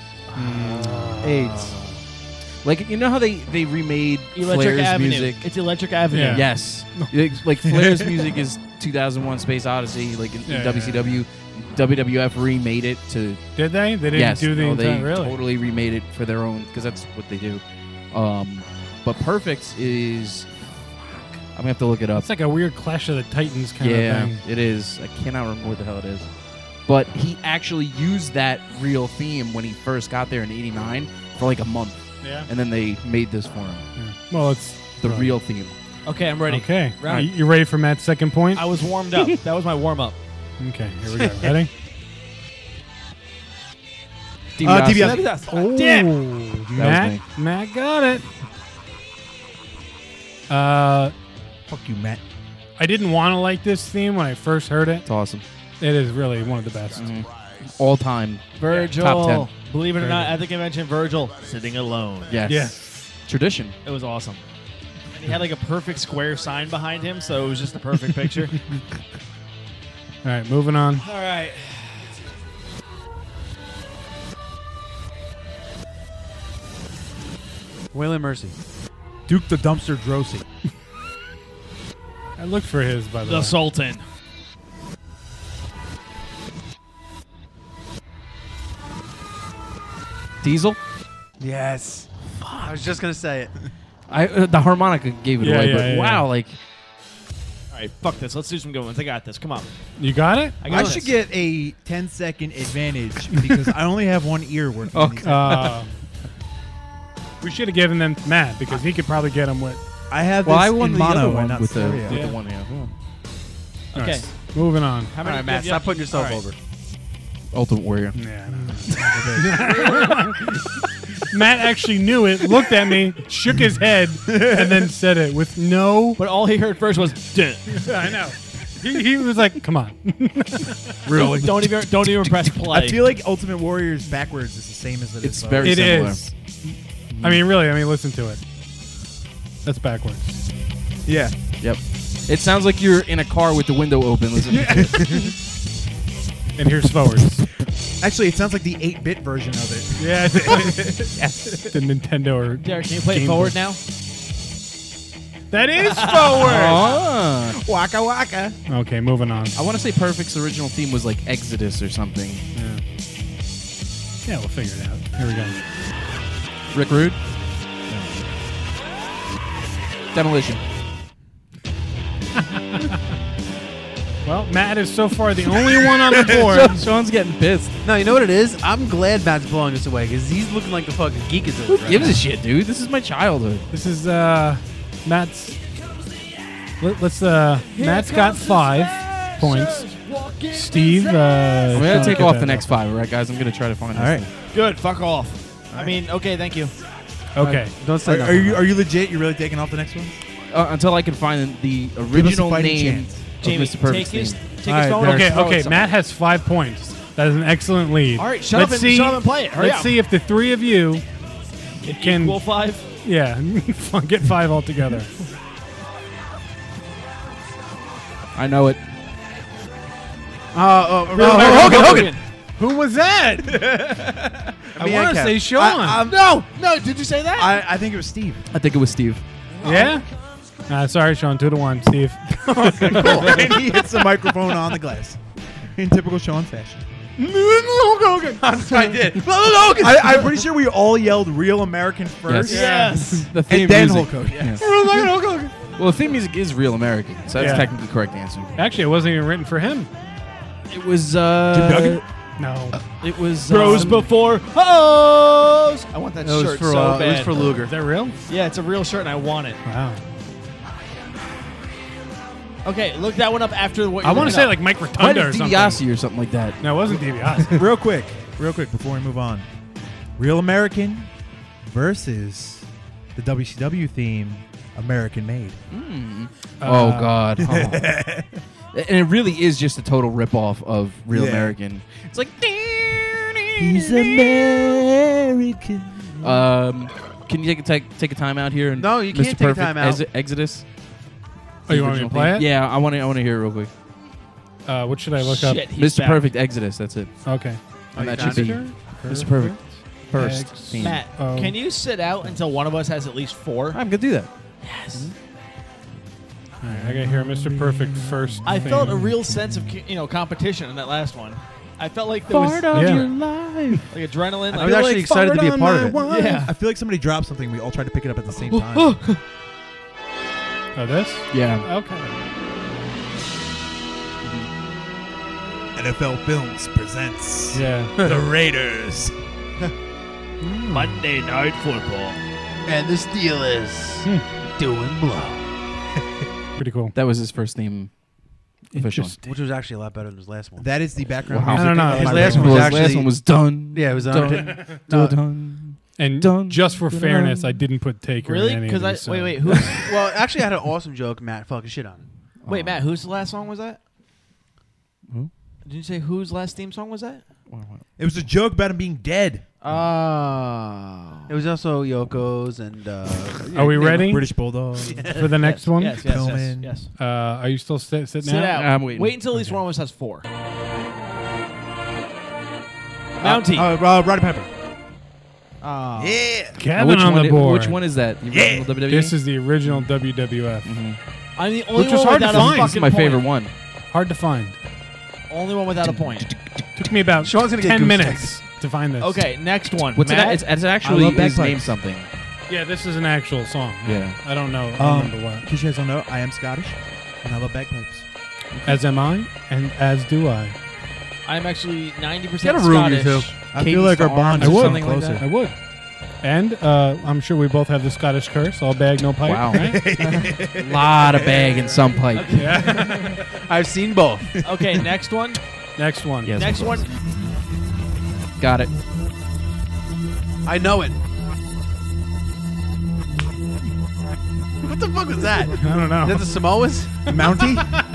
AIDS. Like, you know how they remade Electric Flair's Avenue. music? It's Electric Avenue. Yeah. Yes. Like Flair's music is 2001 Space Odyssey, like in WCW. WWF remade it to. Did they? They didn't do the entire. They Really? totally remade it for their own because that's what they do. But Perfect is. I'm gonna have to look it up. It's like a weird Clash of the Titans kind of thing. It is. I cannot remember what the hell it is. But he actually used that real theme when he first got there in '89 for like a month. Yeah. And then they made this for him. Yeah. Well, it's the real theme. Okay, I'm ready. Okay. Round- You ready for Matt's second point? I was warmed up. That was my warm up. Okay, here we go. Ready? DiBiase. Oh, Damn. Matt got it. Fuck you, Matt. I didn't want to like this theme when I first heard it. It's awesome. It is really one of the best. All time. Virgil. Top 10. Believe it or Very not, good. at the convention, Virgil sitting alone. Yes. Yeah. Tradition. It was awesome. And he had like a perfect square sign behind him, so it was just a perfect picture. All right, moving on. All right. Waylon Mercy. Duke the Dumpster Drosy. I looked for his, by the way. The Sultan. Diesel. Yes. I was just gonna say it. The harmonica gave it Yeah, away, yeah, but yeah, wow, like All right, fuck this. Let's do some good ones. I got this. Come on. You got it? I got I this. should get a 10-second advantage because I only have one ear working. on these. We should have given them to Matt because he could probably get them with. I have well, this I won in the mono other and one not with the stereo. with the one. Yeah. Okay. Nice. Moving on. How All many? right, Matt, yeah, stop putting yourself all right. over. Ultimate Warrior. Yeah. Matt actually knew it, looked at me, shook his head, and then said it with no. But all he heard first was, "Duh." I know. He was like, "Come on." Really? Don't even press play. I feel like Ultimate Warriors backwards is the same as it It's is. very It similar. is. I mean, really. I mean, listen to it. That's backwards. Yeah. Yep. It sounds like you're in a car with the window open. Listen to it. And here's forwards. Actually, it sounds like the 8-bit version of it. Yeah. Yes. The Nintendo or. Derek, can you play it Game forward Boy. now? That is forward. Ah. Waka waka. Okay, moving on. I want to say Perfect's original theme was like Exodus or something. Yeah, we'll figure it out. Here we go. Rick Rude. Demolition. Well, Matt is so far the only one on the board. Sean's getting pissed. No, you know what it is? I'm glad Matt's blowing us away because he's looking like the fucking geek is Who gives a shit, dude? This is my childhood. This is Matt's. Let's. Matt's got 5 points. Steve. I'm gonna take off the next 5, all right, guys? I'm gonna try to find this. All right. thing. Good. Fuck off. I mean, okay, thank you. Okay. Don't say Are nothing. you legit? You really taking off the next one? Until I can find the Give us a original fighting name chance. of Jamie, Mr. Perfect's take his theme. phone. All right, Okay. and throw it Okay. somewhere. Matt has 5 points. That is an excellent lead. All right, shut up and play it. Hurry let's up. see if the 3 of you can. Equal 5. Yeah, get 5 altogether. I know it. Hogan. Who was that? I Me want and to Kev. say Sean. No, did you say that? I think it was Steve. I think it was Steve. Yeah? Sorry, Sean. 2-1, Steve. And he hits the microphone on the glass in typical Sean fashion. Hulk Hogan. I did. I'm pretty sure we all yelled "Real American" first. Yes. The theme And then music. Hulk Hogan. Yes. Hulk Hogan. Well, the theme music is Real American, so that's Yeah. technically the correct answer. Actually, it wasn't even written for him. It was Jim Duggan? No. It was Bros before hoes. I want that It was shirt for, so it bad. was for Luger. Is that real? Yeah, it's a real shirt, and I want it. Wow. Okay, look that one up after what I you're want to say looking like Mike Might Rotunda or have something. DiBiase or something like that. No, it wasn't DiBiase. Real quick, before we move on, Real American versus the WCW theme, American Made. Oh God! Oh. And it really is just a total ripoff of Real Yeah. American. It's like He's American. Can you take a time out here? And No, you can't Mr. take a Perfect time out. Exodus. Oh, you want me to Original play theme. it? Yeah, I want to hear it real quick. What should I look up? Shit, he's Mr. back. Perfect Exodus. That's it. Okay. And that you should be found Mr. Perfect first Ex- theme. Matt, can you sit out until one of us has at least 4? I'm gonna do that. Yes. All right, I got to hear Mr. Perfect first. I thing. felt a real sense of competition in that last one. I felt like there was Yeah. like adrenaline. I was actually excited to be a part of it. Yeah. I feel like somebody dropped something. We all tried to pick it up at the same time. Oh, this? Yeah. Okay. NFL Films presents Yeah. the Raiders. Monday Night Football. And the Steelers doing blow. Pretty cool. That was his first theme. Official. Interesting. Which was actually a lot better than his last one. That is the background Wow. music. I don't know. of His my last Raiders. one was His actually last one was done. Yeah, it was done. No. Done. And Dun, just for dun, fairness, dun. I didn't put Taker Really? in any of Because these, so. wait, who? Well, actually, I had an awesome joke. Matt fucking shit on it. Wait, Matt, whose last song was that? Who? Did you say whose last theme song was that? It was a joke about him being dead. Oh. It was also Yoko's and. Are we ready British Bulldog. for the next one? Yes, yes, yes, Pillman. yes. Are you still sitting Sit out? out. I'm waiting. Wait until at least one of us has 4. Mountie. Roddy Piper. Oh. Yeah. Kevin which on one the board. Which one is that? The Yeah. original WWE? This is the original WWF. I'm the only Which was one hard to without a find. This is fucking my point. favorite one. Hard to find. Only one without a point. Took me about Sean's gonna get 10 goose minutes to find this. Okay, next one. What's Matt? it? It's actually love is bagpipes. named something. Yeah, this is an actual song. Yeah. I don't know. I don't remember what. In case you guys don't know, I am Scottish, and I love bagpipes. As am I, and as do I. I'm actually 90% Get a room, you Scottish. two. I feel like our bond I is would. something closer. I would. And I'm sure we both have the Scottish curse: all bag, no pipe. Wow. Right? A lot of bag and some pipe. Yeah. I've seen both. Okay, next one. Next one. Yes. Next one. Got it. I know it. What the fuck was that? I don't know. Is that the Samoas? Mountie?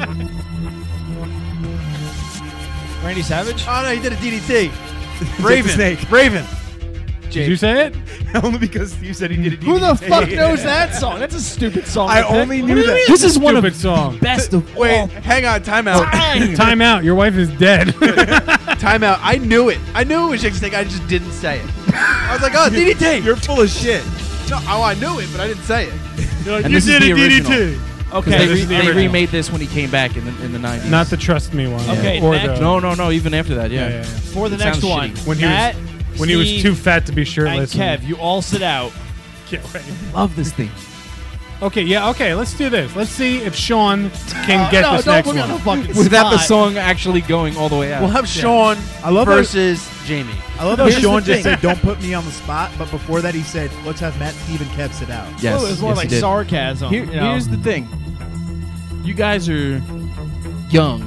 Randy Savage. Oh no, he did a DDT. Raven. Snake. Raven. Did you say it? Only because you said he did it. Who the fuck knows that song? That's a stupid song. I to pick. only What knew do you that. mean? This is one of Stupid song. best of Wait, all. hang on, time out. Time out. Your wife is dead. Time out. I knew it. I knew it was Chick Snake. I just didn't say it. I was like, oh, DDT. You're full of shit. No, oh, I knew it, but I didn't say it. Like, And you this is did the a original. DDT. Okay. They remade this when he came back in the 90s. Not the Trust Me one. Okay, Or next- the, No, even after that, yeah. Yeah. For the It next sounds one, shitty. When he Matt, When he was Steve, too fat to be and shirtless. Kev, you all sit out. Get right. Love this thing. Okay, yeah, okay, let's do this. Let's see if Sean can get no, this don't next put me on one. the fucking Without the spot. song actually going all the way out. We'll have Sean I love how- versus Jamie. I love how Here's Sean the just thing. said, "Don't put me on the spot," but before that, he said, "Let's have Matt, Steve, and Kev sit out." Yes, Oh, it was more yes, like he did. sarcasm. Here- you know? Here's the thing. You guys are young.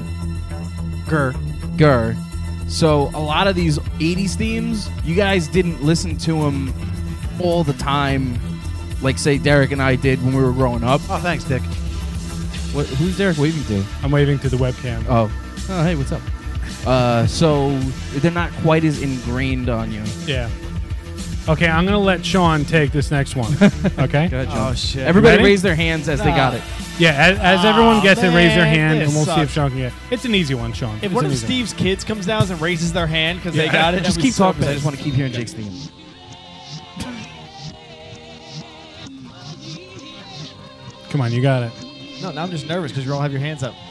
Gur. So a lot of these 80s themes, you guys didn't listen to them all the time like, say, Derek and I did when we were growing up. Oh, thanks, Dick. Who's Derek waving to? I'm waving to the webcam. Oh, hey, what's up? So they're not quite as ingrained on you. Yeah. Okay, I'm gonna let Sean take this next one. Okay. Go ahead, Sean. Oh, shit. Everybody Ready? raise their hands as they got it. Yeah, as everyone gets it, raise their hand, this and we'll see if sucks. Sean can get it. It's an easy one, Sean. If It's one an of easy Steve's kids comes down and raises their hand because they Yeah. got it, Just I'd be keep so talking. I pissed. just want to keep hearing Jake's theme. one. Come on, you got it. No, now I'm just nervous because you all have your hands up.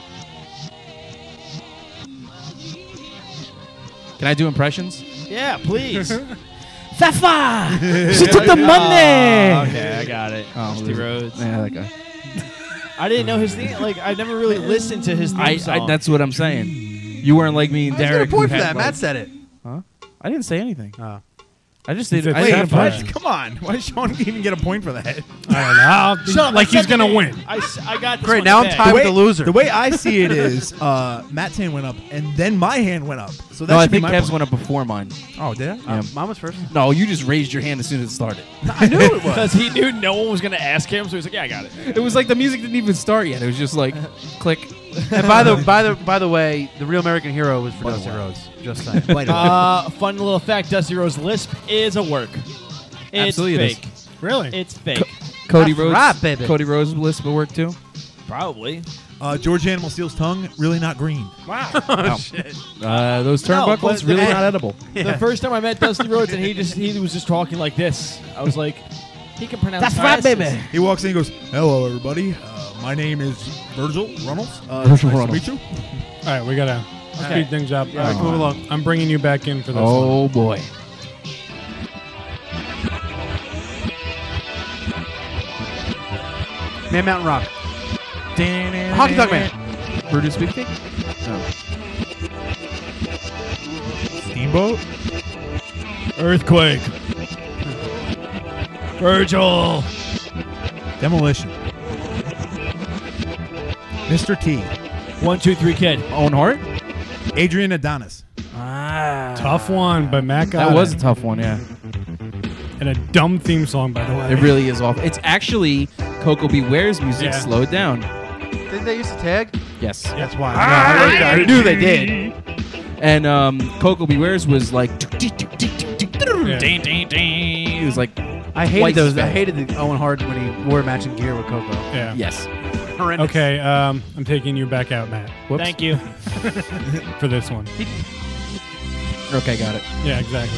Can I do impressions? Yeah, please. Fafa! She took the money! Oh, Okay, I got it. Dusty Rhodes. Yeah, that guy. I didn't know his theme. Like, I've never really listened to his theme song. That's what I'm saying. You weren't like me and Why is there a Derek. point who for had, that? like- Matt said it. Huh? I didn't say anything. Oh. I just He did. said I did Sapphire. impressions. Come on. Why does Sean even get a point for that? I don't know. Like he's gonna win. I got this Great, one now in I'm the tied bag. with the loser. The way I see it is, Matt's hand went up, and then my hand went up. So that No, I should be think my Kev's point. went up before mine. Oh, did I? Yeah. Mine was first. No, you just raised your hand as soon as it started. I knew it was. Because he knew no one was going to ask him, so he's like, yeah, I got it. It was like the music didn't even start yet. It was just like click. And by the way, the real American hero was for Dusty Rhodes. Just saying. Fun little fact: Dusty Rhodes' lisp is a work. It's Absolutely it fake. Really? It's fake. Cody That's Rhodes. right, baby. Cody Rhodes' list will work too. Probably. George Animal Steele's tongue, really not green. Wow. Wow. Shit. Those No, turnbuckles but- really not edible. The first time I met Dusty Rhodes, and he was just talking like this. I was like, he can pronounce. That's right, phrases. baby. He walks in and goes, "Hello, everybody. My name is Virgil Runnels. Virgil Nice to Runnels. meet you." All right, we gotta speed things up. Yeah, move along. I'm bringing you back in for this Oh one. boy. Man Mountain Rock. Hockey Dog Man. Brutus Beefcake? Steamboat. Earthquake. Virgil. Demolition. Mr. T. 1, 2, 3, kid. Owen Hart? Adrian Adonis. Tough one, but Matt got That was it. a tough one, yeah. And a dumb theme song, by the way. It really is awful. It's actually Coco Beware's music Yeah. slowed down. Didn't they used to tag? Yes. That's why. I knew they did. And Coco Beware's was like Yeah. it was like I hated twice those. as I fast. hated the Owen Hart when he wore matching gear with Coco. Yeah. Yes. Horrendous. Okay, I'm taking you back out, Matt. Whoops. Thank you. For this one. Okay, got it. Yeah, exactly.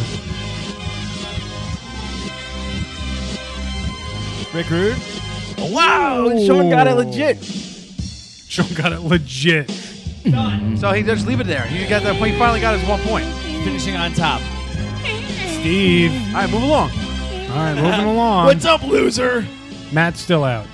Rick Rude. Wow, Sean got it legit. Sean got it legit. So he just leave it there. He got that. He finally got his 1 point. Finishing on top. Steve. All right, move along. All right, moving along. What's up, loser? Matt's still out.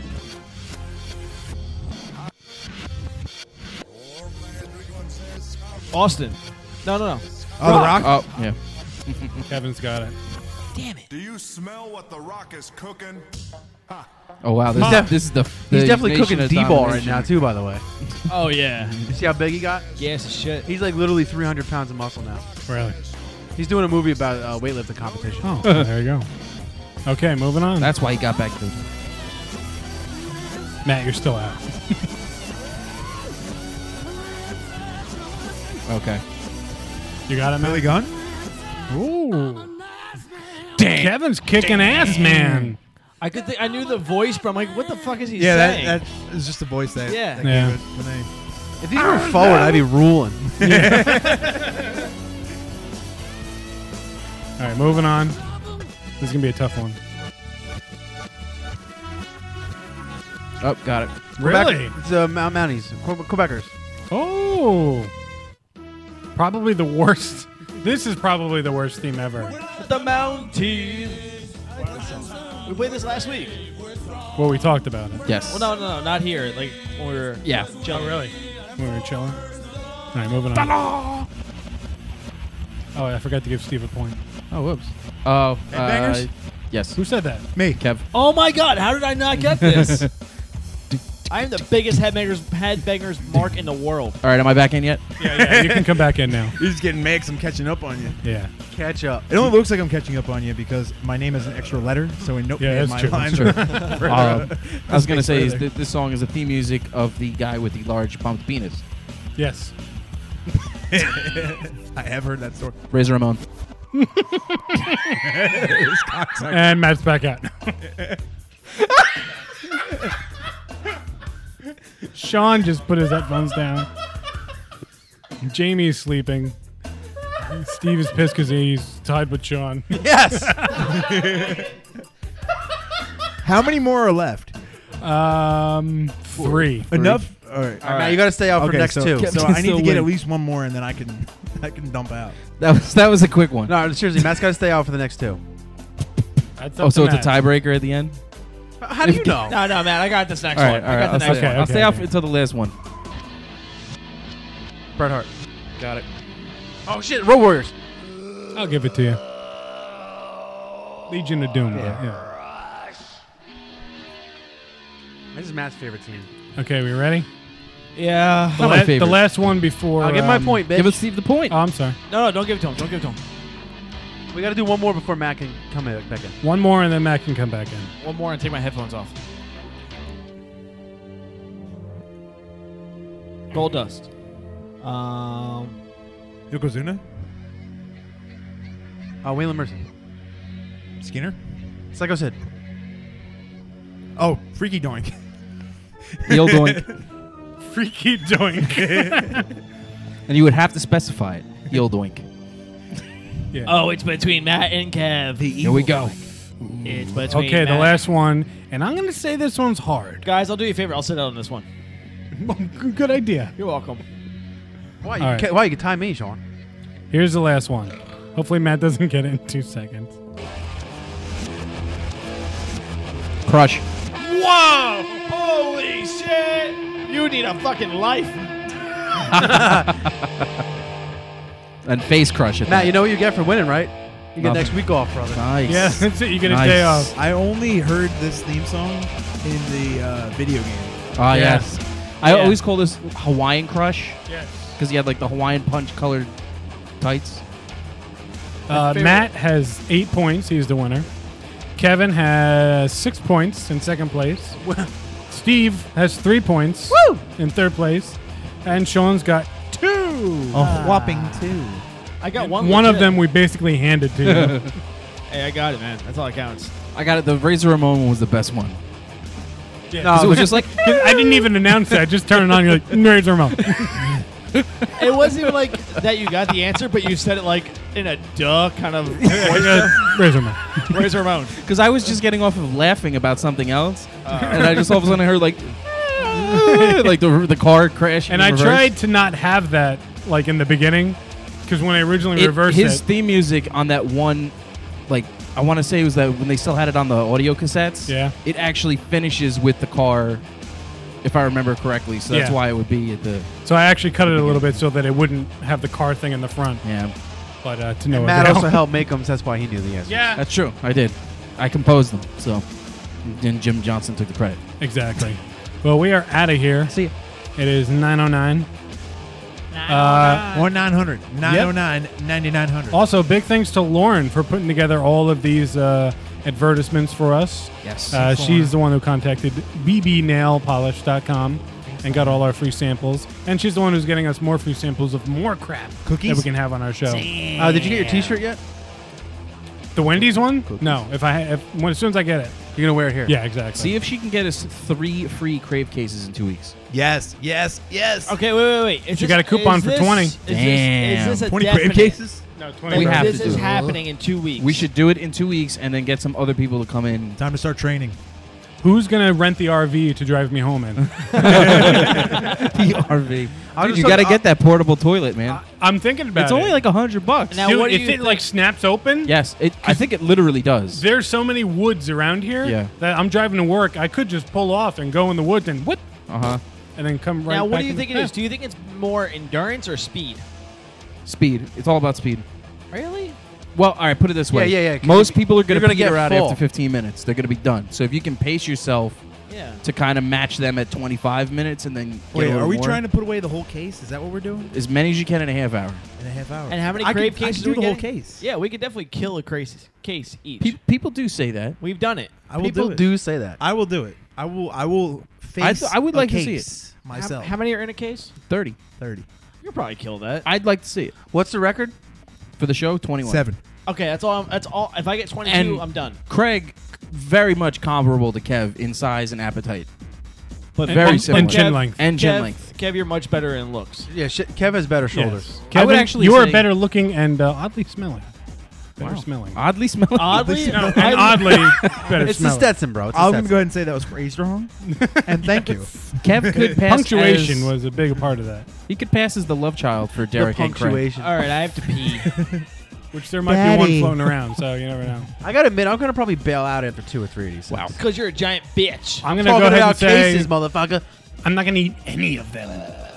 Austin. No. Oh, The Rock. Oh, yeah. Kevin's got it. Do you smell what The Rock is cooking? Oh wow, this, this is the He's definitely Nation cooking of D-ball right Domination. now too. By the way, Oh, yeah. you see how big he got? Yes, as shit. He's like literally 300 pounds of muscle now. Really? He's doing a movie about weightlifting competition. Oh, there you go. Okay, moving on. That's why he got back to the Matt, you're still out. Okay. You got it, Matt? Billy Gunn. Ooh. Damn. Kevin's kicking ass, man. I could think I knew the voice, but I'm like, what the fuck is he Yeah, saying? that is just the voice that. Yeah. That Yeah. gave it the name. If these were forward, I'd be ruling. All right, moving on. This is going to be a tough one. Oh, got it. Really? It's Mounties, Quebecers. Oh. Probably the worst. This is probably the worst theme ever. The Mounties. We played this last week. Well, we talked about it. Yes. Well, no, not here. Like when we were Yeah. chilling. Oh, really? When we were chilling? All right, moving on. Oh, I forgot to give Steve a point. Oh, whoops. Oh, Headbangers? yes. Who said that? Me. Kev. Oh my God! How did I not get this? I am the biggest headbangers mark in the world. All right, am I back in yet? Yeah, you can come back in now. You're just getting mad 'cause I'm catching up on you. Yeah. Catch up. It only looks like I'm catching up on you because my name has an extra letter, so in Notepad Yeah, that's my true, lines that's are true. I was going to say, further. this song is the theme music of the guy with the large pumped penis. Yes. I have heard that story. Razor Ramon. And Matt's back out. Sean just put his headphones down. Jamie's sleeping. Steve is pissed because he's tied with Sean. Yes. How many more are left? 3. Enough. All right. Now you got to stay out for next so, two. So I need to get at least one more, and then I can dump out. That was a quick one. No, seriously, Matt's got to stay out for the next two. That's Oh, so it's a tiebreaker at the end? How do you know? No, man, I got this next All one. right, I got the next one. I'll stay out until the last one. Bret Hart. Got it. Oh shit, Road Warriors. I'll give it to you. Legion of Doom. Yeah. This is Matt's favorite team. Okay, we ready? Yeah. The, Not my favorite. the last one before. I'll give my point, bitch. Give us Steve the point. Oh, I'm sorry. No, don't give it to him. Don't give it to him. We got to do one more before Matt can come back in. One more and then Matt can come back in. One more and take my headphones off. Gold Dust. Yokozuna? Waylon Mercy. Skinner? Psycho Sid. Oh, Freaky Doink. Heel doink. Freaky doink. And you would have to specify it. Heel doink. Yeah. Oh, it's between Matt and Kev. Here we go. It's between Okay, the Matt. last one, and I'm going to say this one's hard. Guys, I'll do you a favor. I'll sit out on this one. Good idea. You're welcome. Why? All right. Why you can time me, Sean? Here's the last one. Hopefully Matt doesn't get it in 2 seconds. Crush. Whoa! Holy shit! You need a fucking life. And face crush it. Matt, you know what you get for winning, right? You get Nothing. next week off, brother. Nice. Yeah, that's it. You get a Nice. day off. I only heard this theme song in the video game. Ah, yes. I Yeah. always call this Hawaiian crush Yes. because he had like the Hawaiian punch colored tights. Matt has 8 points. He's the winner. Kevin has 6 points in second place. Steve has 3 points in third place. And Sean's got 2. A whopping 2. I got one. One of legit. them we basically handed to you. Hey, I got it, man. That's all that counts. I got it. The Razor Ramon one was the best one. Yeah. No, It was just like, 'Cause I didn't even announce it. I just turned it on. You're like, Razor Ramon. It wasn't even like that you got the answer, but you said it like in a duh kind of voice. Razor Ramon. Razor Ramon. because I was just getting off of laughing about something else, and I just all of a sudden I heard like the car crashing. And in I reverse. tried to not have that like in the beginning because when I originally reversed his it. theme music on that one, like I want to say it was that when they still had it on the audio cassettes. Yeah. It actually finishes with the car, if I remember correctly. So that's Yeah. why it would be at the. So I actually cut it a little bit so that it wouldn't have the car thing in the front. Yeah. But to no Matt avail. also helped make them, so that's why he knew the answer. Yeah. That's true. I did. I composed them. So, then Jim Johnson took the credit. Exactly. Well, we are out of here. See ya. It is 9:09. Or 900. 909, 9900. Also, big thanks to Lauren for putting together all of these advertisements for us. Yes. She's the one who contacted bbnailpolish.com and got all our free samples. And she's the one who's getting us more free samples of more crap Cookies? that we can have on our show. Did you get your T-shirt yet? The Wendy's one? No. As soon as I get it. You're gonna wear it here. Yeah, exactly. See if she can get us 3 free Crave cases in 2 weeks. Yes, yes, yes. Okay, wait. You got a coupon for 20. Is this a 20 definite? crave cases? No, 20. We have This to is do it. happening in 2 weeks. We should do it in 2 weeks and then get some other people to come in. Time to start training. Who's going to rent the RV to drive me home in? The RV. Dude, you got to get that portable toilet, man. I'm thinking about It's it. only like $100. Now, Dude, what do if you it think? like snaps open, Yes, I think it literally does. there's so many woods around here Yeah. that I'm driving to work. I could just pull off and go in the woods and whoop, Uh-huh. and then come right Now, back what do you in. think it is? Do you think it's more endurance or speed? Speed. It's all about speed. Really? Well, all right, put it this way. Yeah. 'Cause Most people are going you're to gonna peter get out full. after 15 minutes. They're going to be done. So if you can pace yourself Yeah. to kind of match them at 25 minutes and then get Wait, a little are we more, trying to put away the whole case? Is that what we're doing? as many as you can in a half hour. In a half hour. And how many I crave could- I cases could are do we the whole getting? case. Yeah, we could definitely kill a case each. People do say that. We've done it. I will People do it. say that. I will do it. I will face I would a like to see case myself. How many are in a case? 30. 30. You'll probably kill that. I'd like to see it. What's the record? For the show, 21. 7. Okay, that's all. That's all. If I get 22, And I'm done. Craig, very much comparable to Kev in size and appetite. But very and similar. chin length. And chin Kev, length. Kev, you're much better in looks. Yeah, Kev has better shoulders. Yes. I would Kevin, actually you are say- better looking and oddly smelling. Better Wow. smelling. Oddly smelling. Oddly, No, and oddly better It's the smelling. Stetson, bro. It's the I'm going to Stetson. go ahead and say that was pretty strong. And thank you. Kev could pass Punctuation as, was a big part of that. He could pass as the love child for The Derek and Craig. punctuation. All right, I have to pee. Which there might be one Daddy. floating around, so you never know. I gotta admit, I'm gonna probably bail out after 2 or 3 of these. Wow. Because you're a giant bitch. I'm gonna Talking go ahead about and say cases, motherfucker. I'm not gonna eat any of them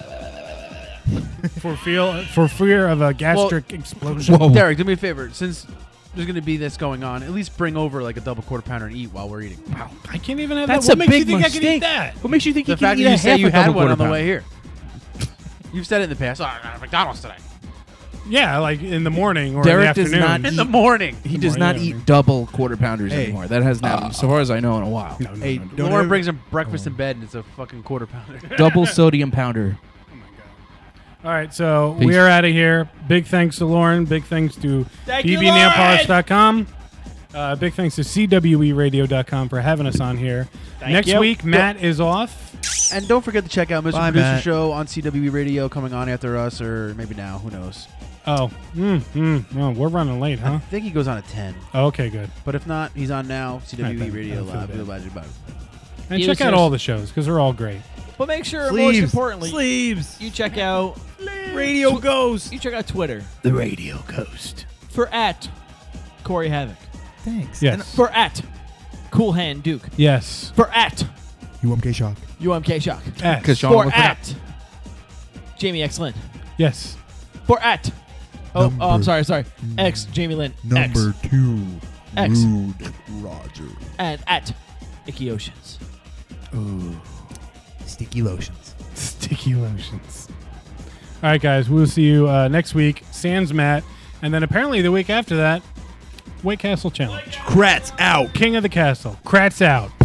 for fear of a gastric explosion. Whoa. Derek, do me a favor. Since there's gonna be this going on, at least bring over like a double quarter pounder and eat while we're eating. Wow, I can't even have That's that. What a makes you big think I can eat mistake. that? What makes you think The you can fact eat that a you say half you a had double one on the quarter way here. You've said it in the past. Oh, I'm at McDonald's today. Yeah, like in the morning or Derek in does the afternoon. not In the morning. He does not eat double quarter pounders Hey. anymore. That hasn't happened, so far as I know, in a while. No, no, Hey, no, no. Don't Lauren ever- brings him breakfast in bed, and it's a fucking quarter pounder. Double sodium pounder. All right, so Peace. we are out of here. Big thanks to Lauren. Big thanks to Thank you, Lauren! bbnailpolish.com. Big thanks to CWEradio.com for having us on here. Thank Next you. week, Matt is off. And don't forget to check out Mr. Bye, Producer Matt. Show on CWE Radio coming on after us, or maybe now. Who knows? Oh, well, we're running late, I huh? think he goes on at 10. Oh, okay, good. But if not, he's on now. CWE Right, Radio I feel Live. bad. And You check out listeners- all the shows because they're all great. But make sure, most Sleeves. importantly, Sleeves. you check out Radio Ghost. you check out Twitter The Radio Ghost. for @Corey Havoc, Thanks. Yes. for @Cool Hand Duke, Yes. for UMK Shock. @UMK Shock, S. Because Sean for will forget. @Jamie X Lynn, Yes. for I'm Number- sorry, X Jamie Lynn X, 2. X. Rude Roger. and @Icky Oceans. Ooh. Sticky lotions. Sticky lotions. All right, guys. We'll see you next week. Sans Matt. And then apparently the week after that, White Castle Challenge. Kratz out. King of the Castle. Kratz out.